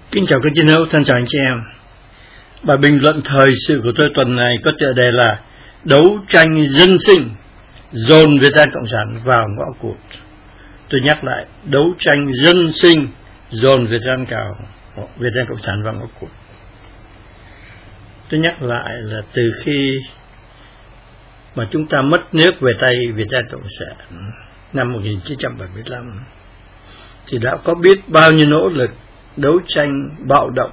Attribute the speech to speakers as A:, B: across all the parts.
A: Kính chào các chiến hữu, thân chào anh chị em. Bài bình luận thời sự của tôi tuần này có tựa đề là đấu tranh dân sinh dồn Việt Nam Cộng sản vào ngõ cụt. Tôi nhắc lại, đấu tranh dân sinh dồn Việt Nam Cộng sản vào ngõ cụt. Tôi nhắc lại là từ khi mà chúng ta mất nước về tay Việt Nam Cộng sản năm 1975 thì đã có biết bao nhiêu nỗ lực đấu tranh bạo động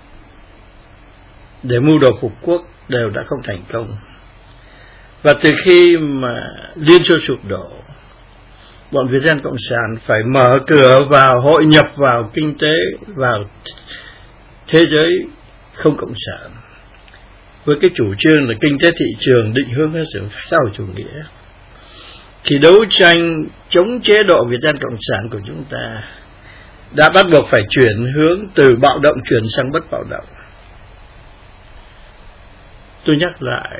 A: để mưu đồ phục quốc đều đã không thành công. Và từ khi mà Liên Xô sụp đổ, bọn Việt Nam Cộng sản phải mở cửa vào, hội nhập vào kinh tế, vào thế giới không cộng sản, với cái chủ trương là kinh tế thị trường định hướng phát triển xã hội chủ nghĩa, thì đấu tranh chống chế độ Việt Nam Cộng sản của chúng ta đã bắt buộc phải chuyển hướng từ bạo động chuyển sang bất bạo động. Tôi nhắc lại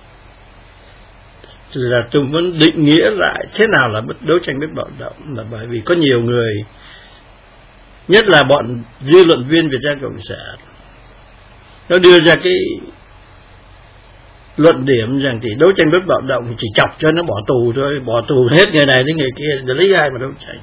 A: là tôi muốn định nghĩa lại thế nào là đấu tranh bất bạo động, là bởi vì có nhiều người, nhất là bọn dư luận viên Việt Nam Cộng sản, nó đưa ra cái luận điểm rằng thì đấu tranh bất bạo động chỉ chọc cho nó bỏ tù thôi, bỏ tù hết người này đến người kia, để lấy ai mà đấu tranh.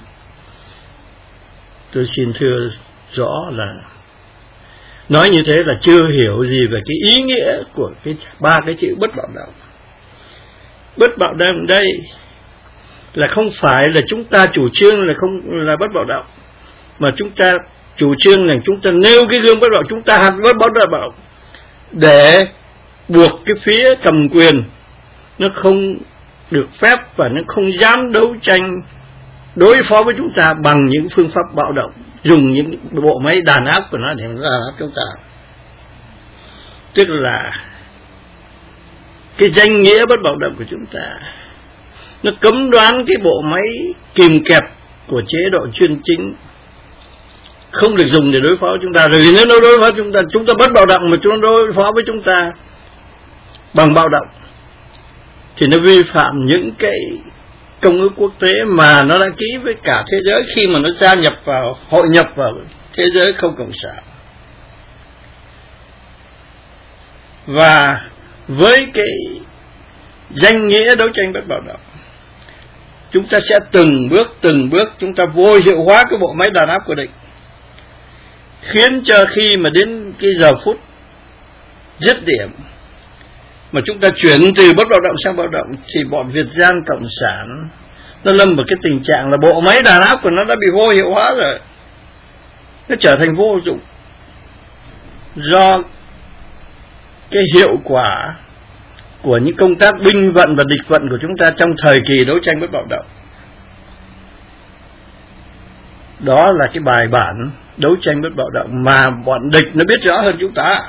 A: Tôi xin thưa rõ là nói như thế là chưa hiểu gì về cái ý nghĩa của ba cái chữ bất bạo động. Bất bạo động đây là không phải là chúng ta chủ trương là không là bất bạo động, mà chúng ta chủ trương là chúng ta nêu cái gương bất bạo, chúng ta hạt bất bạo động để buộc cái phía cầm quyền nó không được phép và nó không dám đấu tranh đối phó với chúng ta bằng những phương pháp bạo động, dùng những bộ máy đàn áp của nó để đàn áp chúng ta. Tức là cái danh nghĩa bất bạo động của chúng ta nó cấm đoán cái bộ máy kìm kẹp của chế độ chuyên chính không được dùng để đối phó với chúng ta. Rồi nếu nó đối phó chúng ta bất bạo động mà chúng nó đối phó với chúng ta bằng bạo động thì nó vi phạm những cái công ước quốc tế mà nó đã ký với cả thế giới khi mà nó gia nhập vào, hội nhập vào thế giới không cộng sản. Và với cái danh nghĩa đấu tranh bất bạo động, chúng ta sẽ từng bước chúng ta vô hiệu hóa cái bộ máy đàn áp của địch, khiến cho khi mà đến cái giờ phút dứt điểm mà chúng ta chuyển từ bất bạo động sang bạo động thì bọn Việt Nam Cộng sản nó lâm vào cái tình trạng là bộ máy đàn áp của nó đã bị vô hiệu hóa rồi, nó trở thành vô dụng do cái hiệu quả của những công tác binh vận và địch vận của chúng ta trong thời kỳ đấu tranh bất bạo động. Đó là cái bài bản đấu tranh bất bạo động mà bọn địch nó biết rõ hơn chúng ta.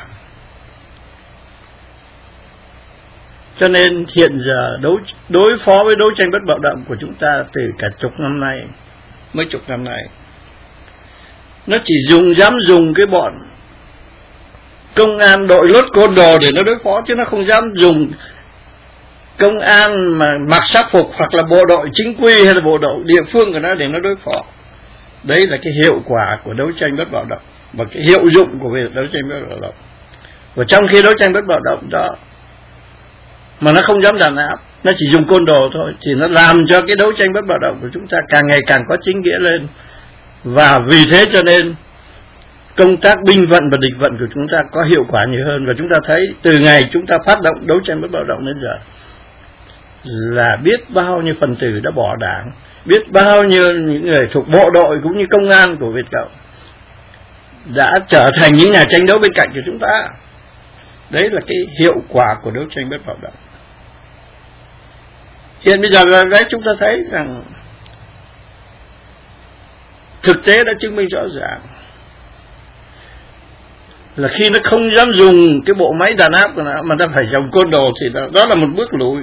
A: Cho nên hiện giờ đối phó với đấu tranh bất bạo động của chúng ta từ cả chục năm nay, mấy chục năm nay, nó chỉ dám dùng cái bọn công an đội lốt côn đồ để nó đối phó, chứ nó không dám dùng công an mà mặc sắc phục hoặc là bộ đội chính quy hay là bộ đội địa phương của nó để nó đối phó. Đấy là cái hiệu quả của đấu tranh bất bạo động và cái hiệu dụng của việc đấu tranh bất bạo động. Và trong khi đấu tranh bất bạo động đó mà nó không dám đàn áp, nó chỉ dùng côn đồ thôi, thì nó làm cho cái đấu tranh bất bạo động của chúng ta càng ngày càng có chính nghĩa lên. Và vì thế cho nên công tác binh vận và địch vận của chúng ta có hiệu quả nhiều hơn. Và chúng ta thấy từ ngày chúng ta phát động đấu tranh bất bạo động đến giờ là biết bao nhiêu phần tử đã bỏ đảng, biết bao nhiêu những người thuộc bộ đội cũng như công an của Việt Cộng đã trở thành những nhà tranh đấu bên cạnh của chúng ta. Đấy là cái hiệu quả của đấu tranh bất bạo động. Hiện bây giờ đấy chúng ta thấy rằng thực tế đã chứng minh rõ ràng là khi nó không dám dùng cái bộ máy đàn áp của nó mà nó phải dùng côn đồ thì đó là một bước lùi.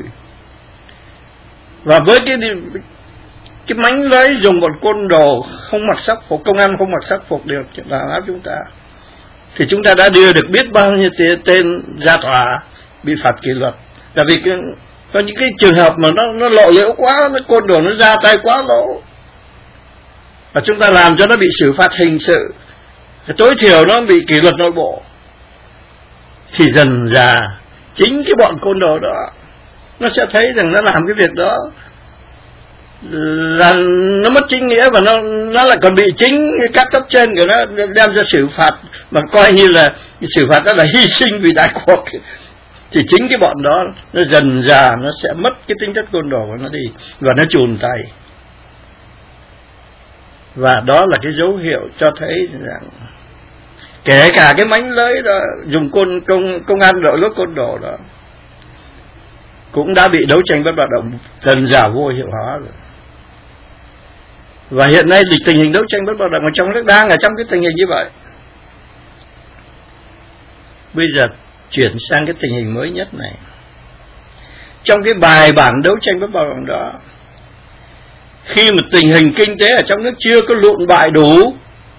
A: Và với cái mánh lưới dùng bọn côn đồ không mặc sắc phục, công an không mặc sắc phục để đàn áp chúng ta, thì chúng ta đã đưa được biết bao nhiêu tên ra tòa bị phạt kỷ luật. Là vì có những cái trường hợp mà nó lộ liễu quá, nó côn đồ nó ra tay quá lỗ, và chúng ta làm cho nó bị xử phạt hình sự tối thiểu nó bị kỷ luật nội bộ, thì dần dà chính cái bọn côn đồ đó nó sẽ thấy rằng nó làm cái việc đó là nó mất chính nghĩa, và nó lại còn bị chính các cấp trên của nó đem ra xử phạt, mà coi như là xử phạt đó là hy sinh vì đại cuộc. Thì chính cái bọn đó nó dần dà nó sẽ mất cái tính chất côn đồ của nó đi, và nó chùn tay. Và đó là cái dấu hiệu cho thấy rằng kể cả cái mánh lưới đó dùng công an đội lốt côn đồ đó cũng đã bị đấu tranh bất bạo động dần dà vô hiệu hóa rồi. Và hiện nay tình hình đấu tranh bất bạo động ở trong nước đang ở trong cái tình hình như vậy. Bây giờ chuyển sang cái tình hình mới nhất này. Trong cái bài bản đấu tranh bất bạo động đó, khi mà tình hình kinh tế ở trong nước chưa có lụn bại đủ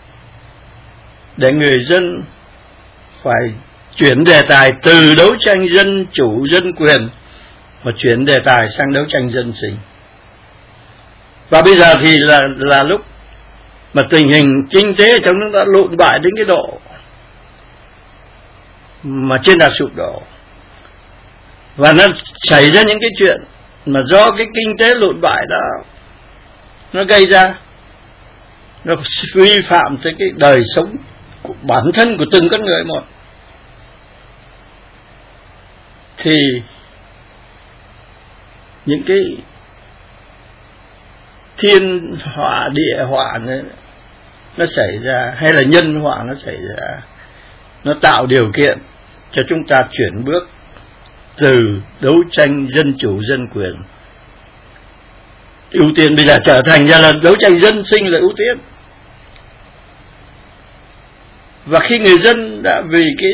A: để người dân phải chuyển đề tài từ đấu tranh dân chủ dân quyền mà chuyển đề tài sang đấu tranh dân sinh. Và bây giờ thì là lúc mà tình hình kinh tế ở trong nước đã lụn bại đến cái độ mà trên đạt sụp đổ, và nó xảy ra những cái chuyện mà do cái kinh tế lụn bại đó nó gây ra, nó vi phạm tới cái đời sống của bản thân của từng con người một, thì những cái thiên họa địa họa nó xảy ra, hay là nhân họa nó xảy ra, nó tạo điều kiện cho chúng ta chuyển bước từ đấu tranh dân chủ dân quyền ưu tiên bây giờ trở thành ra là đấu tranh dân sinh là ưu tiên. Và khi người dân đã vì cái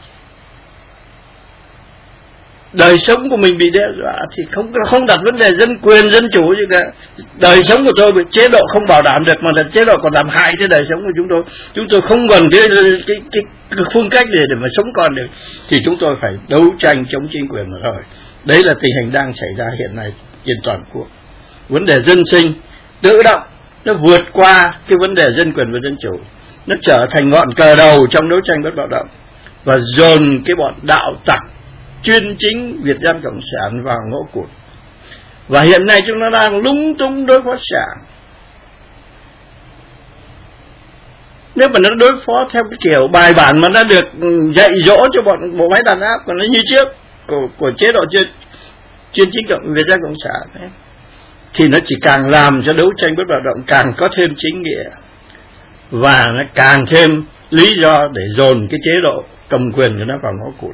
A: đời sống của mình bị đe dọa thì không đặt vấn đề dân quyền dân chủ gì cả. Đời sống của tôi bị chế độ không bảo đảm được, mà là chế độ còn làm hại cái đời sống của chúng tôi. Chúng tôi không còn cái phương cách để mà sống còn được, thì chúng tôi phải đấu tranh chống chính quyền mà thôi. Đấy là tình hình đang xảy ra hiện nay trên toàn quốc. Vấn đề dân sinh tự động nó vượt qua cái vấn đề dân quyền và dân chủ, nó trở thành ngọn cờ đầu trong đấu tranh bất bạo động, và dồn cái bọn đạo tặc chuyên chính Việt Nam Cộng sản vào ngõ cụt. Và hiện nay chúng nó đang lúng túng đối phó Đảng. Nếu mà nó đối phó theo cái kiểu bài bản mà nó được dạy dỗ cho bọn bộ máy đàn áp của nó như trước của chế độ chuyên chính Việt Nam Cộng sản ấy, thì nó chỉ càng làm cho đấu tranh bất bạo động càng có thêm chính nghĩa, và nó càng thêm lý do để dồn cái chế độ cầm quyền của nó vào ngõ cụt.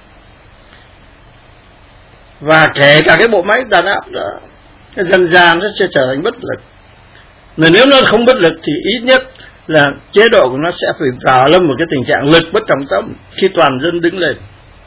A: Và kể cả cái bộ máy đàn áp đó, dần dần nó sẽ trở thành bất lực. Mà nếu nó không bất lực thì ít nhất là chế độ của nó sẽ phải vào lâm một cái tình trạng lực bất tòng tâm khi toàn dân đứng lên.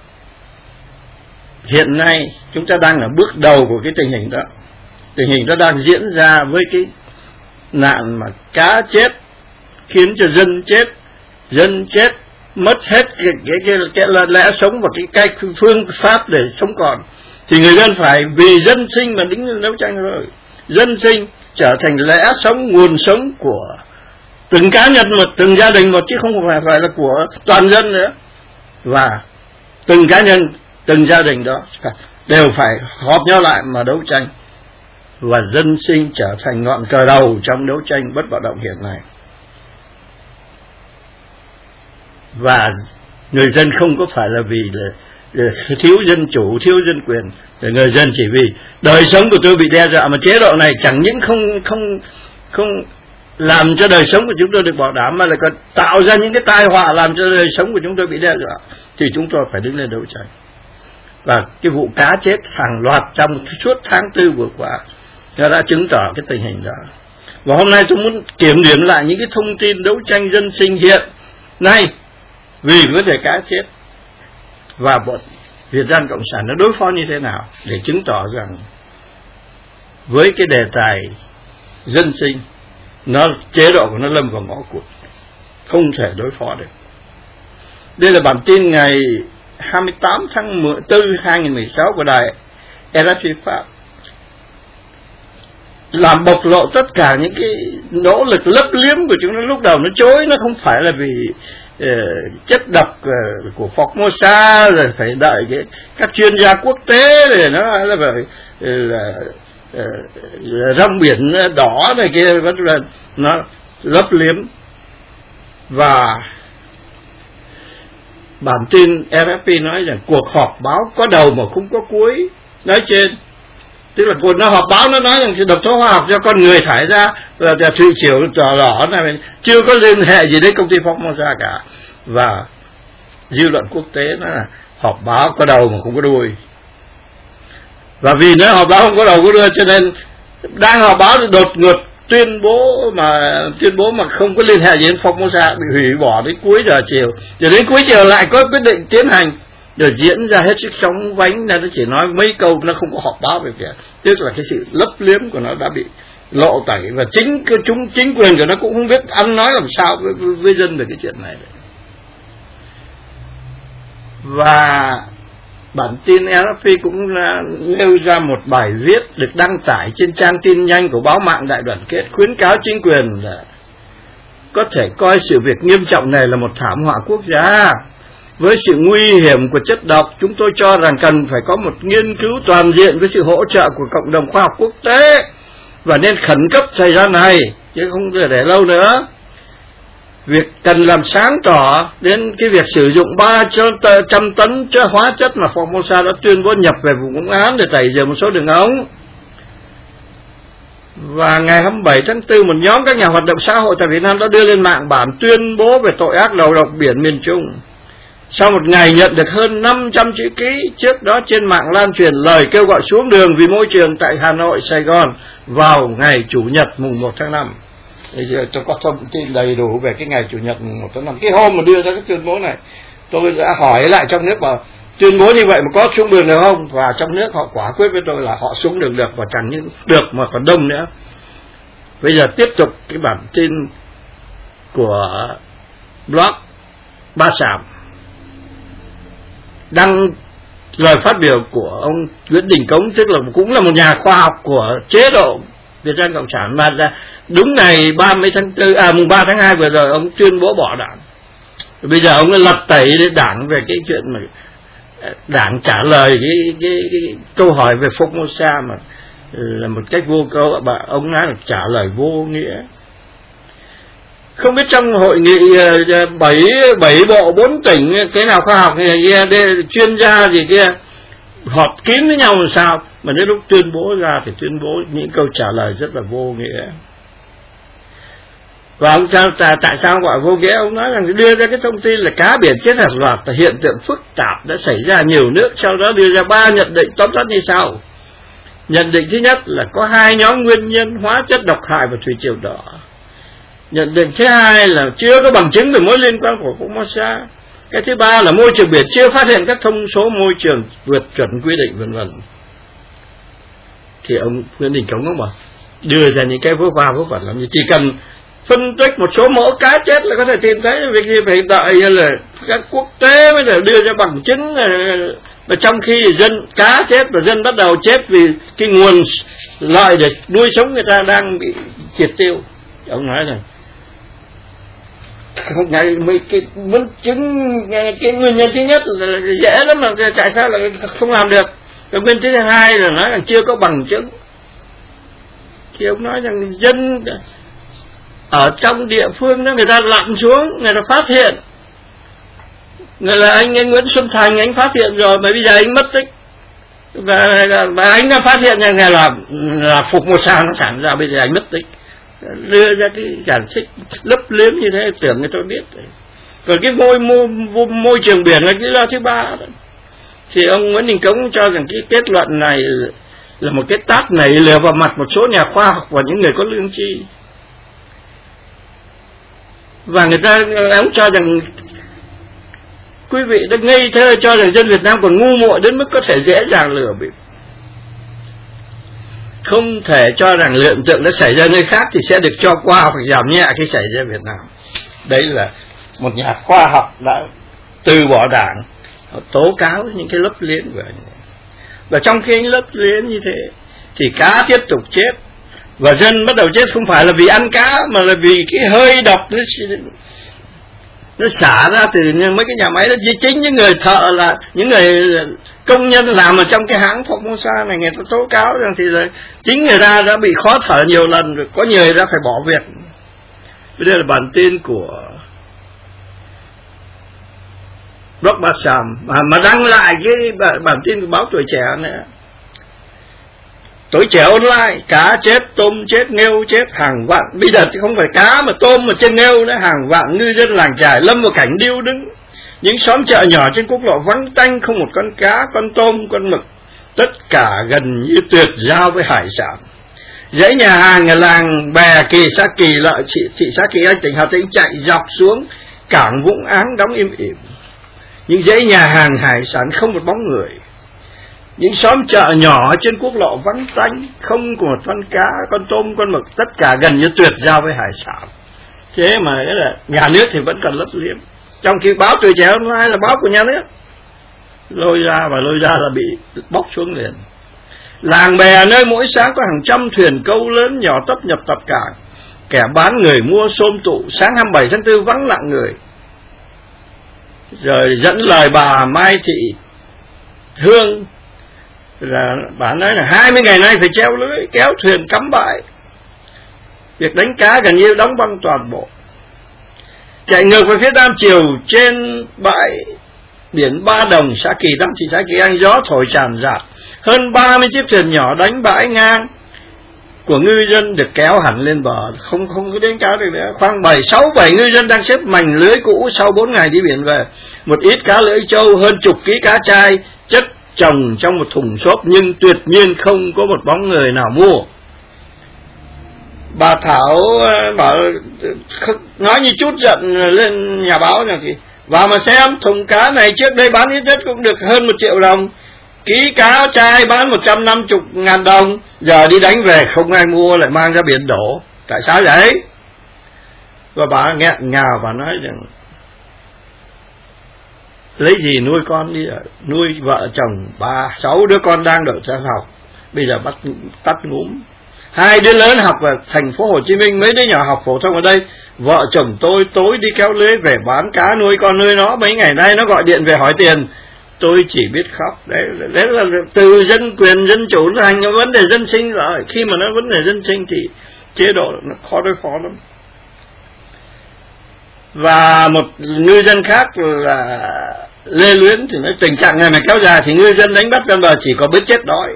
A: Hiện nay chúng ta đang ở bước đầu của cái tình hình đó. Tình hình đó đang diễn ra với cái nạn mà cá chết khiến cho dân chết mất hết cái lẽ sống và cái cách phương pháp để sống còn, thì người dân phải vì dân sinh mà đứng lên đấu tranh rồi. Dân sinh trở thành lẽ sống, nguồn sống của từng cá nhân một, từng gia đình một, chứ không phải là của toàn dân nữa. Và từng cá nhân, từng gia đình đó đều phải họp nhau lại mà đấu tranh, và dân sinh trở thành ngọn cờ đầu trong đấu tranh bất bạo động hiện nay. Và người dân không có phải là vì là thiếu dân chủ, thiếu dân quyền, để người dân chỉ vì đời sống của tôi bị đe dọa, mà chế độ này chẳng những không làm cho đời sống của chúng tôi được bảo đảm, mà lại còn tạo ra những cái tai họa làm cho đời sống của chúng tôi bị đe dọa, thì chúng tôi phải đứng lên đấu tranh. Và cái vụ cá chết hàng loạt trong suốt tháng 4 vừa qua nó đã chứng tỏ cái tình hình đó. Và hôm nay tôi muốn kiểm điểm lại những cái thông tin đấu tranh dân sinh hiện nay vì vấn đề cá chết, và bọn Việt Nam Cộng sản nó đối phó như thế nào, để chứng tỏ rằng với cái đề tài dân sinh, chế độ của nó lâm vào ngõ cụt, không thể đối phó được. Đây là bản tin ngày 28 tháng 4 2016 của đài RFI Pháp. làm bộc lộ tất cả những cái nỗ lực lấp liếm của chúng nó. Lúc đầu nó chối, nó không phải là vì chất độc của Formosa, rồi phải đợi các chuyên gia quốc tế, rồi nó là phải rong biển đỏ này kia, vẫn là nó lấp liếm. Và bản tin RFP nói rằng cuộc họp báo có đầu mà không có cuối. Nói trên, tức là cuộc nó họp báo nó nói rằng độc tố hóa học do con người thải ra, và Thụy Chiểu tỏ rõ này chưa có liên hệ gì đến công ty Formosa cả. Và dư luận quốc tế nó là họp báo có đầu mà không có đuôi. Và vì nó họp báo không có đầu có đuôi, cho nên đang họp báo thì đột ngột tuyên bố mà không có liên hệ gì đến Formosa bị hủy bỏ đến cuối giờ chiều. Rồi đến cuối chiều lại có quyết định tiến hành, rồi diễn ra hết sức chóng vánh, nên nó chỉ nói mấy câu, nó không có họp báo về việc, tức là cái sự lấp liếm của nó đã bị lộ tẩy, và chính quyền của nó cũng không biết ăn nói làm sao với dân về cái chuyện này. Và bản tin RFP cũng nêu ra một bài viết được đăng tải trên trang tin nhanh của báo mạng Đại Đoàn Kết, khuyến cáo chính quyền là có thể coi sự việc nghiêm trọng này là một thảm họa quốc gia. Với sự nguy hiểm của chất độc, chúng tôi cho rằng cần phải có một nghiên cứu toàn diện với sự hỗ trợ của cộng đồng khoa học quốc tế, và nên khẩn cấp thời gian này, chứ không thể để lâu nữa. Việc cần làm sáng tỏ đến cái việc sử dụng 300 tấn hóa chất mà Formosa đã tuyên bố nhập về vùng Vũng Áng để tẩy rửa một số đường ống. Và ngày 27 tháng 4, một nhóm các nhà hoạt động xã hội tại Việt Nam đã đưa lên mạng bản tuyên bố về tội ác đầu độc biển miền Trung. Sau một ngày nhận được hơn 500 chữ ký, trước đó trên mạng lan truyền lời kêu gọi xuống đường vì môi trường tại Hà Nội, Sài Gòn vào ngày Chủ nhật mùng 1 tháng 5. Bây giờ tôi có thông tin đầy đủ về cái ngày Chủ nhật mùng 1 tháng 5. Cái hôm mà đưa ra cái tuyên bố này, tôi đã hỏi lại trong nước bảo tuyên bố như vậy mà có xuống đường được không? Và trong nước họ quả quyết với tôi là họ xuống đường được, và chẳng những được mà còn đông nữa. Bây giờ tiếp tục cái bản tin của blog Ba Sàm, đăng lời phát biểu của ông Nguyễn Đình Cống, tức là cũng là một nhà khoa học của chế độ Việt Nam Cộng sản, mà ra đúng ngày 30 tháng 4, mùng 3 tháng 2 vừa rồi ông tuyên bố bỏ đảng. Bây giờ ông lật tẩy đến đảng về cái chuyện mà đảng trả lời cái câu hỏi về Formosa mà là một cách vô câu, mà ông nói là trả lời vô nghĩa. Không biết trong hội nghị 7 bộ 4 tỉnh cái nào khoa học chuyên gia gì kia họp kín với nhau làm sao, mà đến lúc tuyên bố ra thì tuyên bố những câu trả lời rất là vô nghĩa. Và ông tại sao gọi vô nghĩa? Ông nói rằng đưa ra cái thông tin là cá biển chết hàng loạt là hiện tượng phức tạp đã xảy ra nhiều nước, sau đó đưa ra 3 nhận định tóm tắt như sau. Nhận định thứ nhất là có 2 nhóm nguyên nhân hóa chất độc hại và thủy triều đỏ. Nhận định thứ hai là chưa có bằng chứng về mối liên quan của Formosa. Cái thứ ba là môi trường biển chưa phát hiện các thông số môi trường vượt chuẩn quy định, vân vân. Thì ông Nguyễn Đình Cống bảo đưa ra những cái vớ vẩn làm gì, chỉ cần phân tích một số mẫu cá chết là có thể tìm thấy, việc gì phải đợi là các quốc tế mới đưa ra bằng chứng. Và trong khi dân cá chết và dân bắt đầu chết vì cái nguồn lợi để nuôi sống người ta đang bị triệt tiêu. Ông nói rằng không ngại mấy cái muốn chứng cái nguyên nhân thứ nhất là dễ lắm, mà tại sao lại không làm được. Và nguyên nhân thứ hai là nói rằng chưa có bằng chứng. Thì ông nói rằng dân ở trong địa phương đó người ta lặn xuống, người ta phát hiện, người là anh Nguyễn Xuân Thành anh phát hiện rồi, mà bây giờ anh mất tích, và anh đã phát hiện rằng là Formosa nó sản ra, bây giờ anh mất tích. Đưa ra cái giải thích lấp liếm như thế, tưởng người ta biết. Còn cái môi trường biển là cái lý do thứ ba đó. Thì ông Nguyễn Đình Cống cho rằng cái kết luận này là một cái tát nảy lửa vào mặt một số nhà khoa học và những người có lương tri. Và ông cho rằng quý vị đã ngây thơ cho rằng dân Việt Nam còn ngu muội đến mức có thể dễ dàng lừa bịp. Không thể cho rằng hiện tượng đã xảy ra nơi khác thì sẽ được cho qua hoặc giảm nhẹ khi xảy ra Việt Nam. Đấy là một nhà khoa học đã từ bỏ đảng, tố cáo những cái lấp liếm của anh. Và trong khi anh lấp liếm như thế thì cá tiếp tục chết, Và dân bắt đầu chết không phải là vì ăn cá, mà là vì cái hơi độc nó xả ra từ mấy cái nhà máy đó. Chính những người thợ, là những người công nhân làm ở trong cái hãng Formosa này, người ta tố cáo rằng thì là chính người ta đã bị khó thở nhiều lần rồi, có nhiều người đã phải bỏ việc. Bây giờ là bản tin của Rock Bassam mà đăng lại cái bản tin của báo Tuổi Trẻ nữa. Tuổi Trẻ online, cá chết, tôm chết, nghêu chết hàng vạn. Bây giờ thì không phải cá mà tôm mà trên nghêu nữa, hàng vạn ngư dân làng chài lâm vào cảnh điêu đứng. Những xóm chợ nhỏ trên quốc lộ vắng tanh, không một con cá, con tôm, con mực, tất cả gần như tuyệt giao với hải sản. Dãy nhà hàng ở làng Bè Kỳ, xã Kỳ Lợi, thị xã Kỳ Anh, tỉnh Hà Tĩnh chạy dọc xuống cảng Vũng Áng đóng im ỉm. Những dãy nhà hàng hải sản không một bóng người. Những xóm chợ nhỏ trên quốc lộ vắng tanh, không có một con cá, con tôm, con mực, tất cả gần như tuyệt giao với hải sản. Thế mà là nhà nước thì vẫn còn lấp liếm. Trong khi báo Tuổi Trẻ online là báo của nhà nước, lôi ra là bị bóc xuống liền. Làng Bè nơi mỗi sáng có hàng trăm thuyền câu lớn nhỏ tấp nhập tập cảng, kẻ bán người mua xôm tụ, sáng 27 tháng 4 vắng lặng người. Rồi dẫn lời bà Mai Thị Hương là bà nói là 20 ngày nay phải treo lưới, kéo thuyền cắm bãi. Việc đánh cá gần như đóng băng toàn bộ. Chạy ngược về phía Nam chiều trên bãi biển Ba Đồng, xã Kỳ Đông, thị xã Kỳ Anh, gió thổi tràn rạt. Hơn 30 chiếc thuyền nhỏ đánh bãi ngang của ngư dân được kéo hẳn lên bờ, không có đến cá được nữa. Khoảng 6-7 ngư dân đang xếp mảnh lưới cũ sau 4 ngày đi biển về. Một ít cá lưỡi trâu, hơn chục ký cá trai chất chồng trong một thùng xốp, nhưng tuyệt nhiên không có một bóng người nào mua. Bà Thảo bảo, nói như chút giận lên nhà báo rằng thì vào mà xem, thùng cá này trước đây bán ít nhất cũng được hơn 1 triệu đồng, ký cá trai bán 150.000 đồng, giờ đi đánh về không ai mua lại mang ra biển đổ, tại sao vậy? Và bà nghẹn ngào và nói rằng lấy gì nuôi con đi, nuôi vợ chồng 6 đứa con đang đợi sang học, bây giờ bắt tắt ngúm. 2 đứa lớn học ở thành phố Hồ Chí Minh, mấy đứa nhỏ học phổ thông ở đây. Vợ chồng tôi tối đi kéo lưới về bán cá nuôi con nuôi nó, mấy ngày nay nó gọi điện về hỏi tiền, tôi chỉ biết khóc. Đấy là từ dân quyền dân chủ thành cái vấn đề dân sinh rồi. Khi mà nó vấn đề dân sinh thì chế độ nó khó đối phó lắm. Và một ngư dân khác là Lê Luyến thì nói tình trạng này mà kéo dài thì ngư dân đánh bắt ven bờ chỉ có biết chết đói.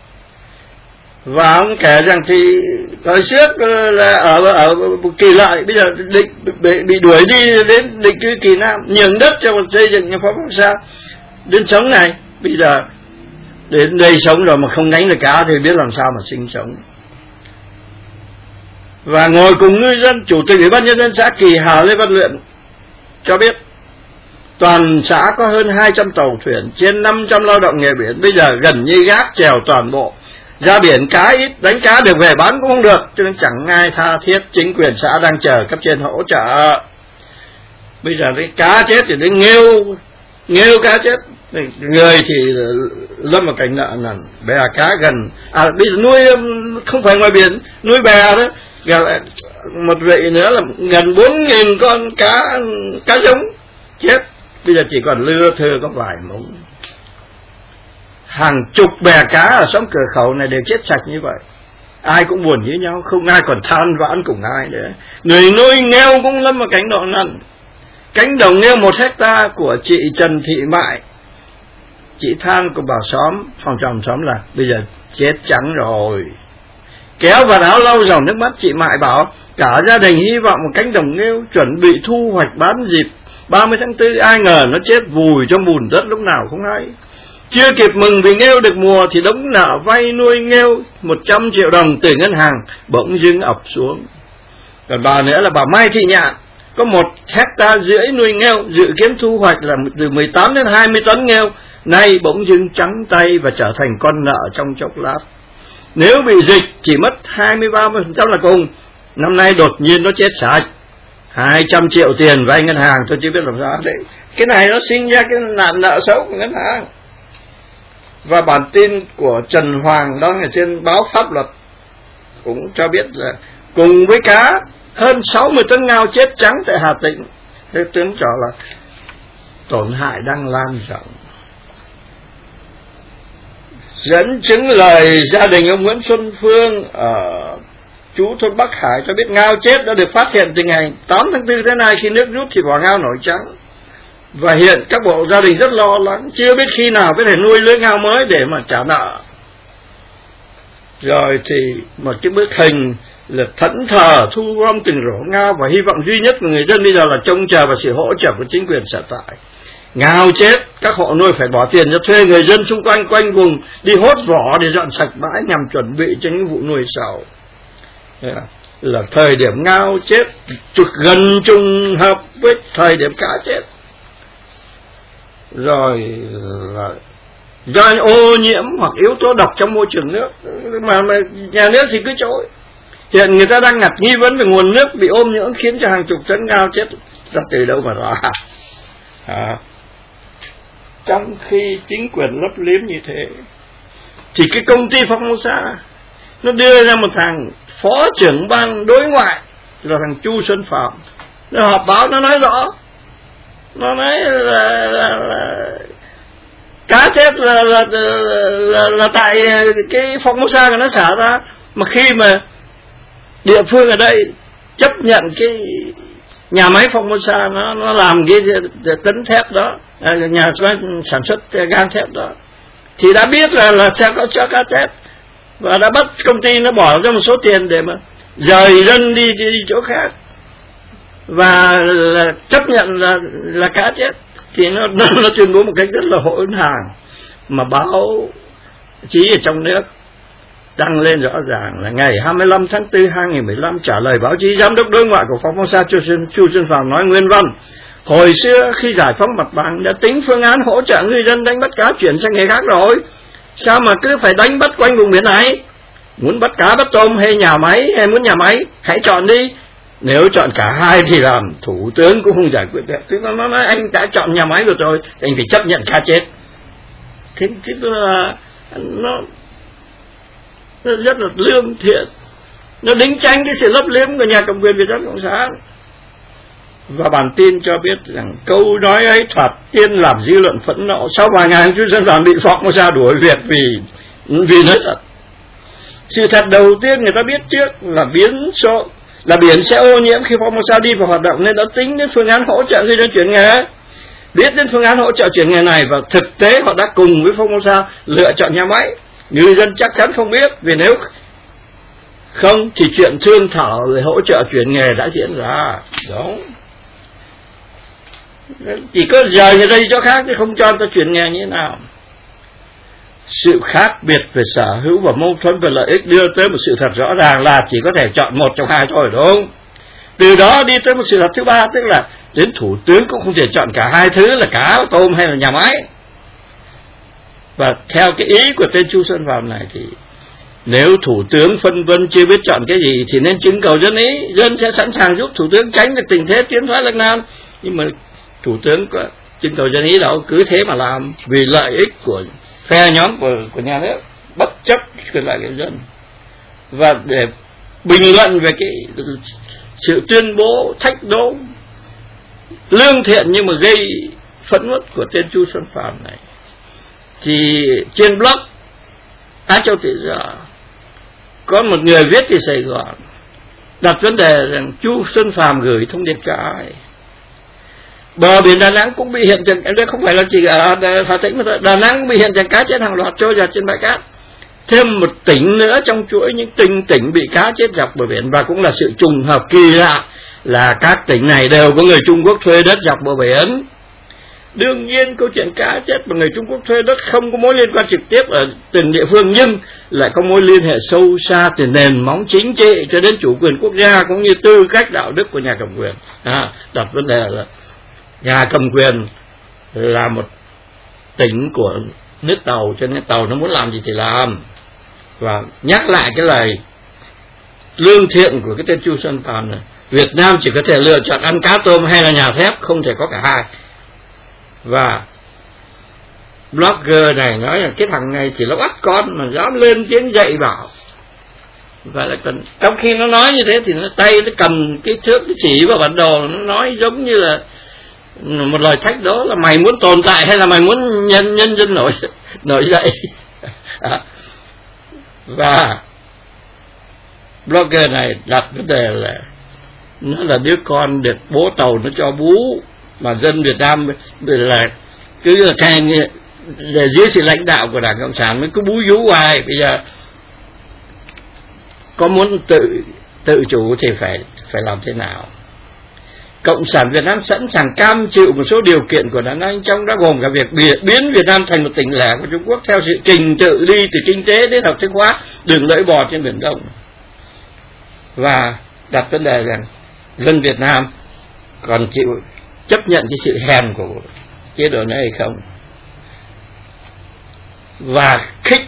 A: Và ông kể rằng thì hồi trước là ở Kỳ Lợi, bây giờ bị đuổi đi đến định cư Kỳ Nam, nhường đất cho xây dựng nhà Formosa đến sống này. Bây giờ đến đây sống rồi mà không đánh được cá thì biết làm sao mà sinh sống. Và ngồi cùng ngư dân, chủ tịch Ủy ban nhân dân xã Kỳ Hà Lê Văn Luyện cho biết toàn xã có hơn 200 tàu thuyền, trên 500 lao động nghề biển, bây giờ gần như gác chèo toàn bộ. Ra biển cá ít, đánh cá được về bán cũng không được, cho nên chẳng ai tha thiết. Chính quyền xã đang chờ cấp trên hỗ trợ. Bây giờ cái cá chết thì đến nghêu cá chết, người thì lâm vào cảnh nợ nần. Bè cá gần bây giờ nuôi không phải ngoài biển, nuôi bè đó. Một vị nữa là gần 4.000 con cá giống chết, bây giờ chỉ còn lưa thưa có vài mống. Hàng chục bè cá ở xóm Cửa Khẩu này đều chết sạch như vậy. Ai cũng buồn như nhau, không ai còn than vãn cùng ai nữa. Người nuôi nghêu cũng lâm vào cảnh nợ nần. Cánh đồng nghêu 1 hectare của chị Trần Thị Mại, chị than của bảo xóm, phòng trồng xóm là bây giờ chết trắng rồi. Kéo vào áo lau dòng nước mắt, chị Mại bảo cả gia đình hy vọng một cánh đồng nghêu chuẩn bị thu hoạch bán dịp 30 tháng 4, ai ngờ nó chết vùi trong bùn đất lúc nào không hay. Chưa kịp mừng vì nghêu được mùa thì đống nợ vay nuôi nghêu 100 triệu đồng từ ngân hàng bỗng dưng ập xuống. Còn bà nữa là bà Mai Thị Nhạn, có 1,5 hectare nuôi nghêu, dự kiến thu hoạch là từ 18 đến 20 tấn nghêu, nay bỗng dưng trắng tay và trở thành con nợ trong chốc lát. Nếu bị dịch chỉ mất 23% là cùng. Năm nay đột nhiên nó chết sạch, 200 triệu tiền vay ngân hàng, tôi chưa biết làm sao đấy. Cái này nó sinh ra cái nạn nợ xấu của ngân hàng. Và bản tin của Trần Hoàng đăng ở trên báo Pháp Luật cũng cho biết là cùng với cá hơn 60 tấn ngao chết trắng tại Hà Tĩnh. Thế tướng cho là tổn hại đang lan rộng. Dẫn chứng lời gia đình ông Nguyễn Xuân Phương ở chú thôn Bắc Hải cho biết ngao chết đã được phát hiện từ ngày 8 tháng 4 đến nay, khi nước rút thì vỏ ngao nổi trắng. Và hiện các bộ gia đình rất lo lắng, chưa biết khi nào có thể nuôi lưới ngao mới để mà trả nợ. Rồi thì một cái bức hình là thẫn thờ thu gom từng rổ ngao, và hy vọng duy nhất của người dân bây giờ là trông chờ vào sự hỗ trợ của chính quyền sở tại. Ngao chết, các hộ nuôi phải bỏ tiền cho thuê người dân xung quanh quanh vùng đi hốt vỏ để dọn sạch bãi nhằm chuẩn bị cho những vụ nuôi sau. Là thời điểm ngao chết gần trùng hợp với thời điểm cá chết. Rồi là do ô nhiễm hoặc yếu tố độc trong môi trường nước, mà nhà nước thì cứ chối. Hiện người ta đang nghi vấn về nguồn nước bị ô nhiễm khiến cho hàng chục tấn ngao chết ra từ đâu mà ra. Trong khi chính quyền lấp liếm như thế thì cái công ty Formosa nó đưa ra một thằng phó trưởng ban đối ngoại là thằng Chu Xuân Phạm, nó họp báo, nó nói rõ, nó nói là cá chết là tại cái Formosa của nó xả ra, mà khi mà địa phương ở đây chấp nhận cái nhà máy Formosa nó làm cái tấn thép đó, nhà sản xuất gang thép đó, thì đã biết là sẽ có cho cá chết, và đã bắt công ty nó bỏ ra một số tiền để mà rời dân đi chỗ khác, và là chấp nhận là cá chết. Thì nó tuyên bố một cách rất là hỗn hàng, mà báo chí ở trong nước đăng lên rõ ràng là ngày 25 tháng 4 2015 trả lời báo chí, giám đốc đối ngoại của Formosa Chu Xuân Phạm nói nguyên văn: hồi xưa khi giải phóng mặt bằng đã tính phương án hỗ trợ người dân đánh bắt cá chuyển sang nghề khác rồi, sao mà cứ phải đánh bắt quanh vùng biển này? Muốn bắt cá bắt tôm hay nhà máy, hay muốn nhà máy, hãy chọn đi. Nếu chọn cả hai thì làm thủ tướng cũng không giải quyết được. Tức là nó nói anh đã chọn nhà máy của tôi thì anh phải chấp nhận cá chết. Thế là nó rất là lương thiện, nó đính tranh cái sự lấp liếm của nhà cầm quyền Việt Nam Cộng sản. Và bản tin cho biết rằng câu nói ấy thoạt tiên làm dư luận phẫn nộ, sau vài ngày Chu Xuân Phạm bị Formosa đuổi việc vì nói thật. Sự thật đầu tiên người ta biết trước là biển sẽ ô nhiễm khi Formosa đi vào hoạt động, nên đã tính đến phương án hỗ trợ người dân chuyển nghề. Biết đến phương án hỗ trợ chuyển nghề này, và thực tế họ đã cùng với Formosa lựa chọn nhà máy. Người dân chắc chắn không biết, vì nếu không thì chuyện thương thảo về hỗ trợ chuyển nghề đã diễn ra. Đúng, chỉ có rời người ta đi chỗ khác chứ không cho người ta chuyển nghề như thế nào. Sự khác biệt về sở hữu và mâu thuẫn về lợi ích đưa tới một sự thật rõ ràng là chỉ có thể chọn một trong hai thôi, đúng không? Từ đó đi tới một sự thật thứ ba, tức là đến thủ tướng cũng không thể chọn cả hai thứ là cá, tôm hay là nhà máy. Và theo cái ý của tên Chu Xuân Phạm này thì nếu thủ tướng phân vân chưa biết chọn cái gì thì nên trưng cầu dân ý, dân sẽ sẵn sàng giúp thủ tướng tránh được tình thế tiến thoái lệch nam. Nhưng mà thủ tướng có trưng cầu dân ý đâu, cứ thế mà làm vì lợi ích của phe nhóm của nhà nước, bất chấp quyền lợi của dân. Và để bình luận về cái sự tuyên bố thách đố lương thiện nhưng mà gây phẫn uất của tên Chu Xuân Phạm này, thì trên blog Á Châu Tự Do có một người viết từ Sài Gòn đặt vấn đề rằng Chu Xuân Phạm gửi thông điệp cho ai. Bờ biển Đà Nẵng cũng bị hiện tượng, không phải là chỉ ở Hà Tĩnh mà thôi, Đà Nẵng cũng bị hiện tượng cá chết hàng loạt trôi giạt trên bãi cát. Thêm một tỉnh nữa trong chuỗi những tỉnh bị cá chết dọc bờ biển, và cũng là sự trùng hợp kỳ lạ là các tỉnh này đều có người Trung Quốc thuê đất dọc bờ biển. Đương nhiên câu chuyện cá chết mà người Trung Quốc thuê đất không có mối liên quan trực tiếp ở từng địa phương, nhưng lại có mối liên hệ sâu xa từ nền móng chính trị cho đến chủ quyền quốc gia cũng như tư cách đạo đức của nhà cầm quyền. Đặt vấn đề là nhà cầm quyền là một tỉnh của nước Tàu, cho nên Tàu nó muốn làm gì thì làm. Và nhắc lại cái lời lương thiện của cái tên Chu Xuân Phạm này, Việt Nam chỉ có thể lựa chọn ăn cá tôm hay là nhà thép, không thể có cả hai. Và blogger này nói là cái thằng này chỉ nó bắt con mà dám lên tiếng dạy bảo Và lại còn trong khi nó nói như thế thì nó tay nó cầm cái thước cái chỉ vào bản đồ, nó nói giống như là một lời thách đố là mày muốn tồn tại hay là mày muốn nhân dân nổi dậy. Và blogger này đặt vấn đề là nó là đứa con được bố Tàu nó cho bú, mà dân Việt Nam là cứ là dưới sự lãnh đạo của Đảng Cộng sản mới cứ bú vú hoài. Bây giờ có muốn tự chủ thì phải làm thế nào? Cộng sản Việt Nam sẵn sàng cam chịu một số điều kiện của đàn anh, trong đó gồm cả việc biến Việt Nam thành một tỉnh lẻ của Trung Quốc theo sự trình tự đi từ kinh tế đến hợp thức hóa đường lưỡi bò trên Biển Đông, và đặt vấn đề rằng dân Việt Nam còn chịu chấp nhận cái sự hèn của chế độ này hay không. Và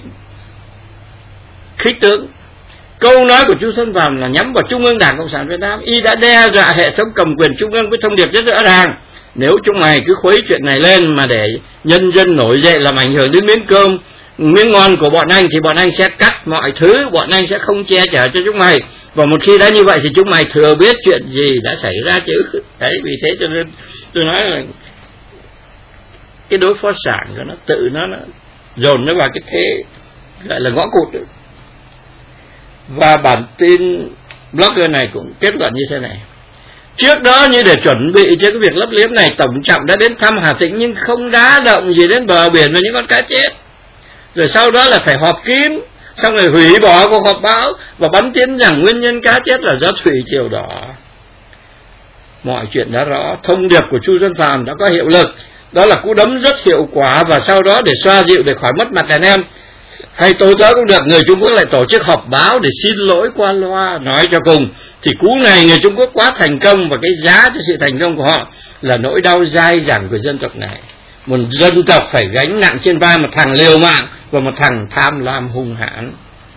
A: khích tướng. Câu nói của Chu Xuân Phạm là nhắm vào Trung ương Đảng Cộng sản Việt Nam. Y đã đe dọa hệ thống cầm quyền Trung ương với thông điệp rất rõ ràng: nếu chúng mày cứ khuấy chuyện này lên mà để nhân dân nổi dậy làm ảnh hưởng đến miếng cơm, miếng ngon của bọn anh, thì bọn anh sẽ cắt mọi thứ, bọn anh sẽ không che chở cho chúng mày. Và một khi đã như vậy thì chúng mày thừa biết chuyện gì đã xảy ra chứ. Đấy, vì thế cho nên tôi nói là cái đối phó sản của nó tự nó dồn nó vào cái thế gọi là ngõ cụt. Và bản tin blogger này cũng kết luận như thế này: trước đó, như để chuẩn bị cho cái việc lấp liếm này, Tổng Trọng đã đến thăm Hà Tĩnh nhưng không đá động gì đến bờ biển và những con cá chết. Rồi sau đó là phải họp kín, xong rồi hủy bỏ cuộc họp báo và bắn tin rằng nguyên nhân cá chết là do thủy triều đỏ. Mọi chuyện đã rõ, thông điệp của Chu Xuân Phạm đã có hiệu lực, đó là cú đấm rất hiệu quả. Và sau đó để xoa dịu, để khỏi mất mặt đàn em hay tôi tớ cũng được, người Trung Quốc lại tổ chức họp báo để xin lỗi qua loa. Nói cho cùng thì cú này người Trung Quốc quá thành công, và cái giá cho sự thành công của họ là nỗi đau dai dẳng của dân tộc này. Một dân tộc phải gánh nặng trên vai một thằng liều mạng và một thằng tham lam hung hãn.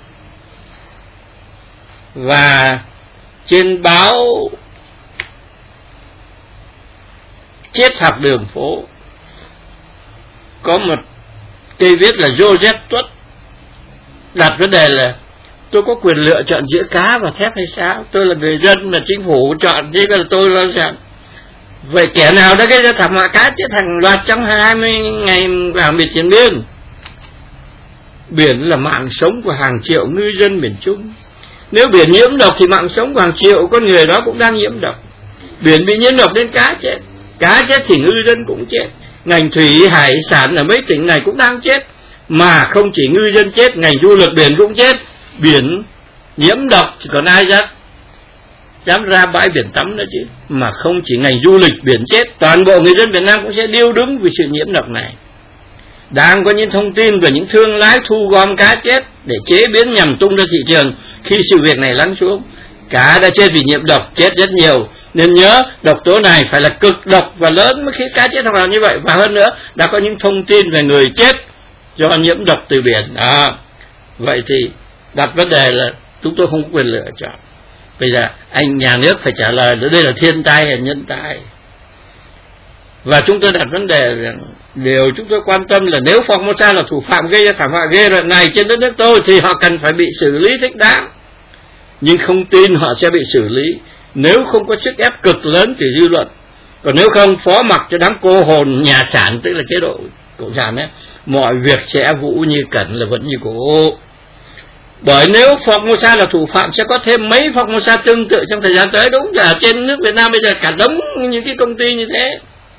A: Và trên báo Triết học đường phố có một cây viết là Joseph Tuất đặt vấn đề là: tôi có quyền lựa chọn giữa cá và thép hay sao? Tôi là người dân mà chính phủ chọn, chứ là tôi lo chọn. Vậy kẻ nào đã gây ra thảm họa cá chết hàng loạt trong 20 ngày vào miền Triền Biên? Biển là mạng sống của hàng triệu ngư dân miền Trung. Nếu biển nhiễm độc thì mạng sống của hàng triệu con người đó cũng đang nhiễm độc. Biển bị nhiễm độc đến cá chết. Cá chết thì ngư dân cũng chết. Ngành thủy hải sản ở mấy tỉnh này cũng đang chết. Mà không chỉ ngư dân chết, ngành du lịch biển cũng chết. Biển nhiễm độc thì còn ai dám ra bãi biển tắm nữa chứ. Mà không chỉ ngành du lịch biển chết, toàn bộ người dân Việt Nam cũng sẽ điêu đứng vì sự nhiễm độc này. Đang có những thông tin về những thương lái thu gom cá chết để chế biến nhằm tung ra thị trường. Khi sự việc này lắng xuống, cá đã chết vì nhiễm độc, chết rất nhiều. Nên nhớ, độc tố này phải là cực độc và lớn mới khiến cá chết hoặc là như vậy. Và hơn nữa, đã có những thông tin về người chết do nhiễm độc từ biển. Vậy thì đặt vấn đề là chúng tôi không có quyền lựa chọn. Bây giờ anh nhà nước phải trả lời là đây là thiên tai hay nhân tai. Và chúng tôi đặt vấn đề rằng điều chúng tôi quan tâm là nếu Formosa là thủ phạm gây ra thảm họa ghê rợn này trên đất nước tôi thì họ cần phải bị xử lý thích đáng. Nhưng không tin họ sẽ bị xử lý nếu không có sức ép cực lớn từ dư luận. Còn nếu không, phó mặc cho đám cô hồn nhà sản, tức là chế độ cộng sản ấy, mọi việc sẽ vũ như cẩn là vẫn như cũ. Bởi nếu Formosa là thủ phạm sẽ có thêm mấy Formosa tương tự trong thời gian tới. Đúng là trên nước Việt Nam bây giờ cả đống những cái công ty như thế.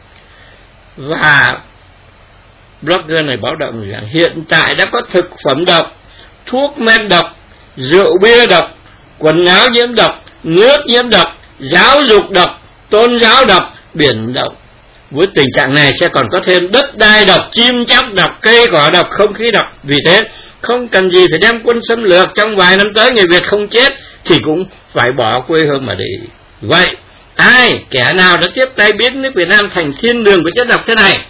A: Và blogger này báo động rằng hiện tại đã có thực phẩm độc, thuốc men độc, rượu bia độc, quần áo nhiễm độc, nước nhiễm độc, giáo dục độc, tôn giáo độc, biển độc. Với tình trạng này sẽ còn có thêm đất đai độc, chim chóc độc, cây cỏ độc, không khí độc. Vì thế không cần gì phải đem quân xâm lược, trong vài năm tới người Việt không chết thì cũng phải bỏ quê hương mà đi. Vậy kẻ nào đã tiếp tay biến nước Việt Nam thành thiên đường của chất độc thế này?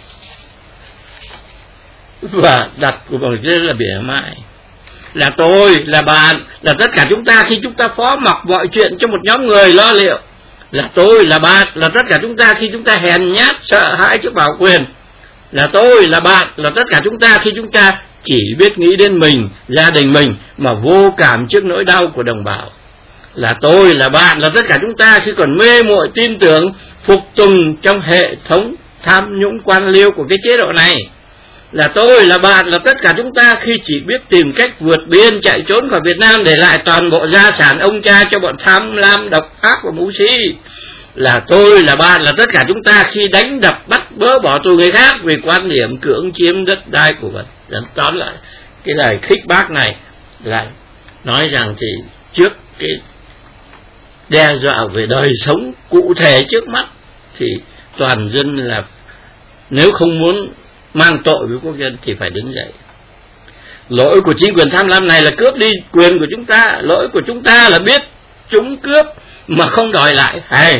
A: Và đặt của bọn rất là bỉa mai. Là tôi, là bạn, là tất cả chúng ta khi chúng ta phó mặc mọi chuyện cho một nhóm người lo liệu. Là tôi, là bạn, là tất cả chúng ta khi chúng ta hèn nhát, sợ hãi trước bảo quyền. Là tôi, là bạn, là tất cả chúng ta khi chúng ta chỉ biết nghĩ đến mình, gia đình mình, mà vô cảm trước nỗi đau của đồng bào. Là tôi, là bạn, là tất cả chúng ta khi còn mê muội tin tưởng, phục tùng trong hệ thống tham nhũng quan liêu của cái chế độ này. Là tôi, là bạn, là tất cả chúng ta khi chỉ biết tìm cách vượt biên chạy trốn khỏi Việt Nam để lại toàn bộ gia sản ông cha cho bọn tham lam độc ác và mưu sĩ. Là tôi, là bạn, là tất cả chúng ta khi đánh đập bắt bớ bỏ tù người khác vì quan điểm cưỡng chiếm đất đai của vật. Tóm lại cái lời khích bác này lại nói rằng thì trước cái đe dọa về đời sống cụ thể trước mắt thì toàn dân là nếu không muốn mang tội với quốc dân thì phải đứng dậy. Lỗi của chính quyền tham lam này là cướp đi quyền của chúng ta. Lỗi của chúng ta là biết chúng cướp mà không đòi lại.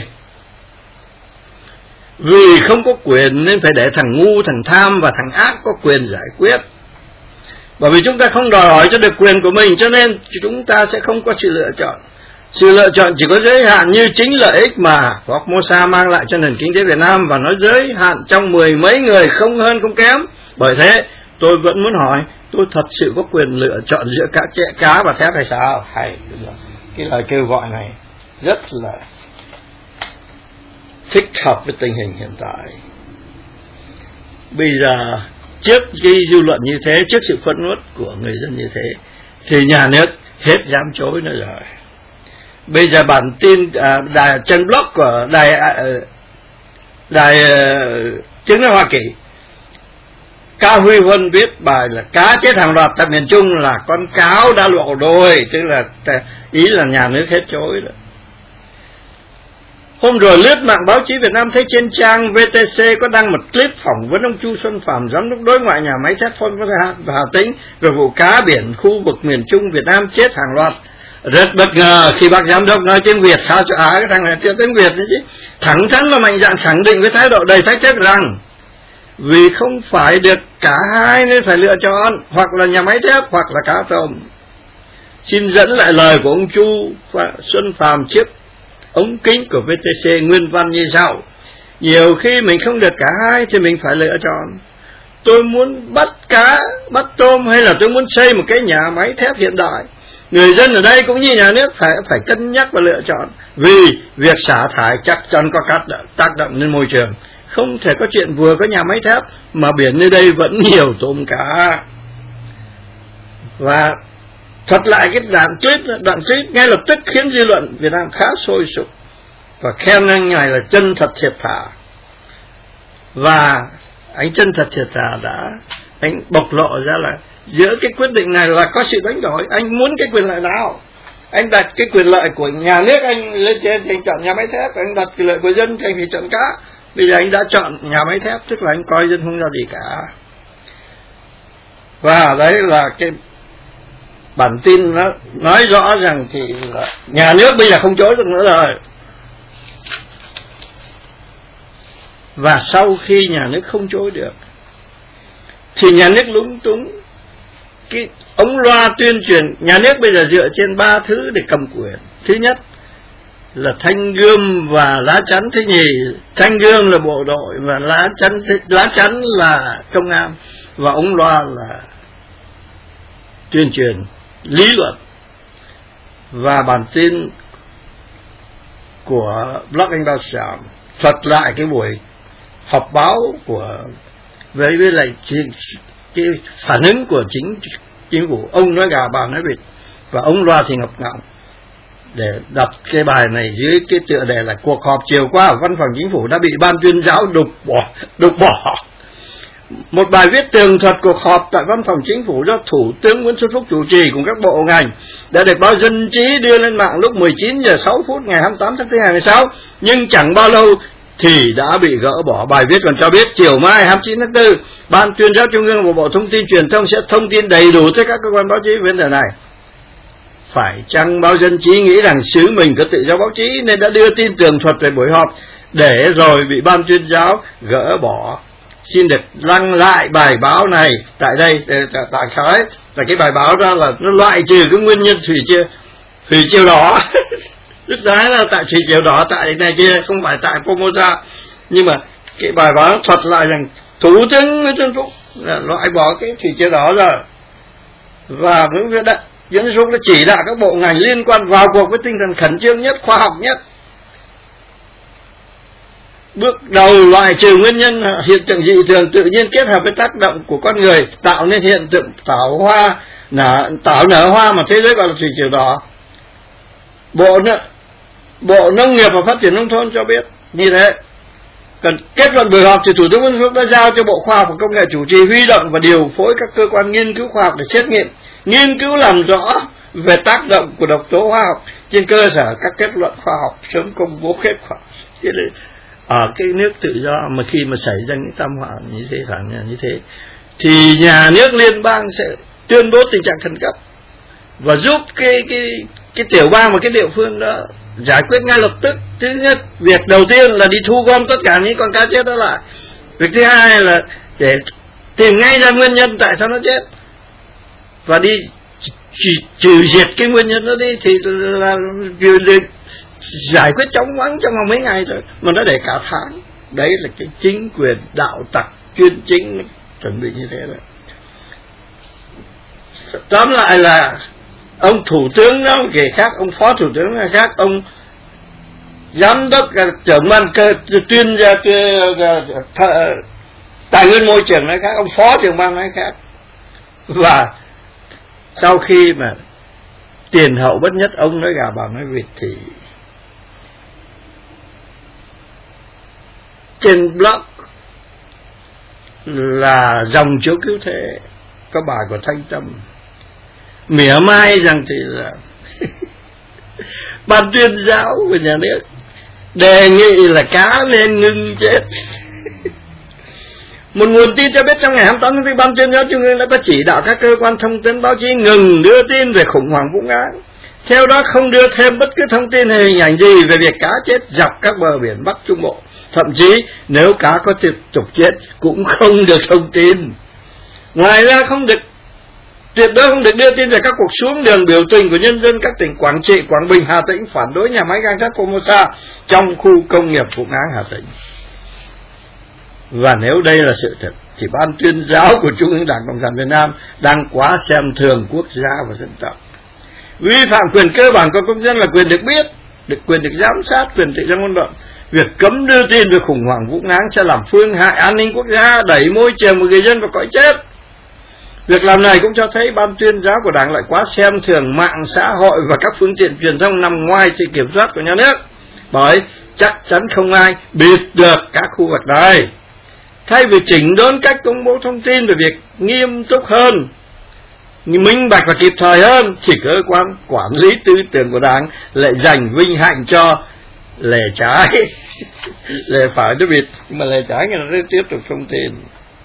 A: Vì không có quyền nên phải để thằng ngu, thằng tham và thằng ác có quyền giải quyết. Bởi vì chúng ta không đòi hỏi cho được quyền của mình, cho nên chúng ta sẽ không có sự lựa chọn. Sự lựa chọn chỉ có giới hạn như chính lợi ích mà Formosa mang lại cho nền kinh tế Việt Nam, và nó giới hạn trong 10 mấy người, không hơn không kém. Bởi thế tôi vẫn muốn hỏi, tôi thật sự có quyền lựa chọn giữa cá và thép hay sao? Hay, cái lời kêu gọi này rất là thích hợp với tình hình hiện tại. Bây giờ trước cái dư luận như thế, trước sự phẫn uất của người dân như thế, thì nhà nước hết dám chối nữa rồi. Bây giờ bản tin đài trên blog của đài tiếng nói Hoa Kỳ, Cao Huy Huân viết bài là cá chết hàng loạt tại miền Trung là con cáo đã lộ đôi, tức là ý là nhà nước hết chối rồi. Hôm rồi lướt mạng báo chí Việt Nam thấy trên trang VTC có đăng một clip phỏng vấn ông Chu Xuân Phạm, giám đốc đối ngoại nhà máy thép Formosa Hà Tĩnh về vụ cá biển khu vực miền Trung Việt Nam chết hàng loạt. Rất bất ngờ khi bác giám đốc nói tiếng Việt khá cho cái thằng này tiếng Việt đấy chứ. Thẳng thắn và mạnh dạn khẳng định với thái độ đầy thách thức rằng vì không phải được cả hai nên phải lựa chọn, hoặc là nhà máy thép hoặc là cá tôm. Xin dẫn lại lời của ông Chu Xuân Phạm trước ống kính của VTC nguyên văn như sau: nhiều khi mình không được cả hai thì mình phải lựa chọn. Tôi muốn bắt cá, bắt tôm hay là tôi muốn xây một cái nhà máy thép hiện đại? Người dân ở đây cũng như nhà nước phải cân nhắc và lựa chọn, vì việc xả thải chắc chắn có tác động lên môi trường. Không thể có chuyện vừa có nhà máy thép mà biển nơi đây vẫn nhiều tôm cá. Và thuật lại cái đoạn tweet ngay lập tức khiến dư luận Việt Nam khá sôi sục và khen anh này là chân thật thiệt thà. Và anh chân thật thiệt thà đã anh bộc lộ ra là giữa cái quyết định này là có sự đánh đổi. Anh muốn cái quyền lợi nào? Anh đặt cái quyền lợi của nhà nước anh lên trên thì anh chọn nhà máy thép, anh đặt quyền lợi của dân thì anh phải chọn cá. Bây giờ anh đã chọn nhà máy thép, tức là anh coi dân không ra gì cả. Và đấy là cái bản tin nó nói rõ rằng thì là nhà nước bây giờ không chối được nữa rồi. Và sau khi nhà nước không chối được thì nhà nước lúng túng. Cái ống loa tuyên truyền, nhà nước bây giờ dựa trên 3 thứ để cầm quyền. Thứ nhất là thanh gươm và lá chắn. Thứ nhì, thanh gươm là bộ đội và lá chắn là công an, và ống loa là tuyên truyền lý luận. Và bản tin của blog Anh Bao Sàm thuật lại cái buổi họp báo của với lại cái phản ứng của chính phủ. Ông nói gà, bà nói vịt, và ông loa thì ngập ngọng để đặt cái bài này dưới cái tựa đề là cuộc họp chiều qua ở văn phòng chính phủ đã bị ban tuyên giáo đục bỏ. Một bài viết tường thuật cuộc họp tại văn phòng chính phủ do Thủ tướng Nguyễn Xuân Phúc chủ trì cùng các bộ ngành đã được báo Dân Trí đưa lên mạng lúc 19 giờ 6 phút ngày 28 tháng 4 2016, nhưng chẳng bao lâu thì đã bị gỡ bỏ. Bài viết còn cho biết chiều mai 29 tháng 4, Ban Tuyên giáo Trung ương và Bộ Thông tin Truyền thông sẽ thông tin đầy đủ tới các cơ quan báo chí về vấn đề này. Phải chăng báo Dân Trí nghĩ rằng xứ mình có tự do báo chí nên đã đưa tin tường thuật về buổi họp để rồi bị Ban Tuyên giáo gỡ bỏ? Xin được đăng lại bài báo này tại đây. Tại khái là cái bài báo đó là nó loại trừ cái nguyên nhân thủy triều đỏ. Tức là tại thủy triều đỏ tại này kia, không phải tại Formosa. Nhưng mà cái bài báo thuật lại rằng Thủ tướng Nguyễn Xuân Phúc loại bỏ cái thủy triều đỏ rồi. Và Nguyễn Xuân Phúc đã chỉ đạo các bộ ngành liên quan vào cuộc với tinh thần khẩn trương nhất, khoa học nhất. Bước đầu loại trừ nguyên nhân hiện tượng dị thường tự nhiên kết hợp với tác động của con người tạo nên hiện tượng tạo nở hoa mà thế giới gọi là thủy triều đỏ. Bộ Nông nghiệp và Phát triển Nông thôn cho biết như thế. Cần kết luận buổi họp thì Thủ tướng Nguyễn Xuân Phúc đã giao cho Bộ Khoa học và Công nghệ chủ trì huy động và điều phối các cơ quan nghiên cứu khoa học để xét nghiệm, nghiên cứu làm rõ về tác động của độc tố hóa học, trên cơ sở các kết luận khoa học sớm công bố kết quả. Ở cái nước tự do mà khi mà xảy ra những tai họa như thế như thế thì nhà nước liên bang sẽ tuyên bố tình trạng khẩn cấp và giúp cái tiểu bang và cái địa phương đó giải quyết ngay lập tức. Thứ nhất, việc đầu tiên là đi thu gom tất cả những con cá chết đó lại. Việc thứ hai là để tìm ngay ra nguyên nhân tại sao nó chết và đi trừ diệt cái nguyên nhân đó đi, thì là giải quyết chóng vánh trong vòng mấy ngày thôi, mà nó để cả tháng. Đấy là cái chính quyền đạo tặc chuyên chính chuẩn bị như thế đấy. Tóm lại là ông thủ tướng đó kể khác, ông phó thủ tướng là khác, ông giám đốc trưởng ban tuyên gia tài nguyên môi trường nói khác, ông phó trưởng ban nói khác. Và sau khi mà tiền hậu bất nhất, ông nói gà bà nói vịt, thì trên blog là dòng chiếu cứu thế có bài của Thanh Tâm mỉa mai rằng thì là ban tuyên giáo của nhà nước đề nghị là cá lên ngưng chết. Một nguồn tin cho biết trong ngày 28 tháng 4, Ban tuyên giáo Trung ương đã có chỉ đạo các cơ quan thông tấn báo chí ngừng đưa tin về khủng hoảng Vũng Áng. Theo đó không đưa thêm bất cứ thông tin hay hình ảnh gì về việc cá chết dọc các bờ biển Bắc Trung Bộ. Thậm chí nếu cá có tiếp tục chết cũng không được thông tin. Ngoài ra tuyệt đối không được đưa tin về các cuộc xuống đường biểu tình của nhân dân các tỉnh Quảng Trị, Quảng Bình, Hà Tĩnh phản đối nhà máy gang thép Formosa trong khu công nghiệp Vũng Áng, Hà Tĩnh. Và nếu đây là sự thật thì Ban tuyên giáo của Trung ương Đảng Cộng sản Việt Nam đang quá xem thường quốc gia và dân tộc, vi phạm quyền cơ bản của công dân là quyền được biết, quyền được giám sát, quyền tự do ngôn luận. Việc cấm đưa tin về khủng hoảng Vũng Áng sẽ làm phương hại an ninh quốc gia, đẩy môi trường của người dân vào cõi chết. Việc làm này cũng cho thấy Ban tuyên giáo của Đảng lại quá xem thường mạng xã hội và các phương tiện truyền thông nằm ngoài sự kiểm soát của nhà nước, bởi chắc chắn không ai bịt được các khu vực này. Thay vì chỉnh đốn cách công bố thông tin về việc nghiêm túc hơn, minh bạch và kịp thời hơn, thì cơ quan quản lý tư tưởng của Đảng lại dành vinh hạnh cho lề trái. Lề phải nó bịt, nhưng mà lề trái người ta tiếp tục thông tin.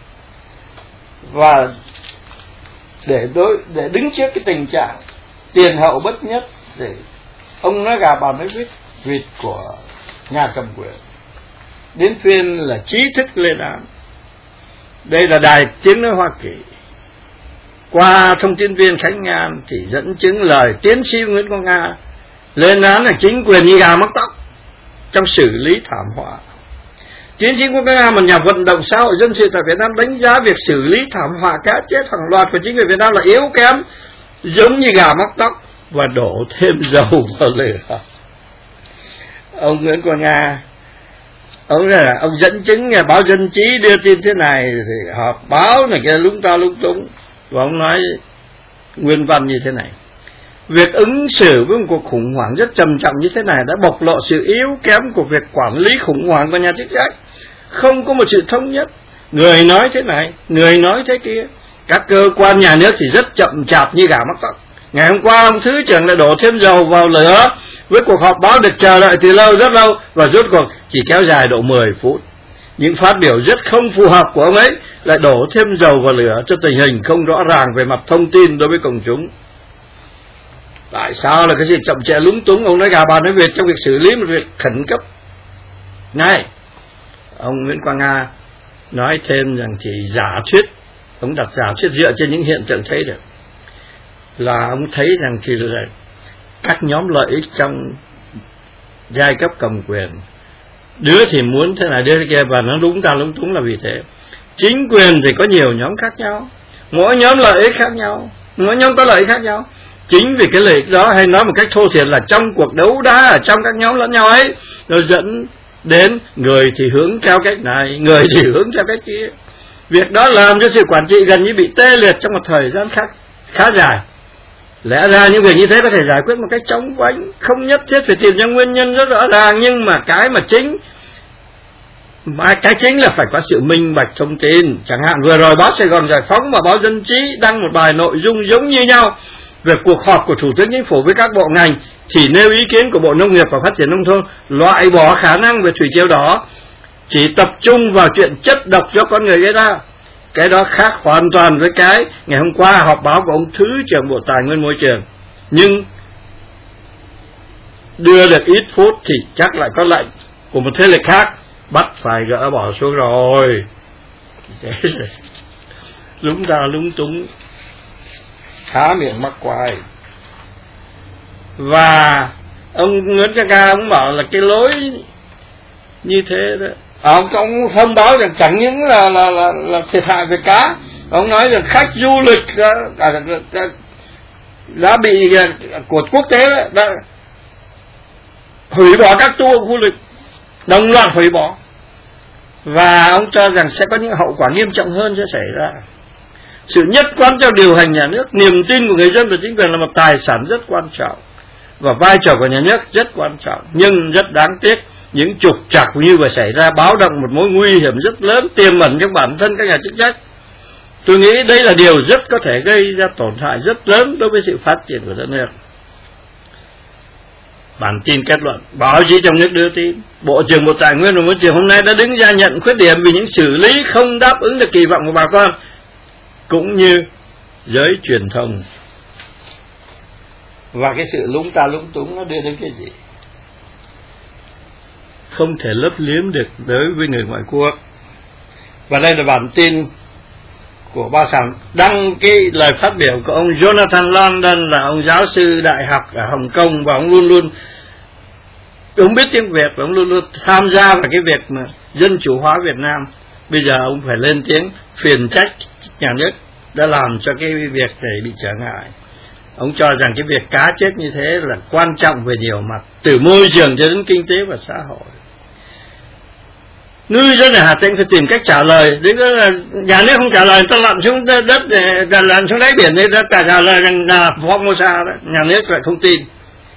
A: Và để đứng trước cái tình trạng tiền hậu bất nhất, để ông nói gà bà nói vịt của nhà cầm quyền, đến phiên là trí thức lên án. Đây là Đài Tiếng nói Hoa Kỳ qua thông tin viên Khánh Ngan thì dẫn chứng lời tiến sĩ Nguyễn Quang Nga lên án là chính quyền như gà mắc tóc trong xử lý thảm họa. Tiến sĩ Nguyễn Quang Nga, một nhà vận động xã hội dân sự tại Việt Nam, đánh giá việc xử lý thảm họa cá chết hàng loạt của chính quyền Việt Nam là yếu kém, giống như gà mắc tóc, và đổ thêm dầu vào lửa. Ông Nguyễn Quang Nga, ông dẫn chứng nghe báo Dân Trí đưa tin thế này, thì họp báo này kia lúng ta lúng túng, và ông nói nguyên văn như thế này: việc ứng xử với một cuộc khủng hoảng rất trầm trọng như thế này đã bộc lộ sự yếu kém của việc quản lý khủng hoảng của nhà chức trách. Không có một sự thống nhất, người nói thế này, người nói thế kia. Các cơ quan nhà nước thì rất chậm chạp như gà mắc tóc. Ngày hôm qua ông Thứ trưởng lại đổ thêm dầu vào lửa với cuộc họp báo được chờ đợi từ lâu, rất lâu, và rốt cuộc chỉ kéo dài độ 10 phút. Những phát biểu rất không phù hợp của ông ấy lại đổ thêm dầu vào lửa cho tình hình không rõ ràng về mặt thông tin đối với công chúng. Tại sao là cái sự chậm trễ lúng túng, ông nói gà bà nói vịt trong việc xử lý một việc khẩn cấp này? Ông Nguyễn Quang Nga nói thêm rằng thì giả thuyết, ông đặt giả thuyết dựa trên những hiện tượng thấy được, là ông thấy rằng thì là các nhóm lợi ích trong giai cấp cầm quyền, đứa thì muốn thế này đứa thế kia, và nó lúng ta lúng túng là vì thế. Chính quyền thì có nhiều nhóm khác nhau, mỗi nhóm lợi ích khác nhau, Mỗi nhóm có lợi ích khác nhau. Chính vì cái lợi ích đó, hay nói một cách thô thiển là trong cuộc đấu đá ở trong các nhóm lẫn nhau ấy, nó dẫn đến người thì hướng theo cách này, người thì hướng theo cách kia. Việc đó làm cho sự quản trị gần như bị tê liệt trong một thời gian khá dài. Lẽ ra những việc như thế có thể giải quyết một cách chóng vánh, không nhất thiết phải tìm ra nguyên nhân rất rõ ràng, nhưng mà cái chính là phải có sự minh bạch thông tin. Chẳng hạn vừa rồi báo Sài Gòn Giải Phóng và báo Dân Trí đăng một bài nội dung giống như nhau về cuộc họp của Thủ tướng Chính phủ với các bộ ngành, thì nêu ý kiến của Bộ Nông nghiệp và Phát triển Nông thôn loại bỏ khả năng về thủy triều đỏ, chỉ tập trung vào chuyện chất độc do con người gây ra. Cái đó khác hoàn toàn với cái ngày hôm qua họp báo của ông Thứ trưởng Bộ Tài nguyên Môi trường. Nhưng đưa được ít phút thì chắc lại có lệnh của một thế lực khác bắt phải gỡ bỏ xuống rồi. Lúng ta lúng túng, há miệng mắc quài. Và ông Nguyễn Ca Ca ông bảo là cái lối như thế đó, ông thông báo rằng chẳng những là thiệt hại về cá, ông nói rằng khách du lịch đã bị của quốc tế đã hủy bỏ các tour du lịch, đồng loạt hủy bỏ, và ông cho rằng sẽ có những hậu quả nghiêm trọng hơn sẽ xảy ra. Sự nhất quán trong điều hành nhà nước, niềm tin của người dân và chính quyền là một tài sản rất quan trọng, và vai trò của nhà nước rất quan trọng. Nhưng rất đáng tiếc, những trục trặc như vừa xảy ra báo động một mối nguy hiểm rất lớn tiềm ẩn trong bản thân các nhà chức trách. Tôi nghĩ đây là điều rất có thể gây ra tổn hại rất lớn đối với sự phát triển của đất nước. Bản tin kết luận, báo chí trong nước đưa tin Bộ trưởng Bộ Tài nguyên và Môi trường hôm nay đã đứng ra nhận khuyết điểm vì những xử lý không đáp ứng được kỳ vọng của bà con cũng như giới truyền thông. Và cái sự lúng ta lúng túng nó đưa đến cái gì? Không thể lấp liếm được đối với người ngoại quốc. Và đây là bản tin của Ba Sàng đăng cái lời phát biểu của ông Jonathan London, là ông giáo sư đại học ở Hồng Kông, và ông luôn biết tiếng Việt, và ông luôn tham gia vào cái việc mà dân chủ hóa Việt Nam. Bây giờ ông phải lên tiếng phiền trách nhà nước đã làm cho cái việc này bị trở ngại. Ông cho rằng cái việc cá chết như thế là quan trọng về nhiều mặt, từ môi trường cho đến kinh tế và xã hội. Ngư dân ở Hà Tĩnh phải tìm cách trả lời. Đến là nhà nước không trả lời, người ta lặn xuống đất, lặn xuống đáy biển, người ta trả lời rằng là Formosa đó, nhà nước lại không tin.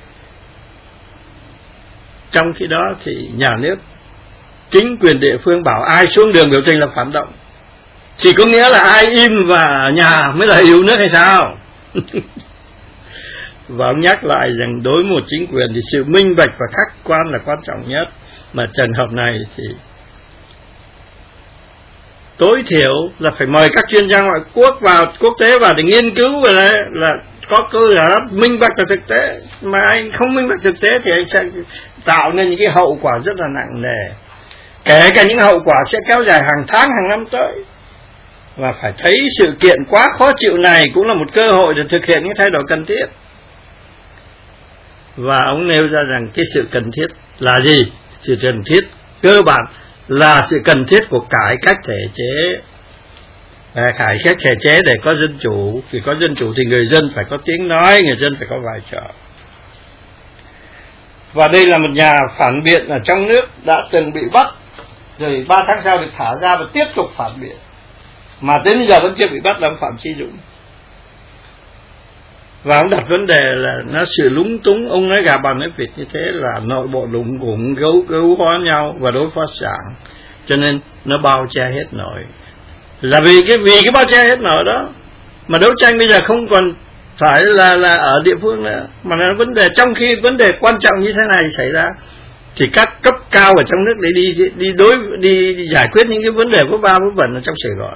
A: Trong khi đó thì nhà nước, chính quyền địa phương bảo ai xuống đường biểu tình là phản động, thì có nghĩa là ai im và ở nhà mới là yêu nước hay sao? Và ông nhắc lại rằng đối với một chính quyền thì sự minh bạch và khách quan là quan trọng nhất. Mà trường hợp này thì tối thiểu là phải mời các chuyên gia ngoại quốc vào, quốc tế vào để nghiên cứu về là có cơ sở minh bạch và thực tế. Mà anh không minh bạch thực tế thì anh sẽ tạo nên những cái hậu quả rất là nặng nề, kể cả những hậu quả sẽ kéo dài hàng tháng hàng năm tới. Và phải thấy sự kiện quá khó chịu này cũng là một cơ hội để thực hiện những thay đổi cần thiết. Và ông nêu ra rằng cái sự cần thiết là gì? Sự cần thiết cơ bản là sự cần thiết của cải cách thể chế. Cải cách thể chế để có dân chủ. Vì có dân chủ thì người dân phải có tiếng nói, người dân phải có vai trò. Và đây là một nhà phản biện ở trong nước đã từng bị bắt, rồi 3 tháng sau được thả ra và tiếp tục phản biện, mà đến bây giờ vẫn chưa bị bắt, là ông Phạm Chí Dũng. Và ông đặt vấn đề là nó sự lúng túng, ông nói gà bằng nói vịt như thế là nội bộ lủng củng gấu hóa nhau và đối phó sản, cho nên nó bao che hết nổi. Là vì cái bao che hết nổi đó mà đấu tranh bây giờ không còn phải là ở địa phương nữa, mà là vấn đề, trong khi vấn đề quan trọng như thế này xảy ra thì các cấp cao ở trong nước để đi giải quyết những cái vấn đề vớ va vớ vẩn ở trong Sài Gòn.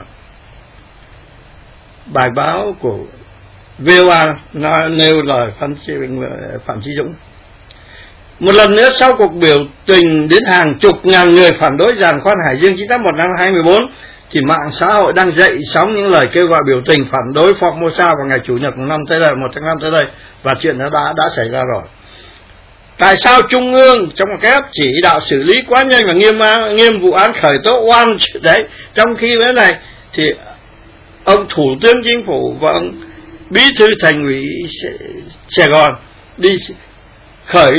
A: Bài báo của VOA nêu lời Phạm Chí Dũng. Một lần nữa, sau cuộc biểu tình đến hàng chục ngàn người phản đối giàn khoan Hải Dương 981 năm 2014, thì mạng xã hội đang dậy sóng những lời kêu gọi biểu tình phản đối Formosa vào ngày Chủ nhật 1 tháng 5 tới đây, và chuyện đó đã xảy ra rồi. Tại sao Trung ương trong một cái chỉ đạo xử lý quá nhanh và nghiêm vụ án khởi tố oan đấy, trong khi cái này thì ông Thủ tướng Chính phủ và ông bí thư thành ủy Sài Gòn đi khởi,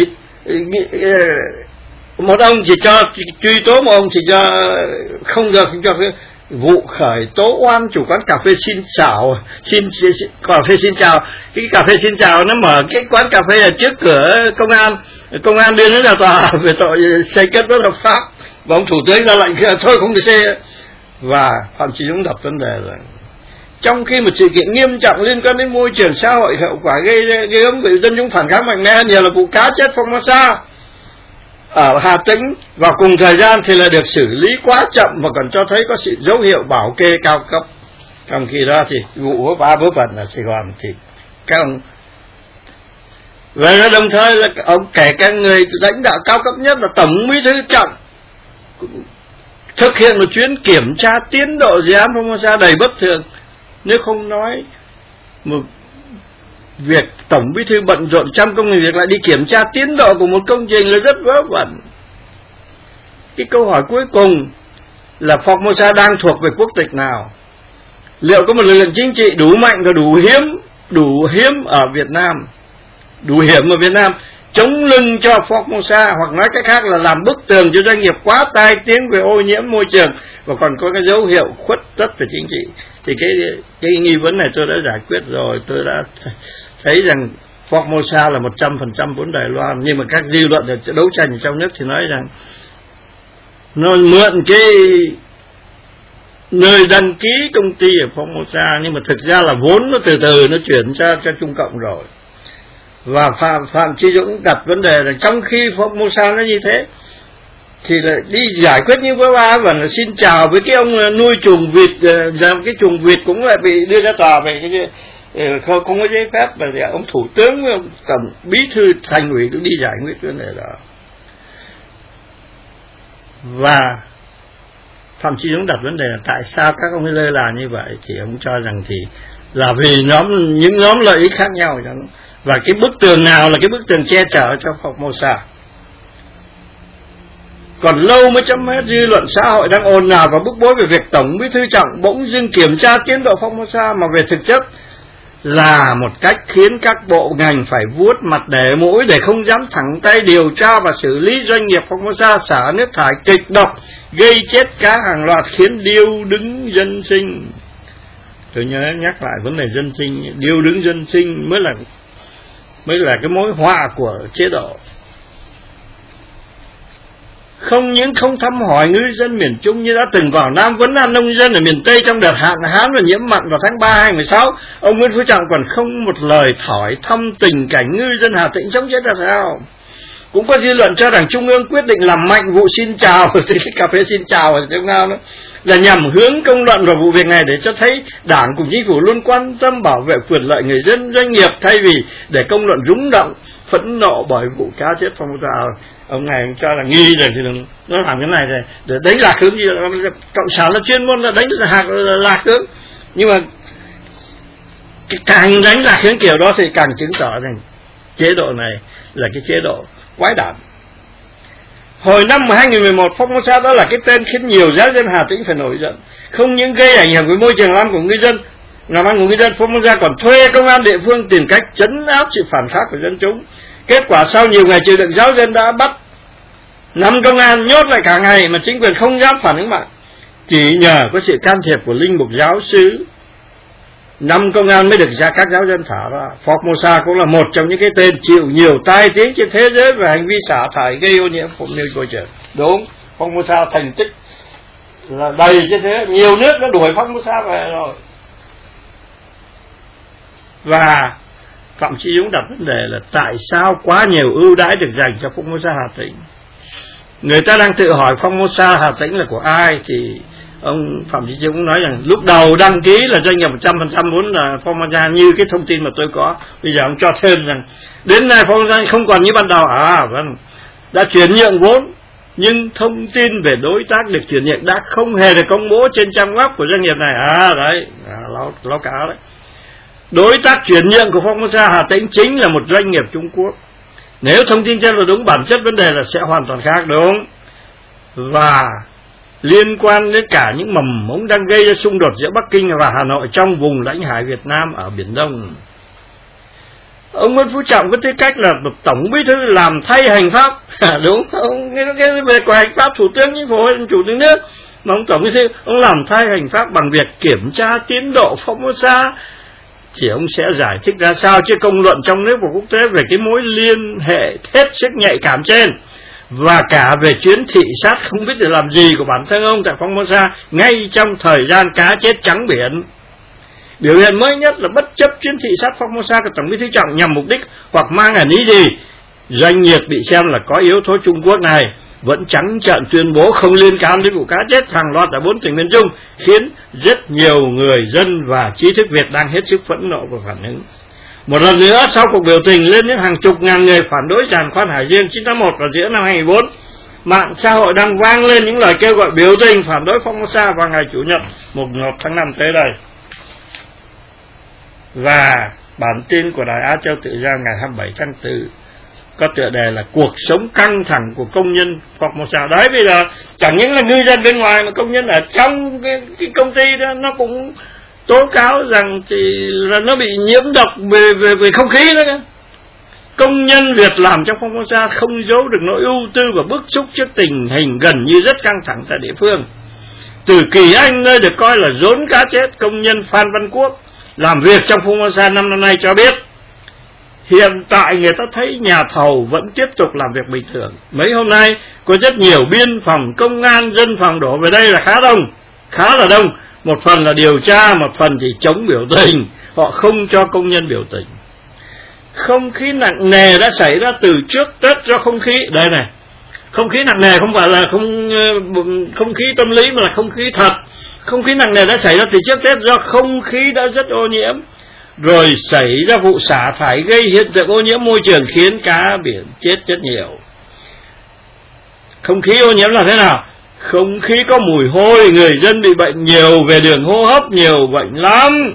A: một ông chỉ cho truy tố, một ông chỉ cho không cho cái vụ khởi tố oan chủ quán cà phê Xin Chào. Cà phê Xin Chào, cái cà phê Xin Chào nó mở cái quán cà phê ở trước cửa công an đưa nó ra tòa về tội xây cất bất hợp pháp, và ông thủ tướng ra lệnh thôi không được xây. Và Phạm Chí Dũng đặt vấn đề là trong khi một sự kiện nghiêm trọng liên quan đến môi trường xã hội, hậu quả gây gớm bị dân chúng phản kháng mạnh mẽ nhiều là vụ cá chết Formosa ở Hà Tĩnh, và cùng thời gian thì là được xử lý quá chậm và còn cho thấy có sự dấu hiệu bảo kê cao cấp. Trong khi đó thì vụ vớ vẩn ở Sài Gòn thì các ông, và đồng thời là ông kể các người lãnh đạo cao cấp nhất là Tổng Bí thư Trọng thực hiện một chuyến kiểm tra tiến độ dự án Formosa đầy bất thường. Nếu không nói một việc Tổng Bí thư bận rộn trăm công việc lại đi kiểm tra tiến độ của một công trình là rất vớ vẩn. Cái câu hỏi cuối cùng là Formosa đang thuộc về quốc tịch nào? Liệu có một lực lượng chính trị đủ mạnh và đủ hiếm ở Việt Nam, đủ hiểm ở Việt Nam chống lưng cho Formosa, hoặc nói cách khác là làm bức tường cho doanh nghiệp quá tai tiếng về ô nhiễm môi trường và còn có cái dấu hiệu khuất tất về chính trị? Thì cái nghi vấn này tôi đã giải quyết rồi. Tôi đã thấy rằng Formosa là 100% vốn Đài Loan, nhưng mà các dư luận ở đấu tranh trong nước thì nói rằng nó mượn cái nơi đăng ký công ty ở Formosa, nhưng mà thực ra là vốn nó từ từ nó chuyển cho Trung Cộng rồi. Và Phạm Chí Dũng đặt vấn đề là trong khi Formosa nó như thế thì là đi giải quyết như với ba và là Xin Chào với cái ông nuôi chuồng vịt, cái chuồng vịt cũng lại bị đưa ra tòa về cái không có giấy phép, và thì ông thủ tướng với ông Tổng Bí thư Thành ủy cũng đi giải quyết vấn đề đó. Và Phạm Chí Dũng đặt vấn đề là tại sao các ông ấy lơ là như vậy, thì ông cho rằng thì là vì những nhóm lợi ích khác nhau, và cái bức tường nào là cái bức tường che chở cho Formosa. Còn lâu mới chấm hết, dư luận xã hội đang ồn ào và bức bối về việc Tổng Bí thư Trọng bỗng dưng kiểm tra tiến độ Formosa, mà về thực chất là một cách khiến các bộ ngành phải vuốt mặt để mũi để không dám thẳng tay điều tra và xử lý doanh nghiệp Formosa xả nước thải kịch độc gây chết cá hàng loạt, khiến điêu đứng dân sinh. Tôi nhớ nhắc lại vấn đề dân sinh, điêu đứng dân sinh mới là cái mối họa của chế độ. Không những không thăm hỏi ngư dân miền Trung như đã từng vào Nam vấn an nông dân ở miền Tây trong đợt hạn hán và nhiễm mặn vào tháng 3 2016, ông Nguyễn Phú Trọng còn không một lời hỏi thăm tình cảnh ngư dân Hà Tĩnh sống chết ra sao. Cũng có dư luận cho rằng Trung ương quyết định làm mạnh vụ Xin Chào, thì cà phê Xin Chào ở trong nào đó, là nhằm hướng công luận vào vụ việc này để cho thấy Đảng cùng chính phủ luôn quan tâm bảo vệ quyền lợi người dân doanh nghiệp, thay vì để công luận rúng động phẫn nộ bởi vụ cá chết Formosa. Ông này cho là nghi rồi thì nó làm cái này rồi để đánh lạc hướng gì, cộng sản là chuyên môn là đánh lạc hướng, nhưng mà càng đánh lạc hướng kiểu đó thì càng chứng tỏ rằng chế độ này là cái chế độ quái đản. Hồi năm 2011, Formosa đó là cái tên khiến nhiều giáo dân Hà Tĩnh phải nổi giận. Không những gây ảnh hưởng với môi trường làm ăn của người dân, Formosa còn thuê công an địa phương tìm cách trấn áp sự phản kháng của dân chúng. Kết quả sau nhiều ngày chịu đựng, giáo dân đã bắt 5 công an nhốt lại cả ngày mà chính quyền không dám phản ứng mạnh. Chỉ nhờ có sự can thiệp của linh mục giáo sứ, 5 công an mới được các giáo dân thả ra. Formosa cũng là một trong những cái tên chịu nhiều tai tiếng trên thế giới về hành vi xả thải gây ô nhiễm môi trường. Đúng, Formosa thành tích là đầy trên thế, nhiều nước đã đuổi Formosa về rồi. Và Phạm Chí Dũng đặt vấn đề là tại sao quá nhiều ưu đãi được dành cho Formosa Hà Tĩnh. Người ta đang tự hỏi Formosa Hà Tĩnh là của ai, thì ông Phạm Chí Dũng nói rằng lúc đầu đăng ký là doanh nghiệp 100% vốn là Formosa, như cái thông tin mà tôi có. Bây giờ ông cho thêm rằng đến nay Formosa không còn như ban đầu. Vâng, đã chuyển nhượng vốn, nhưng thông tin về đối tác được chuyển nhượng đã không hề được công bố trên trang web của doanh nghiệp này. Báo cáo đấy. Đối tác chuyển nhượng của Formosa Hà Tĩnh chính là một doanh nghiệp Trung Quốc. Nếu thông tin trên là đúng, bản chất vấn đề là sẽ hoàn toàn khác, đúng. Và liên quan đến cả những mầm mống đang gây ra xung đột giữa Bắc Kinh và Hà Nội trong vùng lãnh hải Việt Nam ở Biển Đông. Ông Nguyễn Phú Trọng có tư cách là Tổng Bí thư làm thay hành pháp, đúng không? Cái việc của hành pháp Thủ tướng Chính phủ, Chủ tịch nước, mà ông Tổng Bí thư ông làm thay hành pháp bằng việc kiểm tra tiến độ Formosa, thì ông sẽ giải thích ra sao chứ công luận trong nước và quốc tế về cái mối liên hệ hết sức nhạy cảm trên, và cả về chuyến thị sát không biết để làm gì của bản thân ông tại Formosa ngay trong thời gian cá chết trắng biển. Biểu hiện mới nhất là bất chấp chuyến thị sát Formosa của Tổng Bí thư Trọng nhằm mục đích hoặc mang ẩn ý gì, doanh nghiệp bị xem là có yếu tố Trung Quốc này vẫn trắng trợn tuyên bố không liên can đến vụ cá chết hàng loạt ở 4 tỉnh miền Trung, khiến rất nhiều người dân và trí thức Việt đang hết sức phẫn nộ và phản ứng. Một lần nữa, sau cuộc biểu tình lên đến hàng chục ngàn người phản đối giàn khoan Hải Dương 981 vào giữa năm 2004, mạng xã hội đang vang lên những lời kêu gọi biểu tình phản đối Formosa vào ngày Chủ nhật 1 tháng 5 tới đây. Và bản tin của Đài Á Châu Tự Do ngày 27 tháng 4 có tựa đề là cuộc sống căng thẳng của công nhân Formosa. Đấy, bây giờ chẳng những là ngư dân bên ngoài mà công nhân ở trong cái công ty đó nó cũng tố cáo rằng thì là nó bị nhiễm độc về không khí đó. Công nhân Việt làm trong Formosa không giấu được nỗi ưu tư và bức xúc trước tình hình gần như rất căng thẳng tại địa phương. Từ Kỳ Anh, nơi được coi là rốn cá chết, công nhân Phan Văn Quốc làm việc trong Formosa 5 năm nay cho biết hiện tại người ta thấy nhà thầu vẫn tiếp tục làm việc bình thường. Mấy hôm nay có rất nhiều biên phòng, công an, dân phòng đổ về đây là khá là đông. Một phần là điều tra, một phần thì chống biểu tình. Họ không cho công nhân biểu tình. Không khí nặng nề đã xảy ra từ trước Tết do không khí. Đây này, không khí nặng nề không phải là không khí tâm lý mà là không khí thật. Không khí nặng nề đã xảy ra từ trước Tết do không khí đã rất ô nhiễm. Rồi xảy ra vụ xả thải gây hiện tượng ô nhiễm môi trường khiến cá biển chết rất nhiều. Không khí ô nhiễm là thế nào? Không khí có mùi hôi, người dân bị bệnh nhiều về đường hô hấp, nhiều bệnh lắm.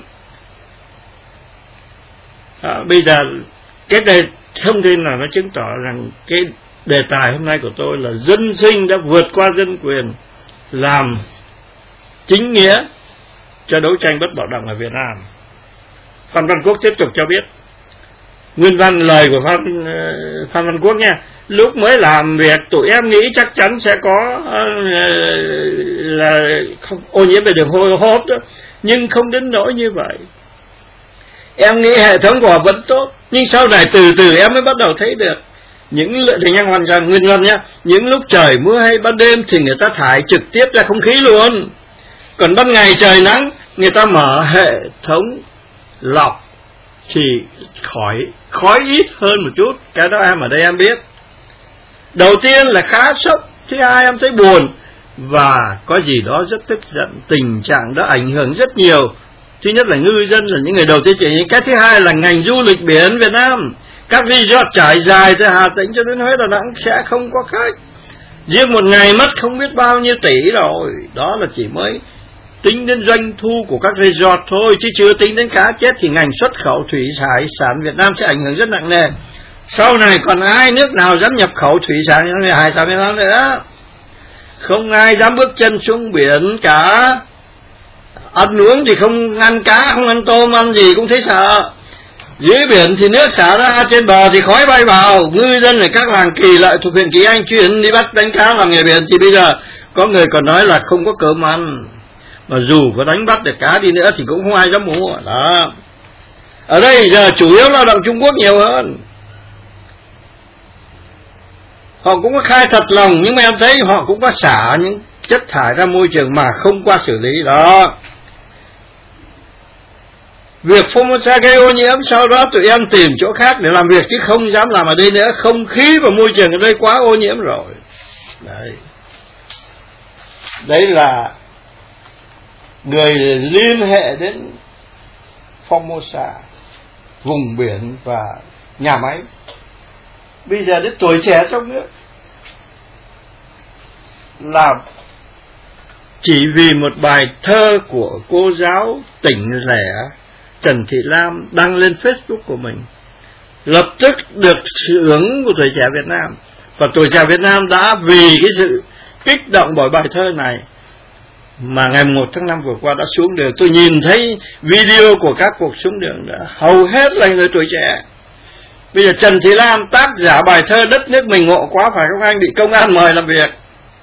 A: Bây giờ cái đề thông tin là nó chứng tỏ rằng cái đề tài hôm nay của tôi là dân sinh đã vượt qua dân quyền, làm chính nghĩa cho đấu tranh bất bạo động ở Việt Nam. Phan Văn Quốc tiếp tục cho biết, nguyên văn lời của Phan Văn Quốc nha: lúc mới làm việc tụi em nghĩ chắc chắn sẽ có là không ô nhiễm về đường hô hấp đó, nhưng không đến nỗi như vậy. Em nghĩ hệ thống của họ vẫn tốt, nhưng sau này từ từ em mới bắt đầu thấy được những thì nhân hoàn toàn nguyên văn nhá. Những lúc trời mưa hay ban đêm thì người ta thải trực tiếp ra không khí luôn, còn ban ngày trời nắng người ta mở hệ thống lọc thì khói ít hơn một chút. Cái đó em ở đây em biết. Đầu tiên là khá sốc, thứ hai em thấy buồn và có gì đó rất tức giận. Tình trạng đó ảnh hưởng rất nhiều. Thứ nhất là ngư dân là những người đầu tiên chịu. Cái thứ hai là ngành du lịch biển Việt Nam. Các resort trải dài từ Hà Tĩnh cho đến Huế, Đà Nẵng sẽ không có khách. Riêng một ngày mất không biết bao nhiêu tỷ rồi. Đó là chỉ mới tính đến doanh thu của các resort thôi, chứ chưa tính đến cá chết thì ngành xuất khẩu thủy hải sản Việt Nam sẽ ảnh hưởng rất nặng nề. Sau này còn ai nước nào dám nhập khẩu thủy sản hải sản Việt Nam nữa. Không ai dám bước chân xuống biển cả. Ăn uống thì không ăn cá, không ăn tôm, ăn gì cũng thấy sợ. Dưới biển thì nước xả ra, trên bờ thì khói bay vào. Ngư dân ở các làng Kỳ Lợi thuộc huyện Kỳ Anh chuyển đi bắt đánh cá làm nghề biển thì bây giờ có người còn nói là không có cơm ăn. Mà dù có đánh bắt được cá đi nữa thì cũng không ai dám mua. Đó. Ở đây giờ chủ yếu lao động Trung Quốc nhiều hơn. Họ cũng có khai thật lòng, nhưng mà em thấy họ cũng có xả những chất thải ra môi trường mà không qua xử lý. Đó. Việc Formosa gây ô nhiễm, sau đó tụi em tìm chỗ khác để làm việc chứ không dám làm ở đây nữa. Không khí và môi trường ở đây quá ô nhiễm rồi. Đấy là người liên hệ đến Formosa, vùng biển và nhà máy. Bây giờ đến tuổi trẻ trong nước là chỉ vì một bài thơ của cô giáo tỉnh lẻ Trần Thị Lam đăng lên Facebook của mình, lập tức được sự hưởng của tuổi trẻ Việt Nam. Và tuổi trẻ Việt Nam đã vì cái sự kích động bởi bài thơ này mà ngày 1 tháng 5 vừa qua đã xuống đường. Tôi nhìn thấy video của các cuộc xuống đường đã hầu hết là người tuổi trẻ. Bây giờ Trần Thị Lam, tác giả bài thơ Đất nước mình ngộ quá phải không anh, bị công an mời làm việc.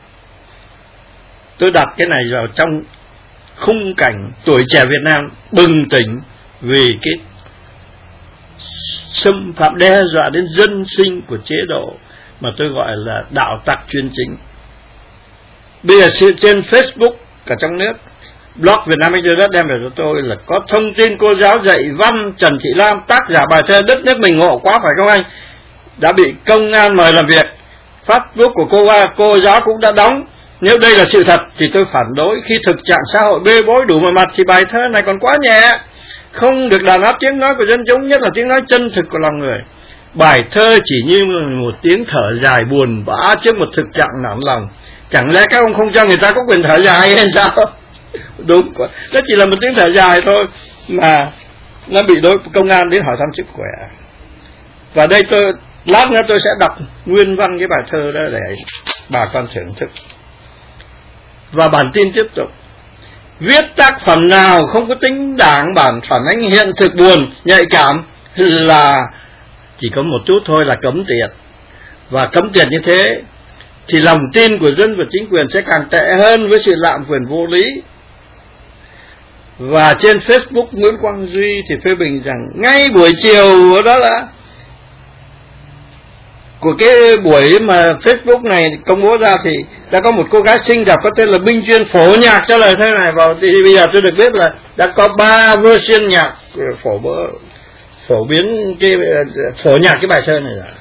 A: Tôi đặt cái này vào trong khung cảnh tuổi trẻ Việt Nam bừng tỉnh vì cái xâm phạm đe dọa đến dân sinh của chế độ mà tôi gọi là đạo tặc chuyên chính. Bây giờ trên Facebook cả trong nước, blog Việt Nam Anh đã đem về cho tôi là có thông tin cô giáo dạy văn Trần Thị Lam, tác giả bài thơ Đất nước mình ngộ quá phải không anh, đã bị công an mời làm việc. Facebook của cô giáo cũng đã đóng. Nếu đây là sự thật thì tôi phản đối. Khi thực trạng xã hội bê bối đủ mọi mặt thì bài thơ này còn quá nhẹ, không được đàn áp tiếng nói của dân chúng, nhất là tiếng nói chân thực của lòng người. Bài thơ chỉ như một tiếng thở dài buồn bã trước một thực trạng nản lòng. Chẳng lẽ các ông không cho người ta có quyền thở dài hay sao? Đúng, đó chỉ là một tiếng thở dài thôi mà nó bị công an đến hỏi thăm sức khỏe. Và đây lát nữa tôi sẽ đọc nguyên văn cái bài thơ đó để bà con thưởng thức. Và bản tin tiếp tục. Viết tác phẩm nào không có tính đảng bản phản ánh hiện thực buồn, nhạy cảm là chỉ có một chút thôi là cấm tiệt. Và cấm tiệt như thế thì lòng tin của dân và chính quyền sẽ càng tệ hơn với sự lạm quyền vô lý. Và trên Facebook Nguyễn Quang Duy thì phê bình rằng ngay buổi chiều đó là của cái buổi mà Facebook này công bố ra thì đã có một cô gái xinh đẹp có tên là Minh Chuyên phổ nhạc cho lời thơ này vào. Thì bây giờ tôi được biết là đã có 3 version nhạc phổ biến phổ nhạc cái bài thơ này rồi.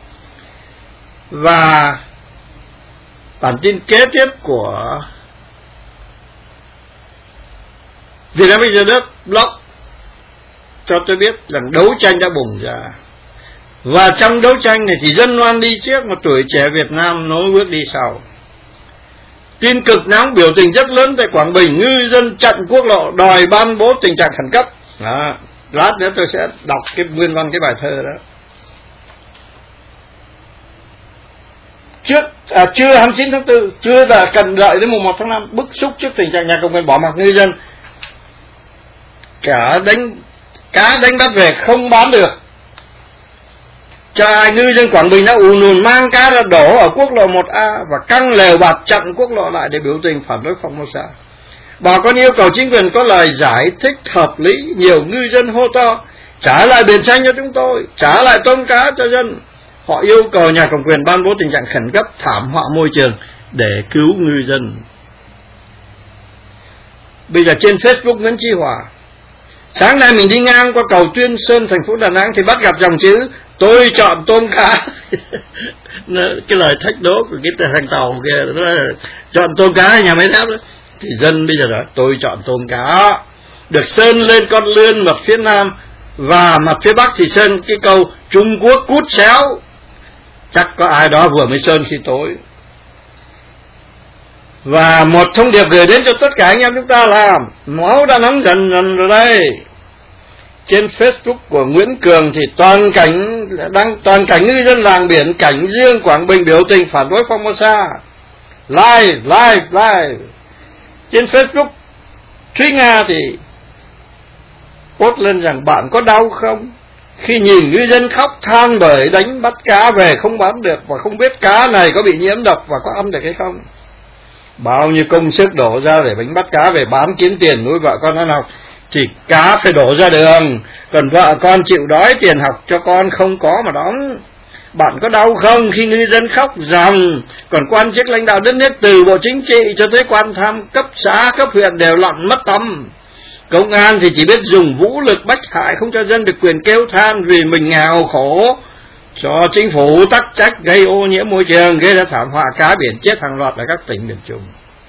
A: Và bản tin kế tiếp của Việt Nam Bây Giờ Đất blog cho tôi biết rằng đấu tranh đã bùng ra. Và trong đấu tranh này thì dân loan đi trước mà tuổi trẻ Việt Nam nối bước đi sau. Tin cực nóng biểu tình rất lớn tại Quảng Bình, ngư dân chặn quốc lộ đòi ban bố tình trạng khẩn cấp. Đó. Lát nữa tôi sẽ đọc cái nguyên văn cái bài thơ đó. Trưa 29 tháng 4, chưa là cần đợi đến mùng 1 tháng 5, bức xúc trước tình trạng nhà cầm quyền bỏ mặc ngư dân. Cá đánh bắt về không bán được. Cho ai ngư dân Quảng Bình đã ùn ùn mang cá ra đổ ở quốc lộ 1A và căng lều bạt chặn quốc lộ lại để biểu tình phản đối Formosa. Bà con yêu cầu chính quyền có lời giải thích hợp lý. Nhiều ngư dân hô to trả lại biển xanh cho chúng tôi, trả lại tôm cá cho dân. Họ yêu cầu nhà cầm quyền ban bố tình trạng khẩn cấp thảm họa môi trường để cứu ngư dân. Bây giờ trên Facebook Nguyễn Chí Hòa, sáng nay mình đi ngang qua cầu Tuyên Sơn thành phố Đà Nẵng thì bắt gặp dòng chữ tôi chọn tôm cá. Cái lời thách đố của cái thằng tàu kia đó là chọn tôm cá nhà máy thép đó. Thì dân bây giờ đó tôi chọn tôm cá, được sơn lên con lươn mặt phía nam, và mặt phía bắc thì sơn cái câu Trung Quốc cút xéo. Chắc có ai đó vừa mới sơn khi tối. Và một thông điệp gửi đến cho tất cả anh em chúng ta là máu đã nóng dần dần rồi đây. Trên Facebook của Nguyễn Cường thì toàn cảnh ngư dân làng biển Cảnh Dương Quảng Bình biểu tình phản đối Formosa. Live. Trên Facebook Thúy Nga thì post lên rằng bạn có đau không khi nhìn ngư dân khóc than bởi đánh bắt cá về không bán được và không biết cá này có bị nhiễm độc và có ăn được hay không. Bao nhiêu công sức đổ ra để đánh bắt cá về bán kiếm tiền nuôi vợ con ăn học thì cá phải đổ ra đường, còn vợ con chịu đói tiền học cho con không có mà đóng. Bạn có đau không khi ngư dân khóc rằng còn quan chức lãnh đạo đất nước từ Bộ Chính trị cho tới quan tham cấp xã cấp huyện đều lặn mất tăm. Công an thì chỉ biết dùng vũ lực bách hại, không cho dân được quyền kêu than vì mình nghèo khổ, cho chính phủ tắc trách gây ô nhiễm môi trường, gây ra thảm họa cá biển chết hàng loạt ở các tỉnh miền Trung.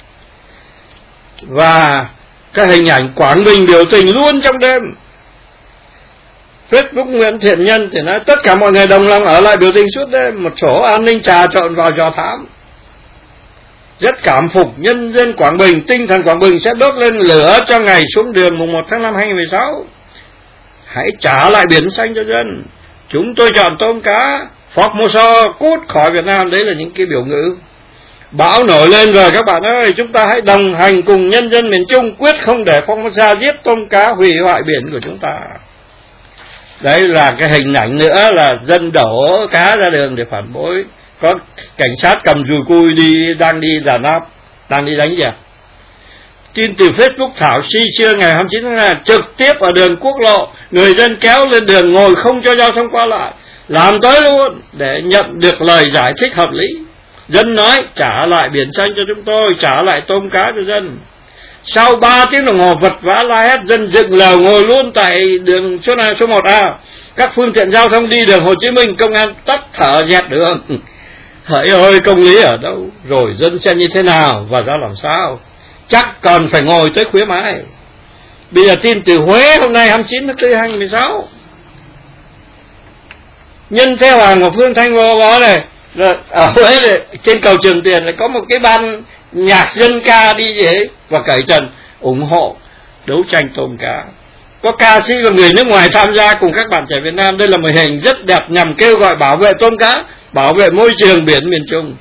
A: Và các hình ảnh Quảng Bình biểu tình luôn trong đêm. Facebook Nguyễn Thiện Nhân thì nói tất cả mọi người đồng lòng ở lại biểu tình suốt đêm, một số an ninh trà trộn vào dò thám. Rất cảm phục nhân dân Quảng Bình, tinh thần Quảng Bình sẽ đốt lên lửa cho ngày xuống đường mùng 1 tháng 5 2016. Hãy trả lại biển xanh cho dân. Chúng tôi chọn tôm cá, Formosa cút khỏi Việt Nam. Đấy là những cái biểu ngữ. Bão nổi lên rồi các bạn ơi, chúng ta hãy đồng hành cùng nhân dân miền Trung, quyết không để Formosa giết tôm cá, hủy hoại biển của chúng ta. Đấy là cái hình ảnh nữa là dân đổ cá ra đường để phản đối. Có cảnh sát cầm dùi cui đang đi đàn áp, đang đi đánh giặc. Tin từ Facebook Thảo Si trưa ngày 29 tháng 2, trực tiếp ở đường quốc lộ, người dân kéo lên đường ngồi không cho giao thông qua lại, làm tới luôn để nhận được lời giải thích hợp lý. Dân nói trả lại biển xanh cho chúng tôi, trả lại tôm cá cho dân. Sau 3 tiếng đồng hồ vật vã la hét, dân dựng lều ngồi luôn tại đường số 1A. Các phương tiện giao thông đi đường Hồ Chí Minh, công an tắt thở dẹp đường. Hỡi ơi, công lý ở đâu? Rồi dân xem như thế nào và ra làm sao? Chắc còn phải ngồi tới khuya mai. Bây giờ tin từ Huế hôm nay 29 tháng 4 2016. Nhân Thế Hoàng và Phương Thanh Bó này, rồi ở Huế này, trên cầu Trường Tiền là có một cái ban nhạc dân ca đi vậy và cởi trần ủng hộ đấu tranh tôm cá. Có ca sĩ và người nước ngoài tham gia cùng các bạn trẻ Việt Nam. Đây là một hình rất đẹp nhằm kêu gọi bảo vệ tôm cá, bảo vệ môi trường biển miền Trung.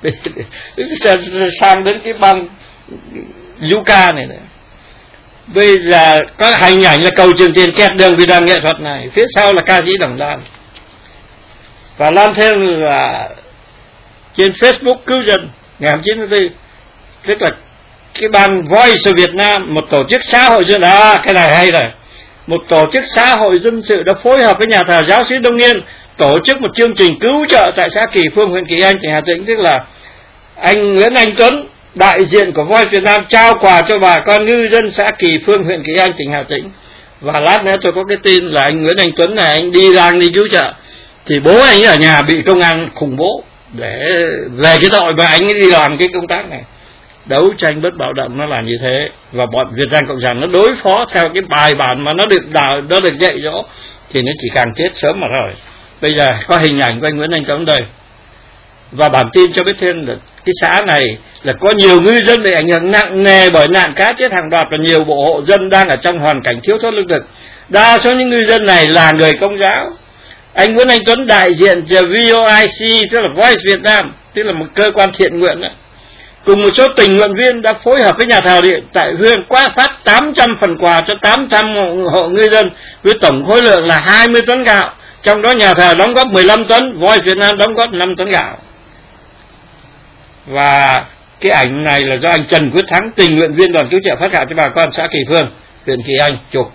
A: Sang đến cái băng Yucca này. Bây giờ có hình ảnh là cầu Trường Tiền kẹt đường vì đoàn nghệ thuật này, phía sau là ca sĩ Đồng Lan. Và lan thêm là trên Facebook Cứu Dân ngày 29 tháng 4, tức là cái ban Voice of Việt Nam, một tổ chức xã hội dân, cái này hay rồi, một tổ chức xã hội dân sự đã phối hợp với nhà thờ giáo xứ Đông Yên tổ chức một chương trình cứu trợ tại xã Kỳ Phương, huyện Kỳ Anh, tỉnh Hà Tĩnh. Tức là anh Nguyễn Anh Tuấn, đại diện của Voice Việt Nam, trao quà cho bà con ngư dân xã Kỳ Phương, huyện Kỳ Anh, tỉnh Hà Tĩnh. Và lát nữa tôi có cái tin là anh Nguyễn Anh Tuấn này, anh đang đi cứu trợ, thì bố anh ở nhà bị công an khủng bố để về cái tội mà anh đi làm cái công tác này. Đấu tranh bất bạo động nó là như thế, và bọn Việt Nam Cộng sản nó đối phó theo cái bài bản mà nó được dạy dỗ thì nó chỉ càng chết sớm mà thôi. Bây giờ có hình ảnh của anh Nguyễn Anh Tuấn đây, và bản tin cho biết thêm là cái xã này là có nhiều ngư dân bị ảnh hưởng nặng nề bởi nạn cá chết hàng loạt, và nhiều bộ hộ dân đang ở trong hoàn cảnh thiếu thốn lương thực. Đa số những ngư dân này là người Công giáo. Anh Nguyễn Anh Tuấn đại diện cho VOIC, tức là Voice Việt Nam, tức là một cơ quan thiện nguyện đó, cùng một số tình nguyện viên đã phối hợp với nhà thờ điện tại huyện qua phát 800 phần quà cho 800 hộ ngư dân với tổng khối lượng là 20 tấn gạo, trong đó nhà thờ đóng góp 15 tấn, Voice Việt Nam đóng góp 5 tấn gạo. Và cái ảnh này là do anh Trần Quyết Thắng, tình nguyện viên đoàn cứu trợ phát gạo cho bà con xã Kỳ Phương, huyện Kỳ Anh chụp.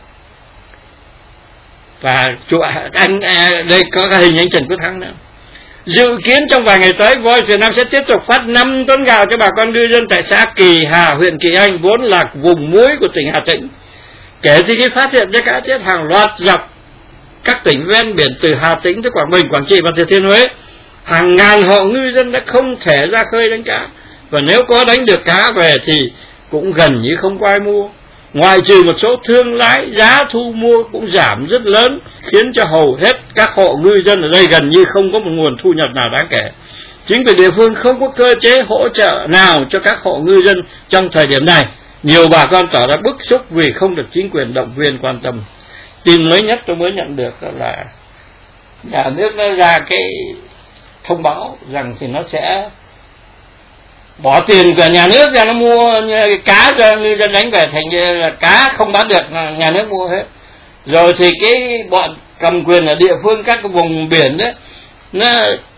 A: Và anh đây có cái hình anh Trần Quyết Thắng nữa. Dự kiến trong vài ngày tới, Voice Việt Nam sẽ tiếp tục phát 5 tấn gạo cho bà con ngư dân tại xã Kỳ Hà, huyện Kỳ Anh, vốn là vùng muối của tỉnh Hà Tĩnh. Kể từ khi phát hiện ra cá chết hàng loạt dọc các tỉnh ven biển từ Hà Tĩnh tới Quảng Bình, Quảng Trị và Thừa Thiên Huế, hàng ngàn hộ ngư dân đã không thể ra khơi đánh cá, và nếu có đánh được cá về thì cũng gần như không có ai mua. Ngoại trừ một số thương lái, giá thu mua cũng giảm rất lớn, khiến cho hầu hết các hộ ngư dân ở đây gần như không có một nguồn thu nhập nào đáng kể. Chính quyền địa phương không có cơ chế hỗ trợ nào cho các hộ ngư dân trong thời điểm này. Nhiều bà con tỏ ra bức xúc vì không được chính quyền động viên quan tâm. Tin mới nhất tôi mới nhận được là nhà nước nó ra cái thông báo rằng thì nó sẽ bỏ tiền của nhà nước ra nó mua cá cho ngư dân đánh về, thành ra là cá không bán được, nhà nước mua hết. Rồi thì cái bọn cầm quyền ở địa phương các cái vùng biển đấy, nó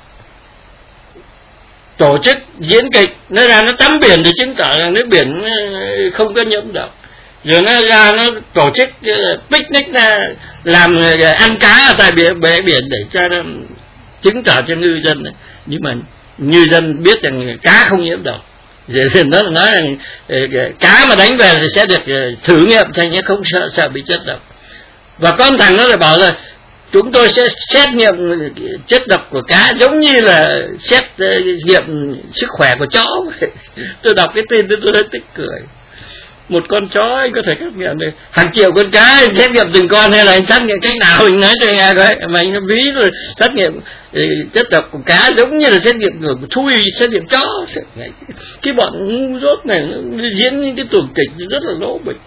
A: tổ chức diễn kịch, nó ra nó tắm biển để chứng tỏ rằng nước biển không có nhiễm độc. Rồi nó ra nó tổ chức picnic, làm ăn cá ở tại bể biển để cho nó chứng tỏ cho ngư dân. Nhưng mà ngư dân biết rằng cá không nhiễm độc, rồi nó nói rằng cá mà đánh về thì sẽ được thử nghiệm, thành ra không sợ bị chất độc. Và con thằng nó lại bảo là chúng tôi sẽ xét nghiệm chất độc của cá giống như là xét nghiệm sức khỏe của chó. Tôi đọc cái tin tôi thấy tức cười. Một con chó anh có thể xét nghiệm được hàng triệu con cá, anh xét nghiệm từng con hay là anh xét nghiệm cách nào, anh nói cho nghe coi. Mà anh ví rồi xét nghiệm chất độc của cá giống như là xét nghiệm của thui, xét nghiệm chó. Cái bọn ngu dốt này nó diễn những cái tuồng kịch rất là lỗ bịch.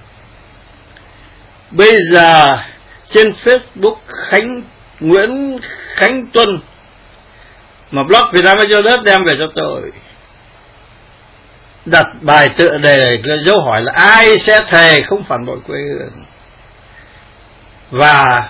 A: Bây giờ trên Facebook Nguyễn Khánh Tuân mà blog Việt Nam cho đất đem về cho tôi, đặt bài tựa đề dấu hỏi là ai sẽ thề không phản bội quê hương, và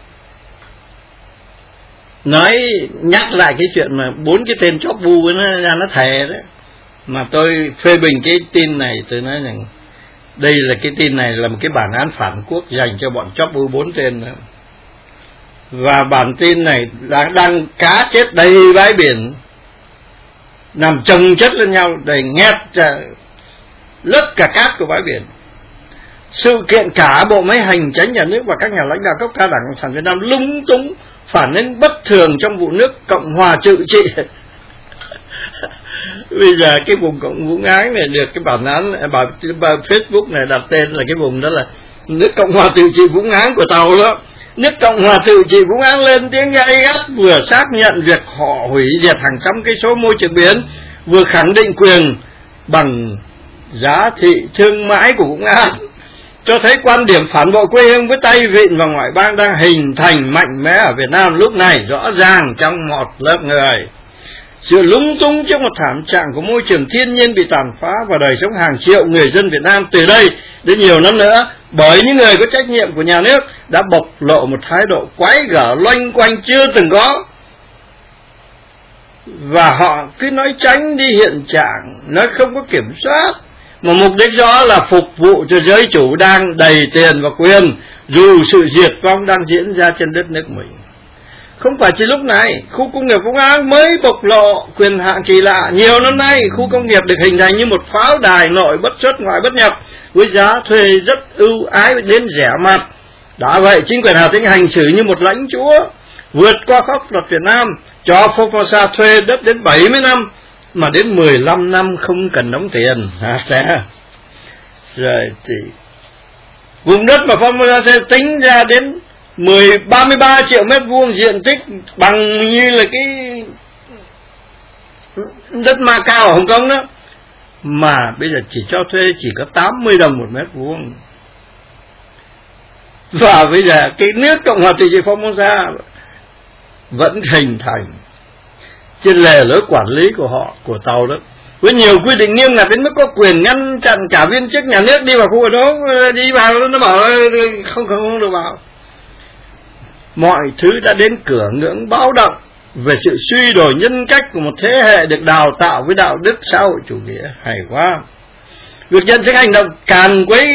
A: nhắc lại cái chuyện mà 4 cái tên chóp bu nó thề đấy. Mà tôi phê bình cái tin này, tôi nói rằng đây là cái tin này là một cái bản án phản quốc dành cho bọn chóp bu 4 tên nữa. Và bản tin này đang cá chết đầy bãi biển, nằm chồng chất lên nhau, đầy nghét lấp cả cát của bãi biển. Sự kiện cả bộ máy hành chánh nhà nước và các nhà lãnh đạo cấp cao Đảng Cộng sản Việt Nam lúng túng, phản ứng bất thường trong vụ nước Cộng hòa tự trị. Bây giờ cái vùng Vũng Áng này được cái bản án Facebook này đặt tên là cái vùng đó là nước Cộng hòa tự trị Vũng Áng của Tàu đó. Nước Cộng hòa tự trị Vũng Áng lên tiếng gay gắt, vừa xác nhận việc họ hủy diệt hàng trăm cây số môi trường biển, vừa khẳng định quyền bằng giá thị thương mại của Vũng Áng, cho thấy quan điểm phản bội quê hương với tay vịn và ngoại bang đang hình thành mạnh mẽ ở Việt Nam lúc này rõ ràng trong một lớp người. Sự lúng túng trước một thảm trạng của môi trường thiên nhiên bị tàn phá và đời sống hàng triệu người dân Việt Nam từ đây đến nhiều năm nữa bởi những người có trách nhiệm của nhà nước đã bộc lộ một thái độ quái gở loanh quanh chưa từng có, và họ cứ nói tránh đi hiện trạng, nói không có kiểm soát, mà mục đích rõ là phục vụ cho giới chủ đang đầy tiền và quyền, dù sự diệt vong đang diễn ra trên đất nước mình. Không phải chỉ lúc này, khu công nghiệp Vũng Áng mới bộc lộ quyền hạn kỳ lạ. Nhiều năm nay, khu công nghiệp được hình thành như một pháo đài nội bất xuất ngoại bất nhập, với giá thuê rất ưu ái đến rẻ mạt. Đã vậy, chính quyền Hà Tĩnh hành xử như một lãnh chúa, vượt qua pháp luật Việt Nam, cho Formosa thuê đất đến 70 năm, mà đến 15 năm không cần đóng tiền. Rồi thì vùng đất mà Formosa tính ra đến 33 triệu mét vuông diện tích bằng như là cái đất Macau ở Hồng Kông đó, mà bây giờ chỉ cho thuê chỉ có 80 đồng một mét vuông. Và bây giờ cái nước Cộng hòa Tự trị Formosa vẫn hình thành trên lề lối quản lý của họ, của Tàu đó, với nhiều quy định nghiêm ngặt đến mức có quyền ngăn chặn cả viên chức nhà nước đi vào khu vực đó, đi vào nó bảo không được vào. Mọi thứ đã đến cửa ngưỡng báo động về sự suy đổi nhân cách của một thế hệ được đào tạo với đạo đức xã hội chủ nghĩa. Hay quá. Việc nhận thức hành động càn quấy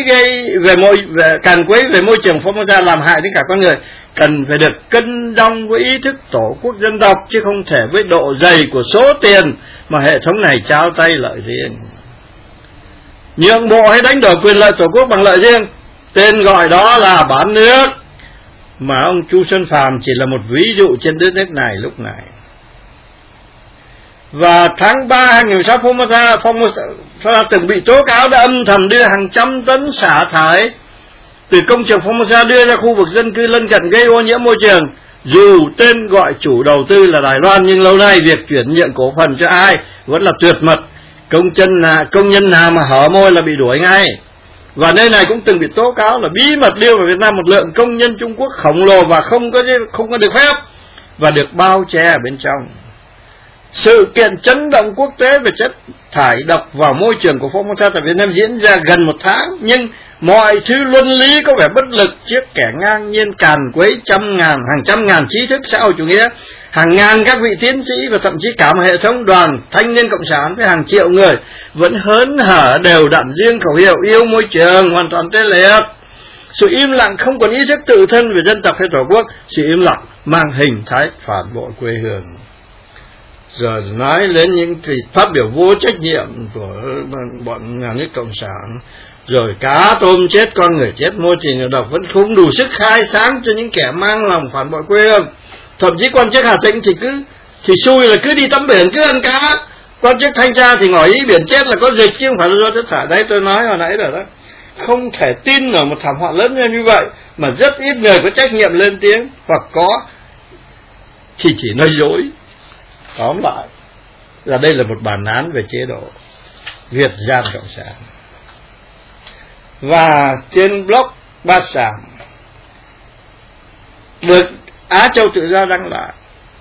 A: về môi trường Formosa làm hại đến cả con người cần phải được cân đong với ý thức tổ quốc dân tộc, chứ không thể với độ dày của số tiền mà hệ thống này trao tay lợi riêng. Nhượng bộ hay đánh đổi quyền lợi tổ quốc bằng lợi riêng, tên gọi đó là bán nước, mà ông Chu Xuân Phàm chỉ là một ví dụ trên đất nước này lúc này. Và tháng 3 2016, Formosa từng bị tố cáo đã âm thầm đưa hàng trăm tấn xả thải từ công trường Formosa đưa ra khu vực dân cư lân cận gây ô nhiễm môi trường. Dù tên gọi chủ đầu tư là Đài Loan, nhưng lâu nay việc chuyển nhượng cổ phần cho ai vẫn là tuyệt mật. Công nhân nào mà hở môi là bị đuổi ngay. Và nơi này cũng từng bị tố cáo là bí mật đưa vào Việt Nam một lượng công nhân Trung Quốc khổng lồ và không có được phép, và được bao che ở bên trong. Sự kiện chấn động quốc tế về chất thải độc vào môi trường của Formosa tại Việt Nam diễn ra gần một tháng, nhưng mọi thứ luân lý có vẻ bất lực trước kẻ ngang nhiên càn quấy hàng trăm ngàn trí thức xã hội chủ nghĩa, hàng ngàn các vị tiến sĩ và thậm chí cả một hệ thống đoàn thanh niên cộng sản với hàng triệu người vẫn hớn hở đều đặn riêng khẩu hiệu yêu môi trường hoàn toàn tê liệt. Sự im lặng không còn ý thức tự thân về dân tộc hay tổ quốc, sự im lặng mang hình thái phản bội quê hương. Rồi nói đến những phát biểu vô trách nhiệm của bọn nhà nước cộng sản, rồi cá tôm chết, con người chết, môi trường độc, vẫn không đủ sức khai sáng cho những kẻ mang lòng phản bội quê hương. Thậm chí quan chức Hà Tĩnh thì xui là cứ đi tắm biển, cứ ăn cá. Quan chức thanh tra thì ngỏ ý biển chết là có dịch chứ không phải là do chất thải. Đấy, tôi nói hồi nãy rồi đó. Không thể tin ở một thảm họa lớn như vậy mà rất ít người có trách nhiệm lên tiếng, hoặc có thì chỉ nói dối. Tóm lại là đây là một bản án về chế độ Việt Gian Cộng sản. Và trên blog Bát Sàm được Á Châu Tự Do đăng lại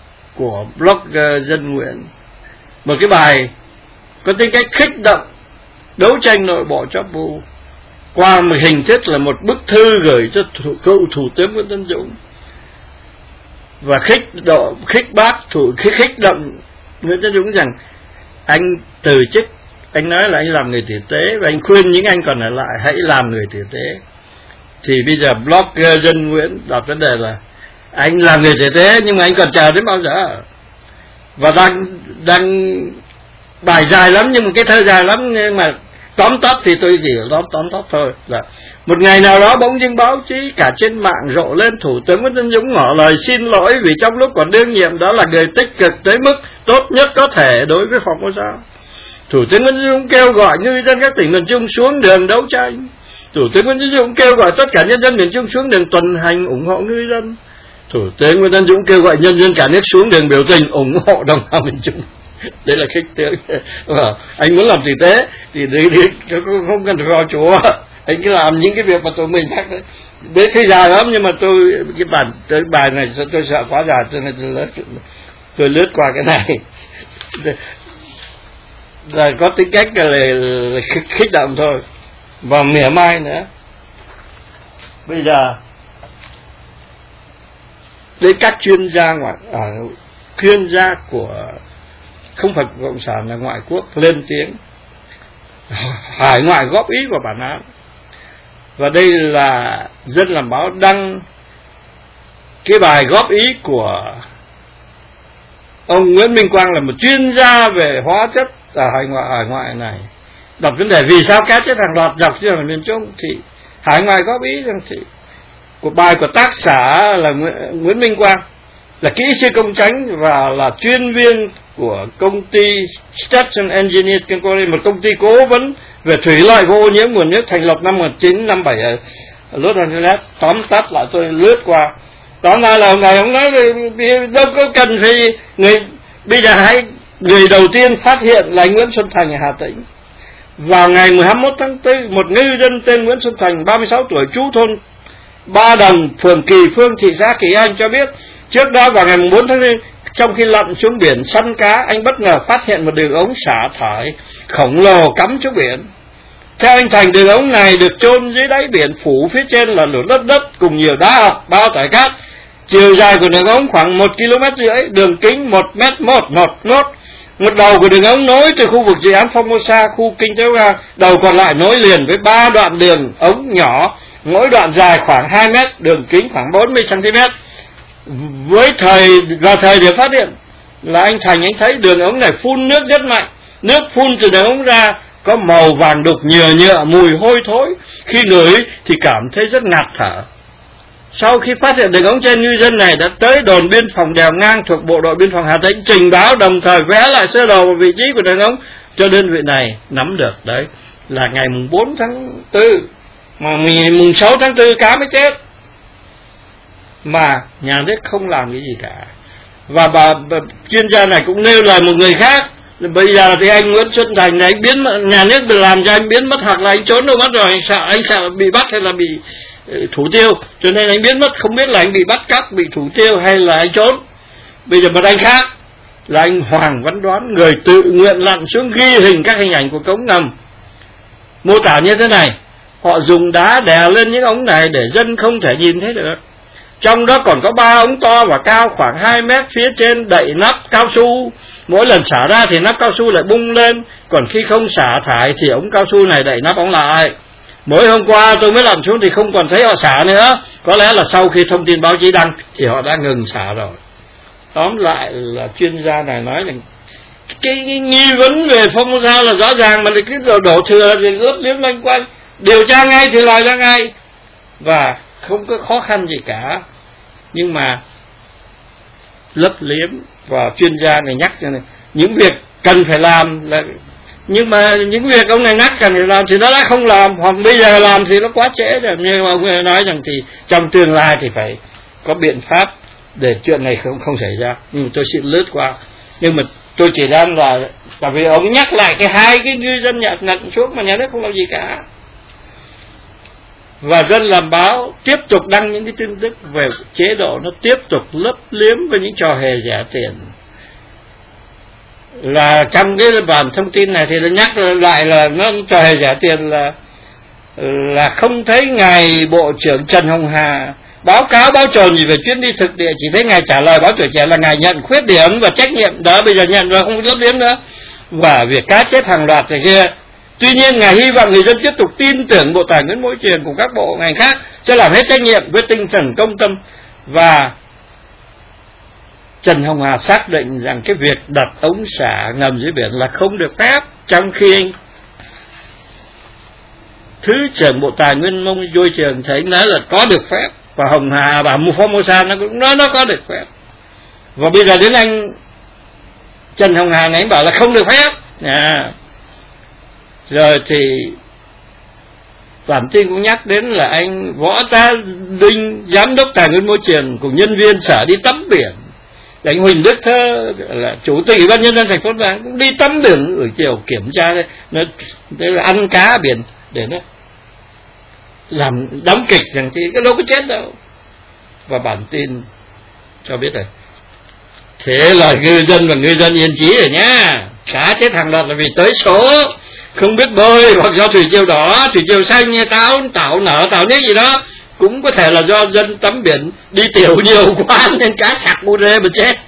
A: của blogger Dân Nguyễn một cái bài có tính cách khích động đấu tranh nội bộ cho vụ qua một hình thức là một bức thư gửi cho cựu Thủ tướng Nguyễn Tấn Dũng và khích động Nguyễn Tấn Dũng rằng anh từ chức, anh nói là anh làm người tử tế và anh khuyên những anh còn ở lại hãy làm người tử tế. Thì bây giờ blogger Dân Nguyễn đặt vấn đề là anh làm người tử tế nhưng mà anh còn chờ đến bao giờ? Và đang bài dài lắm, nhưng mà cái thơ dài lắm, nhưng mà tóm tắt thì tôi chỉ tóm tắt thôi là một ngày nào đó bỗng dưng báo chí cả trên mạng rộ lên Thủ tướng Nguyễn Tấn Dũng ngỏ lời xin lỗi vì trong lúc còn đương nhiệm đó là người tích cực tới mức tốt nhất có thể đối với Formosa. Thủ tướng Nguyễn Tấn Dũng kêu gọi ngư dân các tỉnh miền Trung xuống đường đấu tranh. Thủ tướng Nguyễn Tấn Dũng kêu gọi tất cả nhân dân miền Trung xuống đường tuần hành ủng hộ ngư dân. Thủ tướng Nguyễn Tấn Dũng kêu gọi nhân dân cả nước xuống đường biểu tình ủng hộ đồng bào miền Trung. Đây là khích tướng. Anh muốn làm tử tế thì đi không cần phải vào chùa, anh cứ làm những cái việc mà tụi mình chắc đấy. Đến khi dài lắm, nhưng mà cái bài này tôi sợ quá dài, cho nên tôi lướt qua cái này. Là có tính cách là khích động thôi và mỉa mai nữa. Bây giờ đến các chuyên gia của không phải cộng sản là ngoại quốc lên tiếng hải ngoại góp ý vào bản án. Và đây là Dân làm báo đăng cái bài góp ý của ông Nguyễn Minh Quang, là một chuyên gia về hóa chất ở hải ngoại này, đặt vấn đề vì sao cá chết hàng loạt dọc trên ở miền Trung. Thì hải ngoại góp ý rằng thì của bài của tác giả là Nguyễn Minh Quang, là kỹ sư công tránh và là chuyên viên của công ty Stetson Engineers, một công ty cố vấn về thủy lợi và ô nhiễm nguồn nước thành lập năm 1957 ở Los Angeles. Tóm tắt lại, tôi lướt qua. Tóm lại là ông nói đâu có cần phải bây giờ người đầu tiên phát hiện là anh Nguyễn Xuân Thành ở Hà Tĩnh. Vào ngày 21 tháng 4, một ngư dân tên Nguyễn Xuân Thành, 36 tuổi, trú thôn Ba Đồng, phường Kỳ Phương, thị xã Kỳ Anh cho biết, trước đó vào ngày 4 tháng 4, trong khi lặn xuống biển săn cá, anh bất ngờ phát hiện một đường ống xả thải khổng lồ cắm xuống biển. Theo anh Thành, đường ống này được chôn dưới đáy biển, phủ phía trên là lửa đất cùng nhiều đá học, bao tải cát. Chiều dài của đường ống khoảng 1,5 km, đường kính 1,1 m. Một đầu của đường ống nối từ khu vực dự án Formosa, khu kinh tế ga, đầu còn lại nối liền với 3 đoạn đường ống nhỏ, mỗi đoạn dài khoảng 2 m, đường kính khoảng 40 cm. Vào thời điểm phát hiện là anh Thành thấy đường ống này phun nước rất mạnh. Nước phun từ đường ống ra có màu vàng đục nhựa, mùi hôi thối. Khi ngửi thì cảm thấy rất ngạt thở. Sau khi phát hiện đường ống trên, ngư dân này đã tới đồn biên phòng Đèo Ngang thuộc Bộ đội Biên phòng Hà Tĩnh trình báo, đồng thời vẽ lại sơ đồ và vị trí của đường ống cho đơn vị này nắm được. Đấy là ngày 4 tháng 4, mà mùng 6 tháng 4 cá mới chết, mà nhà nước không làm cái gì cả. Và bà chuyên gia này cũng nêu lời một người khác, bây giờ thì anh Nguyễn Xuân Thành này, anh biến nhà nước làm cho anh biến mất, hoặc là anh trốn đâu mất rồi, anh sợ bị bắt hay là bị thủ tiêu, cho nên anh biến mất, không biết là anh bị bắt cóc, bị thủ tiêu hay là anh trốn. Bây giờ một anh khác là anh Hoàng Văn Đoán, người tự nguyện lặn xuống ghi hình các hình ảnh của cống ngầm, mô tả như thế này: họ dùng đá đè lên những ống này để dân không thể nhìn thấy được. Trong đó còn có 3 ống to và cao khoảng 2 mét, phía trên đậy nắp cao su. Mỗi lần xả ra thì nắp cao su lại bung lên, còn khi không xả thải thì ống cao su này đậy nắp ống lại. Mỗi hôm qua tôi mới làm xuống thì không còn thấy họ xả nữa. Có lẽ là sau khi thông tin báo chí đăng thì họ đã ngừng xả rồi. Tóm lại là chuyên gia này nói là cái nghi vấn về Formosa là rõ ràng, mà cái đổ thừa thì ướp liếm loanh quanh, điều tra ngay thì lòi ra ngay và không có khó khăn gì cả. Nhưng mà lấp liếm, và chuyên gia này nhắc cho này, những việc cần phải làm là, nhưng mà những việc ông này nhắc cần phải làm thì nó đã không làm, hoặc bây giờ làm thì nó quá trễ rồi. Nhưng mà ông ấy nói rằng thì trong tương lai thì phải có biện pháp để chuyện này không xảy ra. Nhưng tôi xin lướt qua, nhưng mà tôi chỉ đang là tại vì ông nhắc lại hai cái ngư dân nhận xuống mà nhà nước không làm gì cả. Và Dân làm báo tiếp tục đăng những cái tin tức về chế độ, nó tiếp tục lấp liếm với những trò hề rẻ tiền. là trong cái bản thông tin này thì nó nhắc lại là nó cho hề trả tiền là không thấy ngài Bộ trưởng Trần Hồng Hà báo cáo báo tròn gì về chuyến đi thực địa, chỉ thấy ngài trả lời báo Tuổi Trẻ là ngài nhận khuyết điểm và trách nhiệm đó, bây giờ nhận rồi không lấp liếm nữa, và việc cá chết hàng loạt này kia. Tuy nhiên ngài hy vọng người dân tiếp tục tin tưởng Bộ Tài nguyên Môi trường cùng các bộ ngành khác sẽ làm hết trách nhiệm với tinh thần công tâm. Và Trần Hồng Hà xác định rằng cái việc đặt ống xả ngầm dưới biển là không được phép, trong khi anh Thứ trưởng Bộ Tài nguyên Môi trường thấy nói là có được phép, và Hồng Hà và Formosa nó cũng nói nó có được phép. Và bây giờ đến anh Trần Hồng Hà này bảo là không được phép. Rồi thì bản tin cũng nhắc đến là anh Võ Tá Đinh, giám đốc Tài nguyên Môi trường cùng nhân viên sở đi tắm biển. Anh Huỳnh Đức Thơ là chủ tịch Ủy ban nhân dân thành phố Đà Nẵng cũng đi tắm biển buổi chiều kiểm tra đây, nó là ăn cá biển để nó làm đóng kịch rằng thì cái đâu có chết đâu. Và bản tin cho biết rồi, thế là ngư dân và ngư dân yên chí rồi nhá. Cá chết hàng loạt là vì tới số không biết bơi, hoặc do thủy triều đỏ, thủy triều xanh, tảo nở, tảo nếp gì đó, cũng có thể là do dân tắm biển đi tiểu nhiều quá nên cá sặc bu rê mà chết.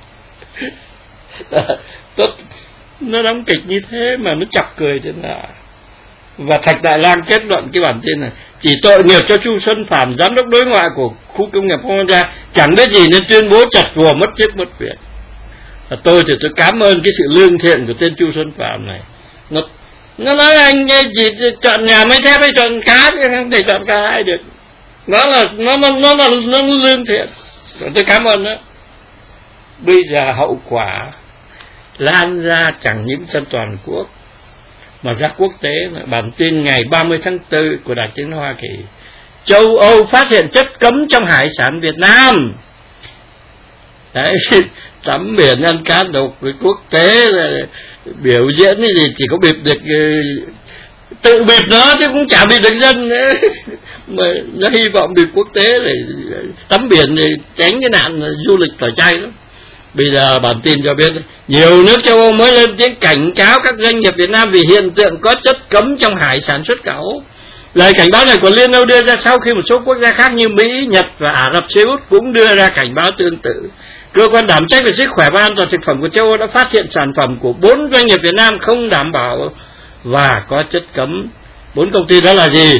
A: Nó đóng kịch như thế mà nó chọc cười thế nào. Và Thạch Đại Lang kết luận cái bản tin này, chỉ tội nghiệp cho Chu Xuân Phạm, giám đốc đối ngoại của khu công nghiệp Formosa, chẳng biết gì nên tuyên bố chặt vùa mất chết mất việc. Tôi thì tôi cảm ơn cái sự lương thiện của tên Chu Xuân Phạm này. Nó nói anh chỉ chọn nhà máy thép hay chọn cá chứ không thể chọn cả hai được. Nó là lương thiện. Tôi cảm ơn đó. Bây giờ hậu quả lan ra chẳng những trên toàn quốc mà ra quốc tế. Bản tin ngày 30 tháng 4 của Đài Tiếng Hoa Kỳ, châu Âu phát hiện chất cấm trong hải sản Việt Nam. Đấy, tắm biển ăn cá độc với quốc tế là biểu diễn cái gì chỉ có bịp được tự bịp nó chứ cũng chả bịp được dân nữa. Mà nó hy vọng bịp quốc tế để tắm biển để tránh cái nạn du lịch tẩy chay đó. Bây giờ bản tin cho biết nhiều nước châu Âu mới lên tiếng cảnh cáo các doanh nghiệp Việt Nam vì hiện tượng có chất cấm trong hải sản xuất khẩu. Lời cảnh báo này của Liên Âu đưa ra sau khi một số quốc gia khác như Mỹ, Nhật và Ả Rập Xê Út cũng đưa ra cảnh báo tương tự. Cơ quan đảm trách về sức khỏe và an toàn thực phẩm của châu Âu đã phát hiện sản phẩm của 4 doanh nghiệp Việt Nam không đảm bảo và có chất cấm. 4 công ty đó là gì?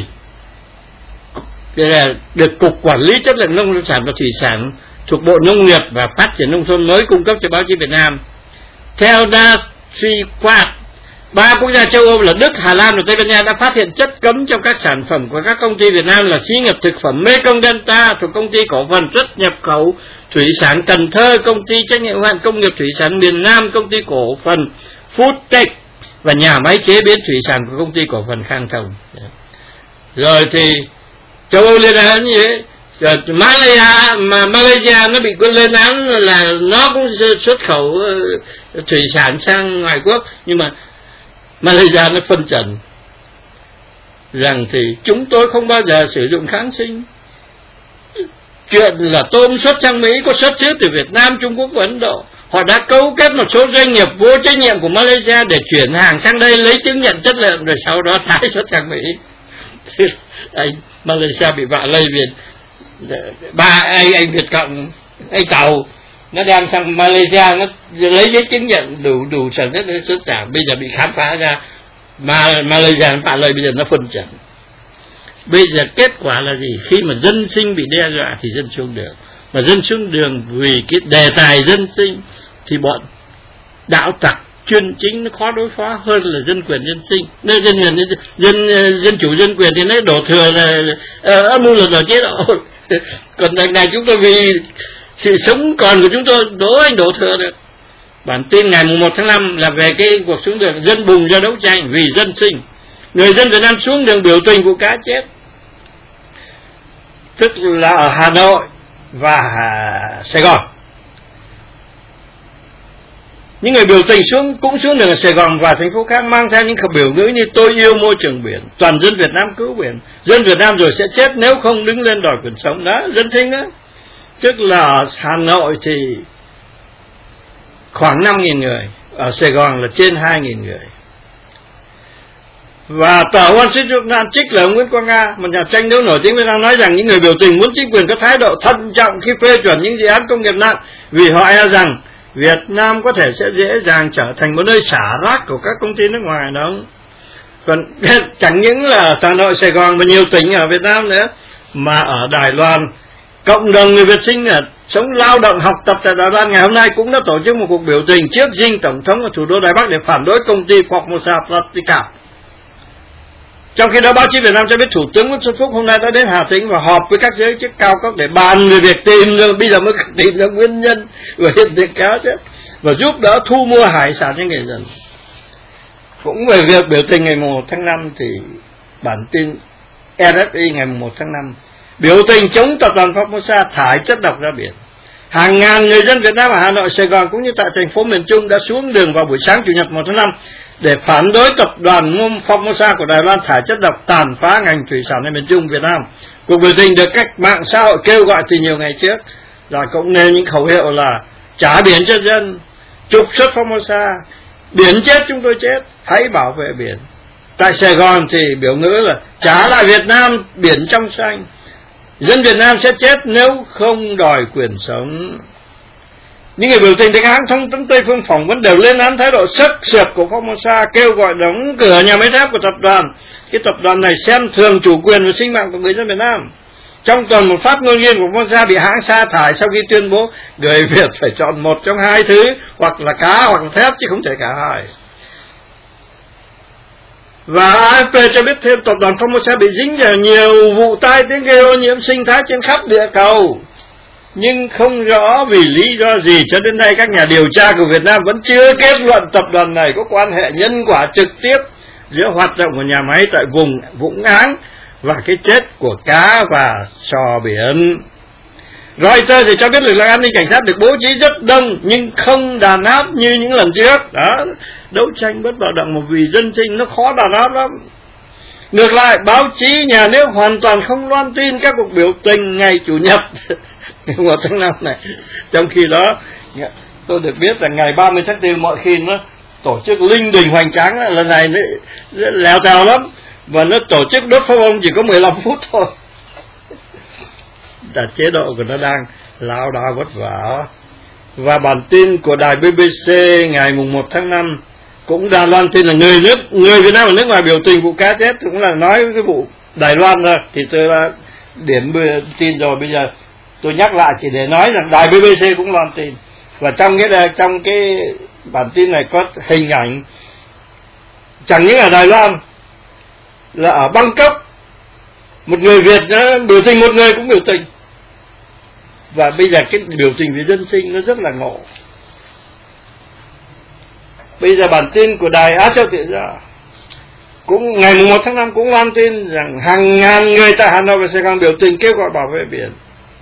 A: Đây là được Cục Quản lý Chất lượng Nông sản và Thủy sản thuộc Bộ Nông nghiệp và Phát triển Nông thôn mới cung cấp cho báo chí Việt Nam. Theo DaSiquat, 3 quốc gia châu Âu là Đức, Hà Lan và Tây Ban Nha đã phát hiện chất cấm trong các sản phẩm của các công ty Việt Nam là xí nghiệp thực phẩm Mekong Delta thuộc Công ty Cổ phần Xuất nhập khẩu Thủy sản Cần Thơ, Công ty trách nhiệm hữu hạn Công nghiệp Thủy sản miền Nam, Công ty Cổ phần Foodtech và nhà máy chế biến thủy sản của Công ty Cổ phần Khang Thông. Rồi thì châu Âu lên án như thế. Rồi Malaysia nó bị lên án là nó cũng xuất khẩu thủy sản sang ngoại quốc, nhưng mà Malaysia nó phân trần rằng thì chúng tôi không bao giờ sử dụng kháng sinh. Chuyện là tôm xuất sang Mỹ có xuất xứ từ Việt Nam, Trung Quốc và Ấn Độ. Họ đã cấu kết một số doanh nghiệp vô trách nhiệm của Malaysia để chuyển hàng sang đây lấy chứng nhận chất lượng rồi sau đó tái xuất sang Mỹ. Anh Malaysia bị vạ lây Việt. Anh Việt Cộng, anh Tàu nó đem sang Malaysia, nó lấy giấy chứng nhận đủ sản xuất để xuất cảng, bây giờ bị khám phá ra Malaysia nó vạ lây, bây giờ nó phân trần. Bây giờ kết quả là gì? Khi mà dân sinh bị đe dọa thì dân xuống đường, mà dân xuống đường vì cái đề tài dân sinh thì bọn đạo tặc chuyên chính nó khó đối phó hơn là dân quyền dân sinh. Nơi dân chủ dân quyền thì nó đổ thừa là âm mưu lật đổ chế độ. Còn đằng này chúng tôi vì sự sống còn của chúng tôi đổ thừa được. Bản tin ngày 1 tháng 5 là về cái cuộc xuống đường dân bùng ra đấu tranh vì dân sinh. Người dân Việt Nam xuống đường biểu tình vụ cá chết, tức là ở Hà Nội và Sài Gòn. Những người biểu tình cũng xuống đường ở Sài Gòn và thành phố khác mang theo những khẩu biểu ngữ như tôi yêu môi trường biển, toàn dân Việt Nam cứu biển, dân Việt Nam rồi sẽ chết nếu không đứng lên đòi quyền sống. Đó, dân sinh đó. Tức là ở Hà Nội thì khoảng 5.000 người, ở Sài Gòn là trên 2.000 người. Và tờ Wall Street Journal trích lời ông Nguyễn Quang Nga, một nhà tranh đấu nổi tiếng Việt Nam, nói rằng những người biểu tình muốn chính quyền có thái độ thận trọng khi phê chuẩn những dự án công nghiệp nặng, vì họ e rằng Việt Nam có thể sẽ dễ dàng trở thành một nơi xả rác của các công ty nước ngoài đó. Còn chẳng những là Hà Nội, Sài Gòn và nhiều tỉnh ở Việt Nam nữa, mà ở Đài Loan, cộng đồng người Việt sinh sống lao động học tập tại Đài Loan ngày hôm nay cũng đã tổ chức một cuộc biểu tình trước dinh tổng thống ở thủ đô Đài Bắc để phản đối công ty Formosa Plastica. Trong khi đó, báo chí Việt Nam cho biết Thủ tướng Nguyễn Xuân Phúc hôm nay đã đến Hà Tĩnh và họp với các giới chức cao cấp để bàn về việc tìm ra, bây giờ mới tìm ra nguyên nhân của hiện tượng cá chết và giúp đỡ thu mua hải sản cho người dân. Cũng về việc biểu tình ngày 1 tháng 5 thì bản tin RFI ngày 1 tháng 5 biểu tình chống tập đoàn Formosa thải chất độc ra biển. Hàng ngàn người dân Việt Nam ở Hà Nội, Sài Gòn cũng như tại thành phố miền Trung đã xuống đường vào buổi sáng Chủ nhật 1 tháng 5 để phản đối tập đoàn Formosa của Đài Loan thải chất độc tàn phá ngành thủy sản ở miền Trung Việt Nam. Cuộc biểu tình được các mạng xã hội kêu gọi từ nhiều ngày trước, và cũng nêu những khẩu hiệu là trả biển cho dân, trục xuất Formosa, biển chết chúng tôi chết, hãy bảo vệ biển. Tại Sài Gòn thì biểu ngữ là trả lại Việt Nam biển trong xanh, dân Việt Nam sẽ chết nếu không đòi quyền sống. Những người biểu tình được hãng thông tấn Tây Phương phỏng vấn đều lên án thái độ xất xược của Formosa, kêu gọi đóng cửa nhà máy thép của tập đoàn. Cái tập đoàn này xem thường chủ quyền và sinh mạng của người dân Việt Nam. Trong tuần, một phát ngôn viên của Formosa bị hãng sa thải sau khi tuyên bố người Việt phải chọn một trong hai thứ, hoặc là cá hoặc là thép, chứ không thể cả hai. Và AFP cho biết thêm tập đoàn Formosa bị dính vào nhiều vụ tai tiếng gây ô nhiễm sinh thái trên khắp địa cầu, nhưng không rõ vì lý do gì cho đến nay các nhà điều tra của Việt Nam vẫn chưa kết luận tập đoàn này có quan hệ nhân quả trực tiếp giữa hoạt động của nhà máy tại vùng Vũng Áng và cái chết của cá và sò biển. Reuters thì cho biết lực lượng an ninh cảnh sát được bố trí rất đông nhưng không đàn áp như những lần trước. Đó, đấu tranh bất bạo động một vì dân sinh nó khó đàn áp lắm. Ngược lại, báo chí nhà nước hoàn toàn không loan tin các cuộc biểu tình ngày Chủ nhật 1 tháng 5 này. Trong khi đó, tôi được biết là ngày 30 tháng 4 mọi khi nó tổ chức linh đình hoành tráng, lần này nó lèo tèo lắm, và nó tổ chức đốt pháo bông chỉ có 15 phút thôi. Là chế độ của nó đang lao đao vất vả. Và bản tin của đài BBC ngày 1 tháng 5 cũng đã loan tin là người Việt Nam ở nước ngoài biểu tình vụ cá chết, cũng là nói cái vụ Đài Loan thôi. Thì tôi đã điểm tin rồi, bây giờ tôi nhắc lại chỉ để nói rằng đài BBC cũng loan tin. Và trong cái bản tin này có hình ảnh chẳng những ở Đài Loan, là ở Bangkok một người Việt biểu tình, một người cũng biểu tình. Và bây giờ cái biểu tình vì dân sinh nó rất là ngộ. Bây giờ bản tin của đài Á Châu Tự Do cũng ngày 1 tháng 5 cũng loan tin rằng hàng ngàn người tại Hà Nội và Sài Gòn biểu tình kêu gọi bảo vệ biển.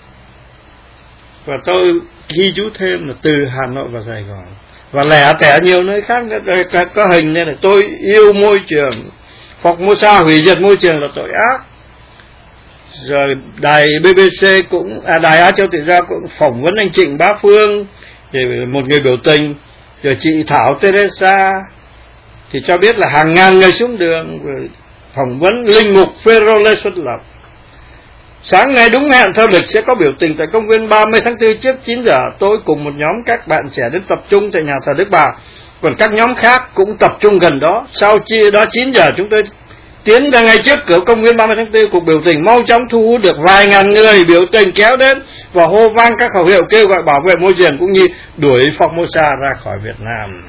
A: Và tôi ghi chú thêm là từ Hà Nội và Sài Gòn và lẻ tẻ nhiều nơi khác. Có hình này là tôi yêu môi trường, Formosa hủy diệt môi trường là tội ác. Rồi đài BBC cũng đài Á Châu Tự Do cũng phỏng vấn anh Trịnh Bá Phương, thì một người biểu tình. Rồi chị Thảo Teresa thì cho biết là hàng ngàn người xuống đường. Rồi phỏng vấn linh mục Phêrô Lê Xuân Lộc. Sáng nay đúng hẹn theo lịch sẽ có biểu tình tại công viên 30 tháng 4 trước 9 giờ. Tôi cùng một nhóm các bạn trẻ đến tập trung tại nhà thờ Đức Bà. Còn các nhóm khác cũng tập trung gần đó. Sau đó 9 giờ chúng tôi tiến ra ngay trước cửa công viên 30 tháng 4. Cuộc biểu tình mau chóng thu hút được vài ngàn người biểu tình kéo đến và hô vang các khẩu hiệu kêu gọi bảo vệ môi trường cũng như đuổi Formosa ra khỏi Việt Nam.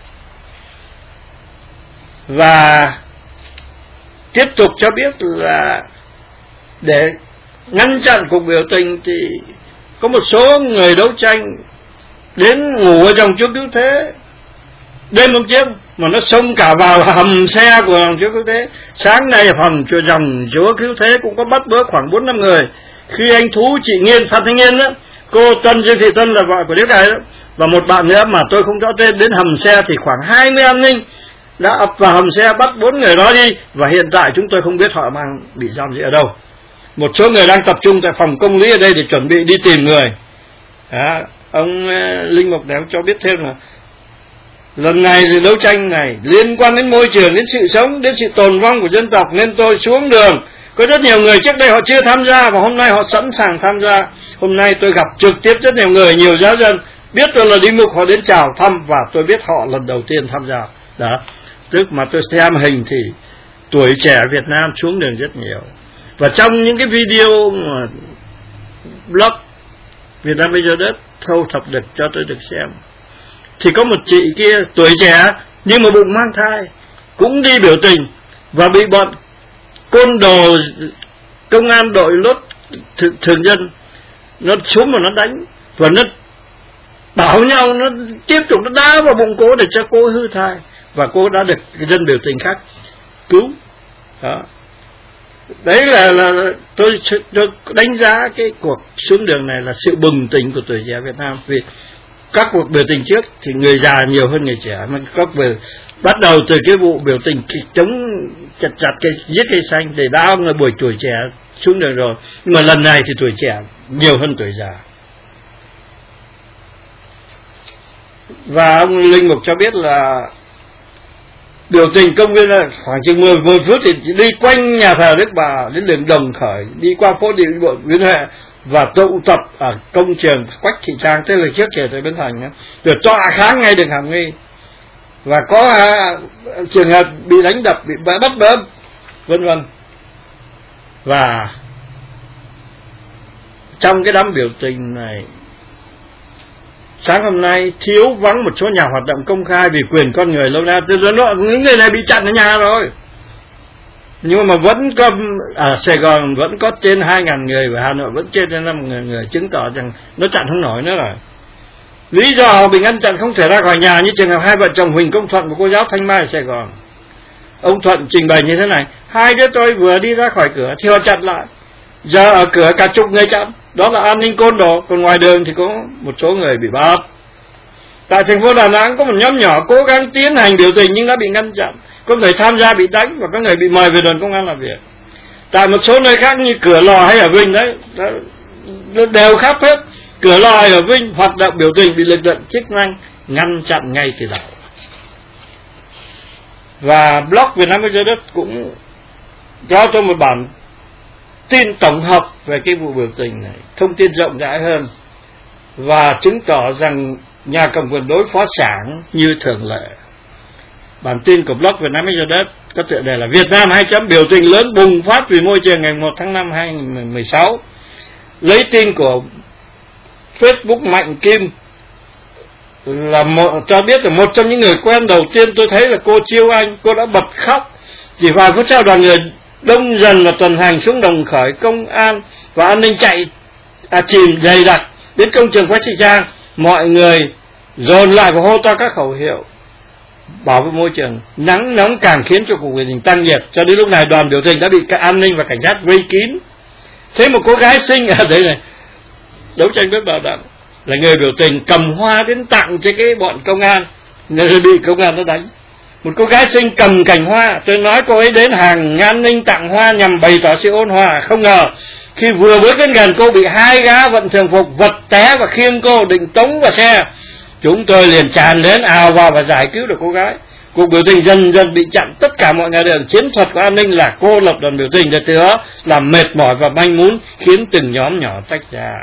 A: Và tiếp tục cho biết là để ngăn chặn cuộc biểu tình thì có một số người đấu tranh đến ngủ ở dòng Chúa Cứu Thế đêm hôm trước, mà nó xông cả vào hầm xe của dòng Chúa Cứu Thế. Sáng nay hầm dòng Chúa Cứu Thế cũng có bắt bớ khoảng 4-5 người. Khi anh Thú, chị Nghiên, Phan Thanh Nghiên đó, cô Tân Dương Thị Tân là vợ của Đức Đại đó, và một bạn nữa mà tôi không rõ tên đến hầm xe thì khoảng 20 an ninh đã ập vào hầm xe bắt 4 người đó đi, và hiện tại chúng tôi không biết họ bị giam giữ ở đâu. Một số người đang tập trung tại phòng công lý ở đây để chuẩn bị đi tìm người. Ông Linh Mục Đéo cho biết thêm là lần này thì đấu tranh này liên quan đến môi trường, đến sự sống, đến sự tồn vong của dân tộc, nên tôi xuống đường. Có rất nhiều người trước đây họ chưa tham gia và hôm nay họ sẵn sàng tham gia. Hôm nay tôi gặp trực tiếp rất nhiều người, nhiều giáo dân biết tôi là đi mục, họ đến chào thăm và tôi biết họ lần đầu tiên tham gia. Đó, tức mà tôi xem hình thì tuổi trẻ Việt Nam xuống đường rất nhiều. Và trong những cái video mà blog Việt Nam Bây Giờ Đất thu thập được cho tôi được xem, thì có một chị kia tuổi trẻ nhưng mà bụng mang thai cũng đi biểu tình và bị bọn côn đồ công an đội lốt thường dân nó xuống mà nó đánh, và nó bảo nhau nó tiếp tục nó đá vào bụng cô để cho cô hư thai, và cô đã được dân biểu tình khác cứu. Đó, đấy là tôi đánh giá cái cuộc xuống đường này là sự bừng tỉnh của tuổi trẻ Việt Nam. Vì các cuộc biểu tình trước thì người già nhiều hơn người trẻ, mà bắt đầu từ cái vụ biểu tình chống chặt cây, giết cây xanh để đã người buổi tuổi trẻ xuống đường rồi, nhưng mà lần này thì tuổi trẻ nhiều hơn tuổi già. Và ông Linh Mục cho biết là biểu tình công viên là khoảng chừng 10 phút thì đi quanh nhà thờ Đức Bà đến đường Đồng Khởi, đi qua phố đi bộ Nguyễn Huệ và tụ tập ở công trường Quách Thị Trang, thế là trước kia tới Bến Thành đó, rồi tọa kháng ngay đường Hàm Nghi, và có trường hợp bị đánh đập, bị bắt bớ, vân vân. Và trong cái đám biểu tình này, sáng hôm nay thiếu vắng một số nhà hoạt động công khai vì quyền con người lâu nay. Những người này bị chặn ở nhà rồi, nhưng mà vẫn có ở Sài Gòn vẫn có trên 2.000 người, và Hà Nội vẫn trên 5.000 người, chứng tỏ rằng nó chặn không nổi nữa rồi. Lý do họ bị ngăn chặn không thể ra khỏi nhà, như trường hợp hai vợ chồng Huỳnh Công Thuận và cô giáo Thanh Mai ở Sài Gòn. Ông Thuận trình bày như thế này: hai đứa tôi vừa đi ra khỏi cửa thì họ chặn lại, giờ ở cửa cả chục người chặn, đó là an ninh côn đồ. Còn ngoài đường thì có một số người bị bắt. Tại thành phố Đà Nẵng có một nhóm nhỏ cố gắng tiến hành biểu tình nhưng đã bị ngăn chặn, có người tham gia bị đánh và có người bị mời về đồn công an làm việc. Tại một số nơi khác như Cửa Lò hay ở Vinh đấy, đều khắp hết. Cửa Lò hay ở Vinh hoạt động biểu tình bị lực lượng chức năng ngăn chặn ngay từ đầu. Và blog Việt Nam Bây Giờ Đất cũng cho tôi một bản tin tổng hợp về cái vụ biểu tình này, thông tin rộng rãi hơn, và chứng tỏ rằng nhà cầm quyền đối phó sảng như thường lệ. Bản tin của blog Việt Nam Bây Giờ Đất có tựa đề là Việt Nam biểu tình lớn bùng phát vì môi trường ngày 1 tháng 5 2016. Lấy tin của Facebook Mạnh Kim là cho biết là một trong những người quen đầu tiên tôi thấy là cô Chiêu Anh. Cô đã bật khóc. Chỉ vài phút sau đoàn người đông dần là tuần hành xuống Đồng Khởi, công an và an ninh chìm dày đặc đến công trường Quách Thị Trang. Mọi người dồn lại và hô to các khẩu hiệu bảo vệ môi trường. Nắng nóng càng khiến cho cuộc biểu tình tăng nhiệt, cho đến lúc này đoàn biểu tình đã bị an ninh và cảnh sát vây kín. Thế một cô gái xinh ở đây này, đấu tranh với bảo đảm, là người biểu tình cầm hoa đến tặng cho cái bọn công an, người bị công an nó đánh. Một cô gái xinh cầm cành hoa, tôi nói cô ấy đến hàng an ninh tặng hoa nhằm bày tỏ sự ôn hòa. Không ngờ khi vừa bước đến gần cô bị hai gã vận thường phục vật té và khiêng cô định tống vào xe. Chúng tôi liền tràn đến ào vào và giải cứu được cô gái. Cuộc biểu tình dần dần bị chặn tất cả mọi ngã đường. Chiến thuật của an ninh là cô lập đoàn biểu tình, để từ đó làm mệt mỏi và manh mún, khiến từng nhóm nhỏ tách ra.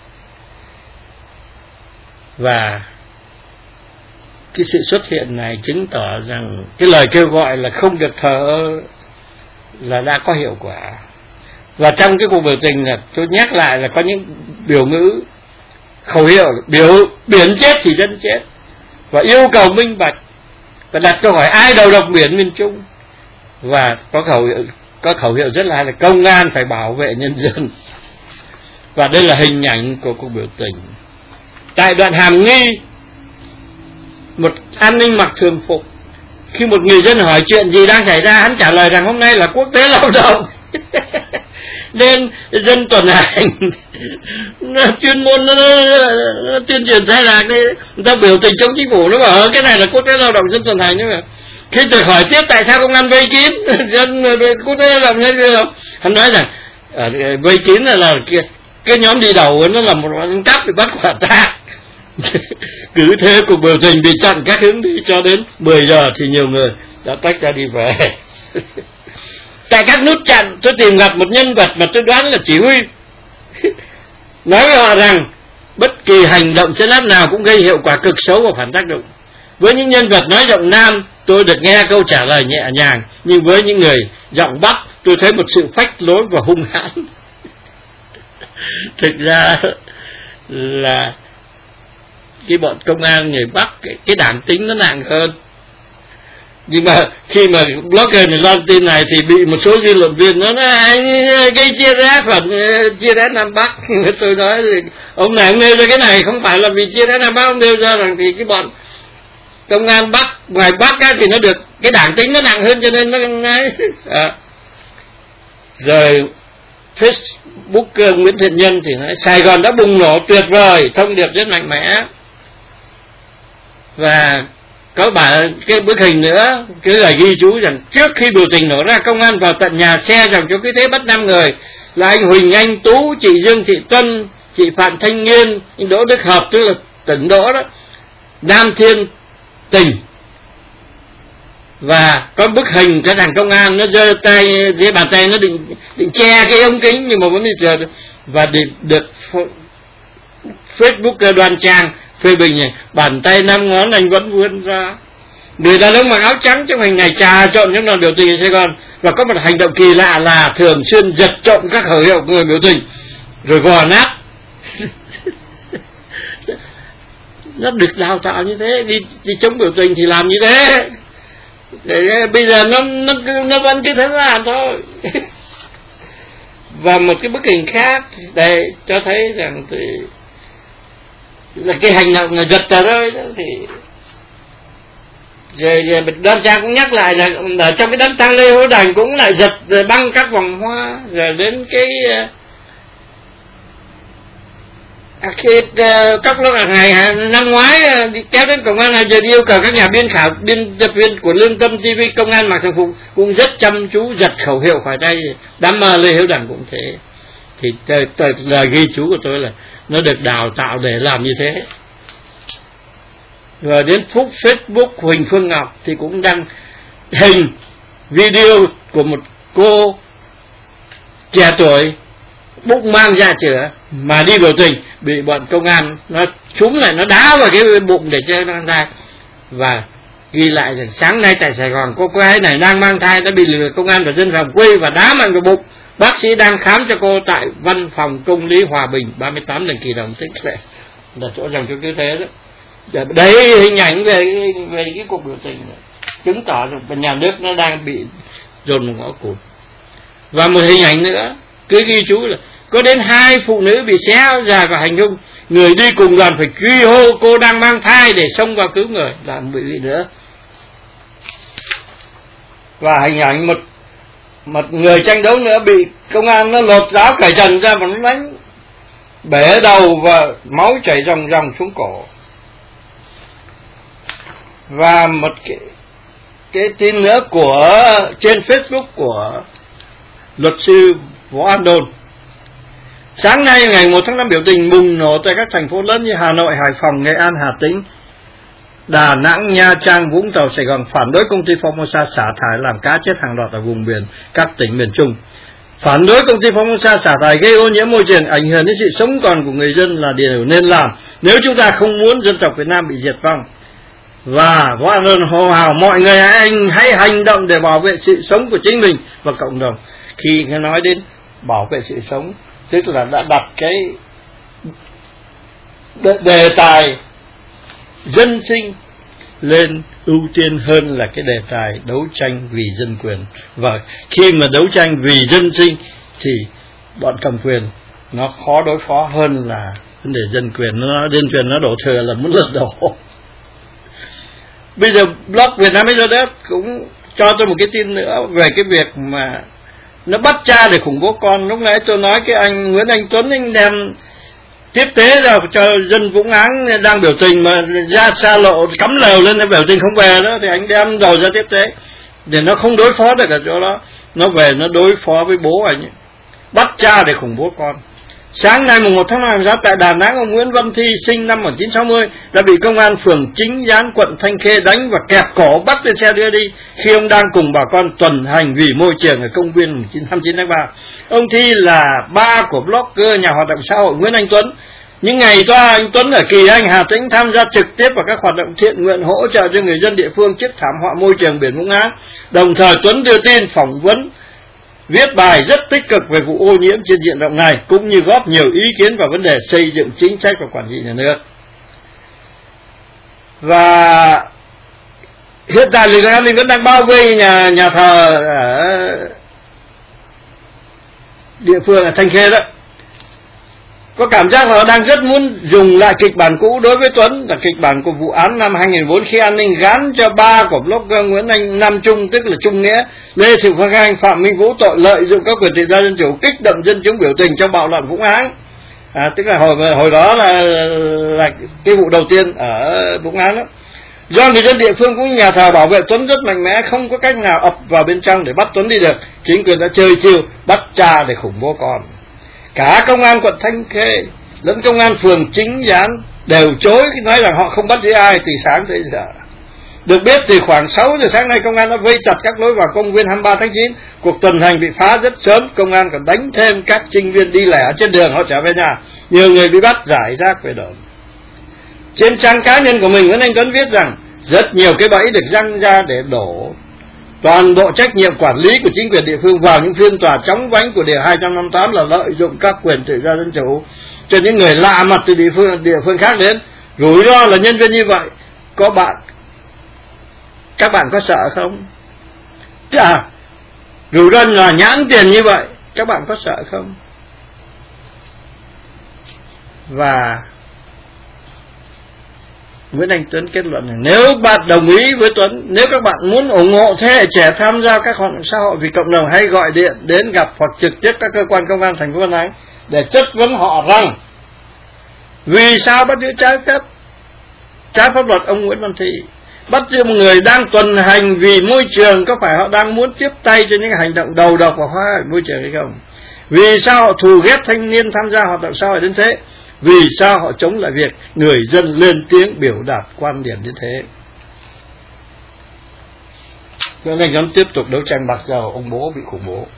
A: Và cái sự xuất hiện này chứng tỏ rằng cái lời kêu gọi là không được thờ ơ là đã có hiệu quả. Và trong cái cuộc biểu tình là tôi nhắc lại là có những biểu ngữ, khẩu hiệu biển chết thì dân chết, và yêu cầu minh bạch, và đặt câu hỏi ai đầu độc biển miền Trung. Và có khẩu hiệu rất là công an phải bảo vệ nhân dân. Và đây là hình ảnh của cuộc biểu tình. Tại đoạn Hàm Nghi, một an ninh mặc thường phục, khi một người dân hỏi chuyện gì đang xảy ra, hắn trả lời rằng hôm nay là quốc tế lao động. Nên dân tuần hành chuyên môn nó tuyên truyền sai lạc đấy, người ta biểu tình chống chính phủ, nó bảo cái này là quốc tế lao động dân tuần hành đấy mà. Khi tôi hỏi tiếp tại sao công an vây kín dân quốc tế lao động như thế nào, hắn nói rằng vây kín là cái nhóm đi đầu nó là một bọn cắp bị bắt quả tang, Cứ thế cuộc biểu tình bị chặn các hướng đi cho đến 10 giờ thì nhiều người đã tách ra đi về. Tại các nút chặn tôi tìm gặp một nhân vật mà tôi đoán là chỉ huy. Nói với họ rằng bất kỳ hành động trấn áp nào cũng gây hiệu quả cực xấu và phản tác dụng. Với những nhân vật nói giọng Nam, tôi được nghe câu trả lời nhẹ nhàng, nhưng với những người giọng Bắc, tôi thấy một sự phách lối và hung hãn. Thực ra là cái bọn công an người Bắc, cái đảng tính nó nặng hơn. Nhưng mà khi mà blogger này loan tin này thì bị một số dư luận viên nó nói anh gây chia rẽ phần chia rẽ Nam Bắc. Tôi nói thì ông này ông nêu ra cái này không phải là vì chia rẽ Nam Bắc, ông nêu ra rằng thì cái bọn công an Bắc ngoài Bắc á, thì nó được cái đảng tính nó nặng hơn cho nên nó nói. Rồi Facebook Nguyễn Thiện Nhân thì nói Sài Gòn đã bùng nổ tuyệt vời, thông điệp rất mạnh mẽ. Và có cái bức hình nữa, cái lời ghi chú rằng trước khi biểu tình nổ ra, công an vào tận nhà xe dòng cho cái thế bắt 5 người là anh Huỳnh Anh Tú, chị Dương Thị Tuân, chị Phạm Thanh Nghiên, anh Đỗ Đức Hợp, tức là tỉnh Đỗ đó, Nam Thiên Tình. Và có bức hình cái thằng công an nó giơ tay dưới bàn tay, nó định che cái ống kính nhưng mà vẫn đi chờ được. Và được Facebook Đoan Trang phê bình này, bàn tay 5 ngón anh vẫn vươn ra. Người đàn ông mặc áo trắng trong hình này trà trộn trong đoàn biểu tình ở Sài Gòn. Và có một hành động kỳ lạ là thường xuyên giật trộm các khẩu hiệu của người biểu tình rồi gò nát. Nó được đào tạo như thế, đi chống biểu tình thì làm như thế. Để bây giờ nó vẫn cứ thế làm thôi. Và một cái bức hình khác để cho thấy rằng thì là cái hành động là giật tờ rơi đó. Thì rồi Đoan Trang cũng nhắc lại là ở trong cái đám tang Lê Hữu Đành cũng lại giật rồi băng các vòng hoa. Rồi đến cái các lúc ngày năm ngoái đi kéo đến công an giờ đi yêu cầu các nhà biên tập viên của Lương Tâm TV công an mặc thường phục cũng rất chăm chú giật khẩu hiệu khỏi đây. Đám Lê Hữu Đành cũng thế. Thì lời ghi chú của tôi là nó được đào tạo để làm như thế. Rồi đến Facebook Huỳnh Phương Ngọc thì cũng đăng hình video của một cô trẻ tuổi bụng mang dạ chữa mà đi biểu tình bị bọn công an nó trúng lại, nó đá vào cái bụng để cho nó mang thai. Và ghi lại rằng sáng nay tại Sài Gòn cô gái này đang mang thai đã bị lực lượng công an và dân phòng quây và đá mạnh vào bụng. Bác sĩ đang khám cho cô tại văn phòng công lý Hòa Bình 38 Đường Kỳ Đồng, tức là chỗ dòng cho cứ thế đó. Đấy hình ảnh về cái cuộc biểu tình này, chứng tỏ rằng nhà nước nó đang bị dồn vào ngõ cụt. Và một hình ảnh nữa cứ ghi chú là có đến 2 phụ nữ bị xé áo dài và hành hung, người đi cùng đoàn phải truy hô cô đang mang thai để xông vào cứu người, làm bị nữa. Và hình ảnh một người tranh đấu nữa bị công an nó lột áo cởi trần ra và nó đánh bể đầu và máu chảy ròng ròng xuống cổ. Và một cái tin nữa của trên Facebook của luật sư Võ An Đôn. Sáng nay ngày 1 tháng 5 biểu tình bùng nổ tại các thành phố lớn như Hà Nội, Hải Phòng, Nghệ An, Hà Tĩnh, Đà Nẵng, Nha Trang, Vũng Tàu, Sài Gòn phản đối công ty Formosa xả thải làm cá chết hàng loạt ở vùng biển các tỉnh miền Trung. Phản đối công ty Formosa xả thải gây ô nhiễm môi trường, ảnh hưởng đến sự sống còn của người dân là điều nên làm nếu chúng ta không muốn dân tộc Việt Nam bị diệt vong. Và Võ An Đôn hô hào mọi người hãy hành động để bảo vệ sự sống của chính mình và cộng đồng. Khi nói đến bảo vệ sự sống, tức là đã đặt cái đề tài dân sinh lên ưu tiên hơn là cái đề tài đấu tranh vì dân quyền. Và khi mà đấu tranh vì dân sinh thì bọn cầm quyền nó khó đối phó hơn là vấn đề dân quyền. Dân quyền nó đổ thừa là muốn lật đổ. Bây giờ blog Việt Nam bây giờ đó cũng cho tôi một cái tin nữa về cái việc mà nó bắt cha để khủng bố con. Lúc nãy tôi nói cái anh Nguyễn Anh Tuấn, anh đem tiếp tế ra cho dân Vũng Áng đang biểu tình mà ra xa lộ cắm lều lên để biểu tình không về đó, thì anh đem đầu ra tiếp tế để nó không đối phó được ở chỗ đó, nó về nó đối phó với bố anh ấy. Bắt cha để khủng bố con. Sáng nay mùng 1 tháng 5 tại Đà Nẵng, ông Nguyễn Văn Thi sinh năm 1960 đã bị công an phường Chính Gián, quận Thanh Khê đánh và kẹp cổ bắt lên xe đưa đi khi ông đang cùng bà con tuần hành vì môi trường ở công viên 29 tháng 3. Ông Thi là ba của blogger nhà hoạt động xã hội Nguyễn Anh Tuấn. Những ngày qua, anh Tuấn ở Kỳ Anh, Hà Tĩnh tham gia trực tiếp vào các hoạt động thiện nguyện hỗ trợ cho người dân địa phương trước thảm họa môi trường biển Vũng Áng. Đồng thời Tuấn đưa tin, phỏng vấn, viết bài rất tích cực về vụ ô nhiễm trên diện rộng này, cũng như góp nhiều ý kiến vào vấn đề xây dựng chính sách và quản trị nhà nước. Và hiện tại lực lượng an ninh vẫn đang bao vây nhà thờ ở địa phương ở Thanh Khê đó. Có cảm giác là họ đang rất muốn dùng lại kịch bản cũ đối với Tuấn, là kịch bản của vụ án năm 2004 khi an ninh gán cho ba của blogger Nguyễn Anh Nam Trung, tức là Trung Nghĩa, Lê Thị Phương Anh, Phạm Minh Vũ tội lợi dụng các quyền tự do dân chủ kích động dân chúng biểu tình trong bạo loạn Vũng Áng. Tức là hồi đó là cái vụ đầu tiên ở Vũng Áng đó. Do người dân địa phương cũng nhà thờ bảo vệ Tuấn rất mạnh mẽ, không có cách nào ập vào bên trong để bắt Tuấn đi được, chính quyền đã chơi chiêu bắt cha để khủng bố con. Cả công an quận Thanh Khê lẫn công an phường Chính Gián đều chối, nói rằng họ không bắt giữ ai từ sáng tới giờ. Được biết từ khoảng 6 giờ sáng nay, công an đã vây chặt các lối vào công viên 23 tháng 9. Cuộc tuần hành bị phá rất sớm, công an còn đánh thêm các sinh viên đi lẻ trên đường họ trở về nhà. Nhiều người bị bắt rải rác về đồn. Trên trang cá nhân của mình, Nguyễn Anh Tuấn viết rằng rất nhiều cái bẫy được răng ra để đổ toàn bộ trách nhiệm quản lý của chính quyền địa phương vào những phiên tòa chóng vánh của điều 258 là lợi dụng các quyền tự do dân chủ cho những người lạ mặt từ địa phương khác đến. Rủi ro là nhân viên như vậy, các bạn có sợ không? Rủi ro là nhãn tiền như vậy, các bạn có sợ không? Và Nguyễn Anh Tuấn kết luận là nếu bạn đồng ý với Tuấn, nếu các bạn muốn ủng hộ thế hệ trẻ tham gia các hoạt động xã hội vì cộng đồng, hãy gọi điện đến gặp hoặc trực tiếp các cơ quan công an thành phố Đà Nẵng để chất vấn họ rằng vì sao bắt giữ trái pháp luật ông Nguyễn Văn Thi. Bắt giữ một người đang tuần hành vì môi trường, có phải họ đang muốn tiếp tay cho những hành động đầu độc và phá hại môi trường hay không? Vì sao họ thù ghét thanh niên tham gia hoạt động xã hội đến thế? Vì sao họ chống lại việc người dân lên tiếng biểu đạt quan điểm như thế? Nguyễn Anh Tuấn tiếp tục đấu tranh mặc dầu ông bố bị khủng bố.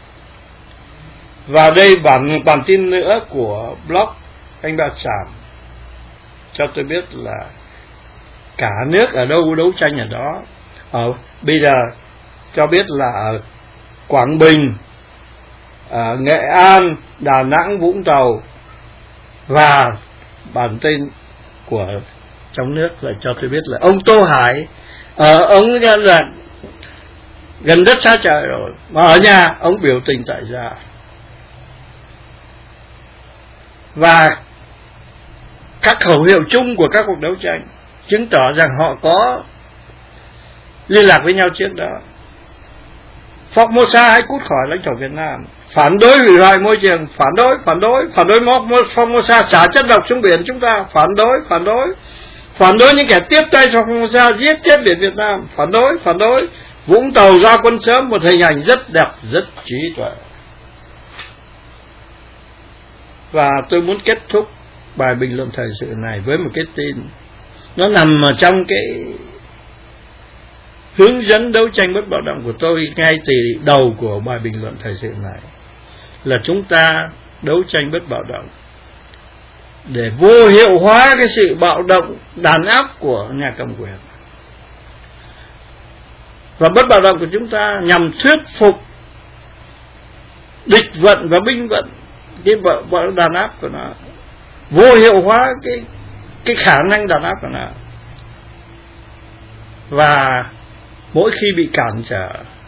A: Và đây bản tin nữa của blog Anh Ba Sàm cho tôi biết là cả nước ở đâu đấu tranh ở đó. Bây giờ cho biết là ở Quảng Bình, ở Nghệ An, Đà Nẵng, Vũng Tàu, và bản tin của trong nước là cho tôi biết là ông Tô Hải ông là gần đất xa trời rồi mà ở nhà ông biểu tình tại gia. Và các khẩu hiệu chung của các cuộc đấu tranh chứng tỏ rằng họ có liên lạc với nhau trước đó. Formosa hãy cút khỏi lãnh thổ Việt Nam, phản đối hủy hoại môi trường, phản đối Formosa xả chất độc xuống biển chúng ta, phản đối những kẻ tiếp tay cho Formosa giết chết biển Việt Nam, phản đối Vũng Tàu ra quân sớm, một hình ảnh rất đẹp, rất trí tuệ. Và tôi muốn kết thúc bài bình luận thời sự này với một cái tin, nó nằm ở trong cái hướng dẫn đấu tranh bất bạo động của tôi ngay từ đầu của bài bình luận thời sự này, là chúng ta đấu tranh bất bạo động để vô hiệu hóa cái sự bạo động đàn áp của nhà cầm quyền. Và bất bạo động của chúng ta nhằm thuyết phục địch vận và binh vận cái bạo động đàn áp của nó, vô hiệu hóa cái khả năng đàn áp của nó. Và mỗi khi bị cản trở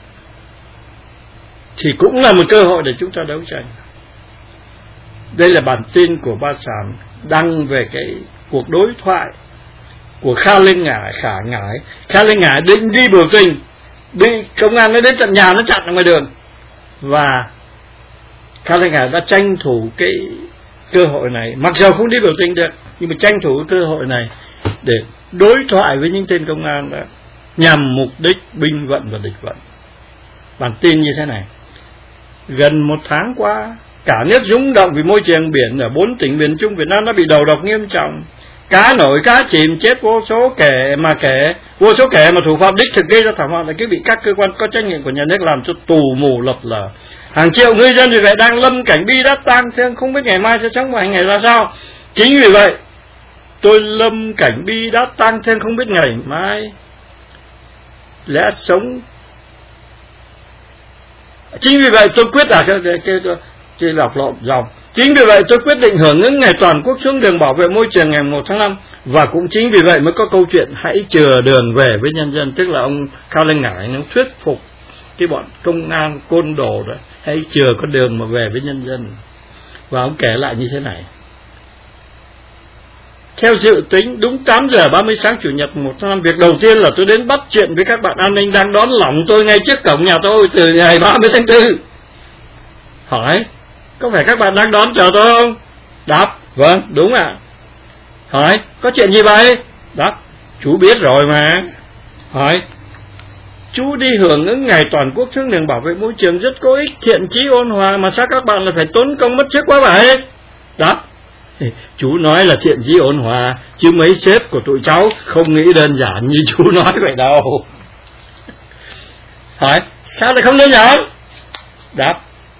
A: thì cũng là một cơ hội để chúng ta đấu tranh. Đây là bản tin của Ba Sàm đăng về cái cuộc đối thoại của Kha Linh Ngải. Kha Linh Ngải định đi biểu tình, bị công an nó đến tận nhà nó chặn ở ngoài đường, và Kha Linh Ngải đã tranh thủ cái cơ hội này, mặc dù không đi biểu tình được nhưng mà tranh thủ cái cơ hội này để đối thoại với những tên công an đó, nhằm mục đích binh vận và địch vận. Bản tin như thế này: gần một tháng qua, Cả nước rung động vì môi trường biển ở 4 tỉnh miền Trung Việt Nam nó bị đầu độc nghiêm trọng. Cá nổi cá chìm, chết vô số kẻ mà thủ phạm đích thực gây ra thảm họa là cái bị các cơ quan có trách nhiệm của nhà nước làm cho tù mù lập lờ. Hàng triệu ngư dân vì vậy đang lâm cảnh bi đát tang thương, không biết ngày mai sẽ sống và hành ngày ra sao. Chính vì vậy tôi lâm cảnh bi đát tang thương, không biết ngày mai lẽ sống. Chính vì vậy tôi quyết đọc lộn dòng. Chính vì vậy tôi quyết định hưởng ứng ngày toàn quốc xuống đường bảo vệ môi trường ngày 1 tháng 5. Và cũng chính vì vậy mới có câu chuyện hãy chừa đường về với nhân dân. Tức là ông Cao Lương Ngải nó thuyết phục cái bọn công an côn đồ đó, hãy chừa con đường mà về với nhân dân. Và ông kể lại như thế này: theo dự tính, đúng 8 giờ 30 sáng Chủ nhật 1 tháng 5, việc đầu tiên là tôi đến bắt chuyện với các bạn an ninh đang đón lỏng tôi ngay trước cổng nhà tôi từ ngày 30 tháng 4. Hỏi, có phải các bạn đang đón chờ tôi không? Đáp, vâng, đúng ạ. Hỏi, có chuyện gì vậy? Đáp, chú biết rồi mà. Hỏi, chú đi hưởng ứng ngày toàn quốc xuống đường bảo vệ môi trường rất có ích, thiện chí ôn hòa, mà sao các bạn lại phải tốn công mất sức quá vậy? Đáp, chú nói là thiện chí ôn hòa, chứ mấy sếp của tụi cháu không nghĩ đơn giản như chú nói vậy đâu. Hỏi, sao lại không đơn giản? Đáp,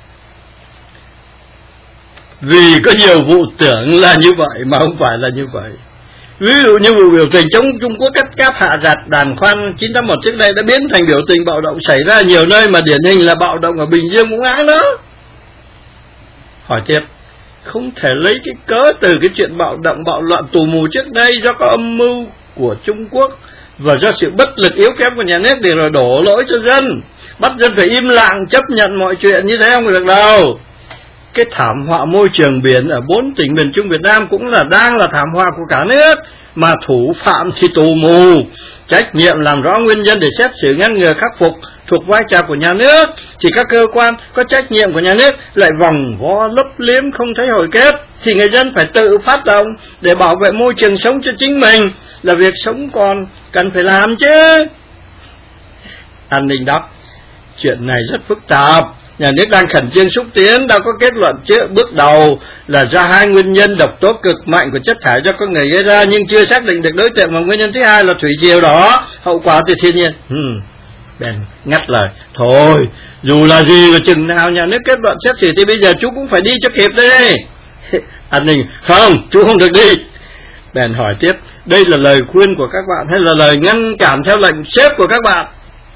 A: vì có nhiều vụ tưởng là như vậy mà không phải là như vậy. Ví dụ như vụ biểu tình chống Trung Quốc cắt cáp hạ giặt đàn khoan 981 trước đây đã biến thành biểu tình bạo động xảy ra nhiều nơi, mà điển hình là bạo động ở Bình Dương, Vũng Áng đó. Hỏi tiếp, không thể lấy cái cớ từ cái chuyện bạo động bạo loạn tù mù trước đây do có âm mưu của Trung Quốc và do sự bất lực yếu kém của nhà nước để rồi đổ lỗi cho dân, bắt dân phải im lặng chấp nhận mọi chuyện như thế không được đâu. Cái thảm họa môi trường biển ở 4 tỉnh miền Trung Việt Nam cũng đang là thảm họa của cả nước, mà thủ phạm thì tù mù. Trách nhiệm làm rõ nguyên nhân để xét xử ngăn ngừa khắc phục thuộc vai trò của nhà nước, thì các cơ quan có trách nhiệm của nhà nước lại vòng vo lấp liếm không thấy hồi kết, thì người dân phải tự phát động để bảo vệ môi trường sống cho chính mình, là việc sống còn cần phải làm chứ. An ninh đáp, chuyện này rất phức tạp, nhà nước đang khẩn trương xúc tiến, đâu có kết luận chứ. Bước đầu là do 2 nguyên nhân độc tố cực mạnh của chất thải do con người gây ra, nhưng chưa xác định được đối tượng, và nguyên nhân thứ hai là thủy triều đó, hậu quả từ thiên nhiên. Bèn ngắt lời, thôi dù là gì và chừng nào nhà nước kết luận xét xử thì bây giờ chú cũng phải đi cho kịp đây. An ninh, không, chú không được đi. Bèn hỏi tiếp, đây là lời khuyên của các bạn hay là lời ngăn cản theo lệnh sếp của các bạn?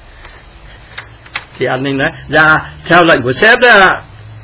A: Thì an ninh nói, dạ theo lệnh của sếp đó ạ.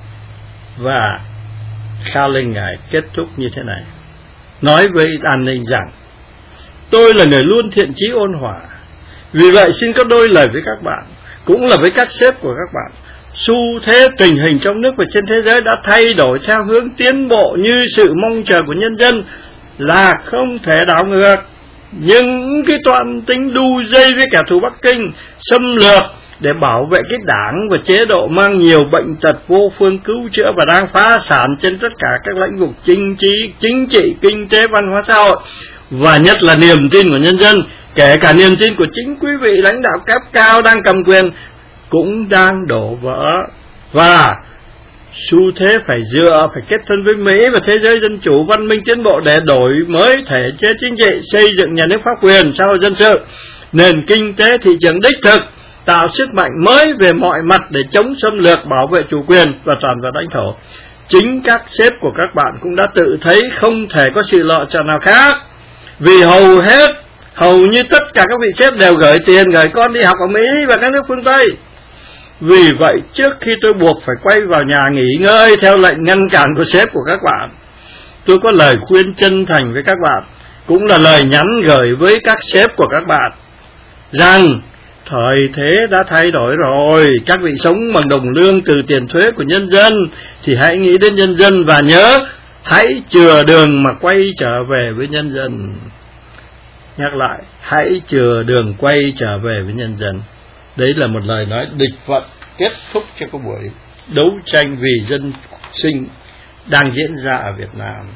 A: Và Cao Lương Ngải kết thúc như thế này, nói với an ninh rằng, tôi là người luôn thiện chí ôn hòa, vì vậy xin có đôi lời với các bạn, cũng là với các sếp của các bạn. Xu thế tình hình trong nước và trên thế giới đã thay đổi theo hướng tiến bộ như sự mong chờ của nhân dân là không thể đảo ngược. Nhưng cái toan tính đu dây với kẻ thù Bắc Kinh xâm lược để bảo vệ cái đảng và chế độ mang nhiều bệnh tật vô phương cứu chữa và đang phá sản trên tất cả các lĩnh vực chính trị, kinh tế, văn hóa xã hội, và nhất là niềm tin của nhân dân, kể cả niềm tin của chính quý vị lãnh đạo cấp cao đang cầm quyền, cũng đang đổ vỡ. Và xu thế phải kết thân với Mỹ và thế giới dân chủ văn minh tiến bộ để đổi mới thể chế chính trị, xây dựng nhà nước pháp quyền, xã hội dân sự, nền kinh tế thị trường đích thực, tạo sức mạnh mới về mọi mặt để chống xâm lược, bảo vệ chủ quyền và toàn vẹn lãnh thổ. Chính các sếp của các bạn cũng đã tự thấy không thể có sự lựa chọn nào khác, vì hầu như tất cả các vị sếp đều gửi tiền, gửi con đi học ở Mỹ và các nước phương Tây. Vì vậy trước khi tôi buộc phải quay vào nhà nghỉ ngơi theo lệnh ngăn cản của sếp của các bạn, tôi có lời khuyên chân thành với các bạn, cũng là lời nhắn gửi với các sếp của các bạn, rằng thời thế đã thay đổi rồi. Các vị sống bằng đồng lương từ tiền thuế của nhân dân thì hãy nghĩ đến nhân dân, và nhớ hãy chừa đường mà quay trở về với nhân dân. Nhắc lại, hãy chừa đường quay trở về với nhân dân. Đấy là một lời nói địch vận kết thúc cho cái buổi đấu tranh vì dân sinh đang diễn ra ở Việt Nam.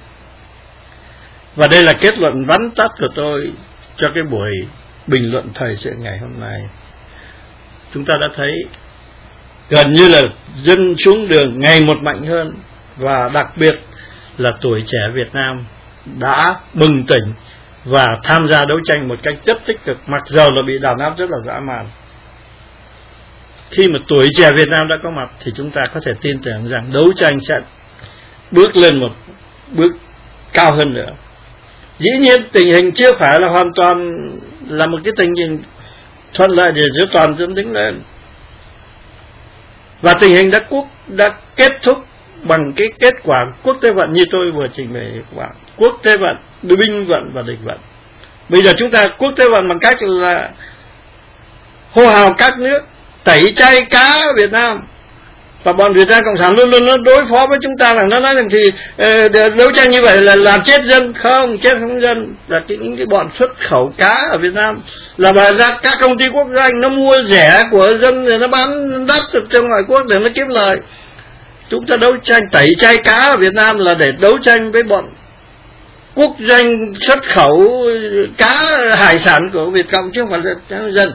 A: Và đây là kết luận vắn tắt của tôi cho cái buổi bình luận thời sự ngày hôm nay. Chúng ta đã thấy gần như là dân xuống đường ngày một mạnh hơn, và đặc biệt là tuổi trẻ Việt Nam đã bừng tỉnh và tham gia đấu tranh một cách rất tích cực, mặc dầu là bị đàn áp rất là dã man. Khi mà tuổi trẻ Việt Nam đã có mặt thì chúng ta có thể tin tưởng rằng đấu tranh sẽ bước lên một bước cao hơn nữa. Dĩ nhiên tình hình chưa phải là hoàn toàn là một cái tình hình thuận lợi để cho toàn dân đứng lên, và tình hình đã kết thúc bằng cái kết quả quốc tế vận như tôi vừa trình bày các bạn. Quốc tế vận, binh vận và địch vận. Bây giờ chúng ta quốc tế vận bằng cách là hô hào các nước tẩy chay cá ở Việt Nam, và bọn Việt Nam Cộng sản luôn luôn nó đối phó với chúng ta, là nó nói rằng thì đấu tranh như vậy là làm chết dân. Không, chết không dân, là những cái bọn xuất khẩu cá ở Việt Nam, là bà ra các công ty quốc doanh nó mua rẻ của dân rồi nó bán đắt cho ngoại quốc để nó kiếm lời. Chúng ta đấu tranh tẩy chay cá ở Việt Nam là để đấu tranh với bọn quốc doanh xuất khẩu cá hải sản của Việt Cộng, chứ không phải là dân.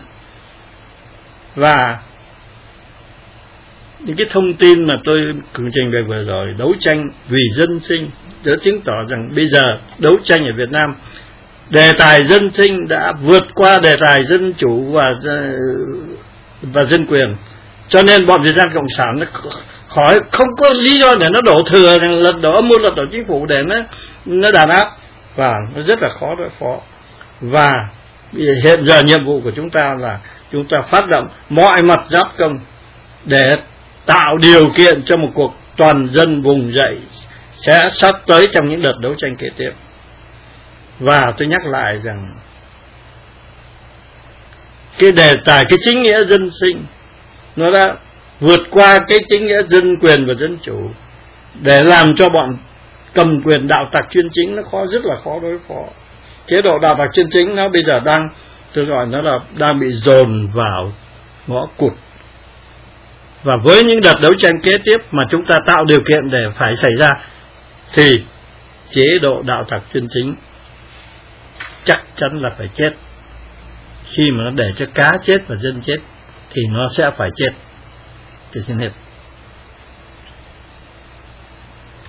A: Và những cái thông tin mà tôi cường trình về vừa rồi, đấu tranh vì dân sinh, đã chứng tỏ rằng bây giờ đấu tranh ở Việt Nam, đề tài dân sinh đã vượt qua đề tài dân chủ và dân quyền. Cho nên bọn Việt Nam Cộng sản nó không có lý do để nó đổ thừa rằng lật đổ âm mưu lật đổ chính phủ để nó đàn áp, và nó rất là khó đối phó. Và hiện giờ nhiệm vụ của chúng ta là chúng ta phát động mọi mặt giáp công để tạo điều kiện cho một cuộc toàn dân vùng dậy sẽ sắp tới trong những đợt đấu tranh kế tiếp. Và tôi nhắc lại rằng cái đề tài, cái chính nghĩa dân sinh nó đã vượt qua cái chính nghĩa dân quyền và dân chủ, để làm cho bọn cầm quyền đạo tặc chuyên chính nó rất là khó đối phó. Chế độ đạo tặc chuyên chính nó bây giờ tôi gọi nó là đang bị dồn vào ngõ cụt. Và với những đợt đấu tranh kế tiếp mà chúng ta tạo điều kiện để phải xảy ra, thì chế độ đạo tặc chuyên chính chắc chắn là phải chết. Khi mà nó để cho cá chết và dân chết thì nó sẽ phải chết. Tôi xin hết.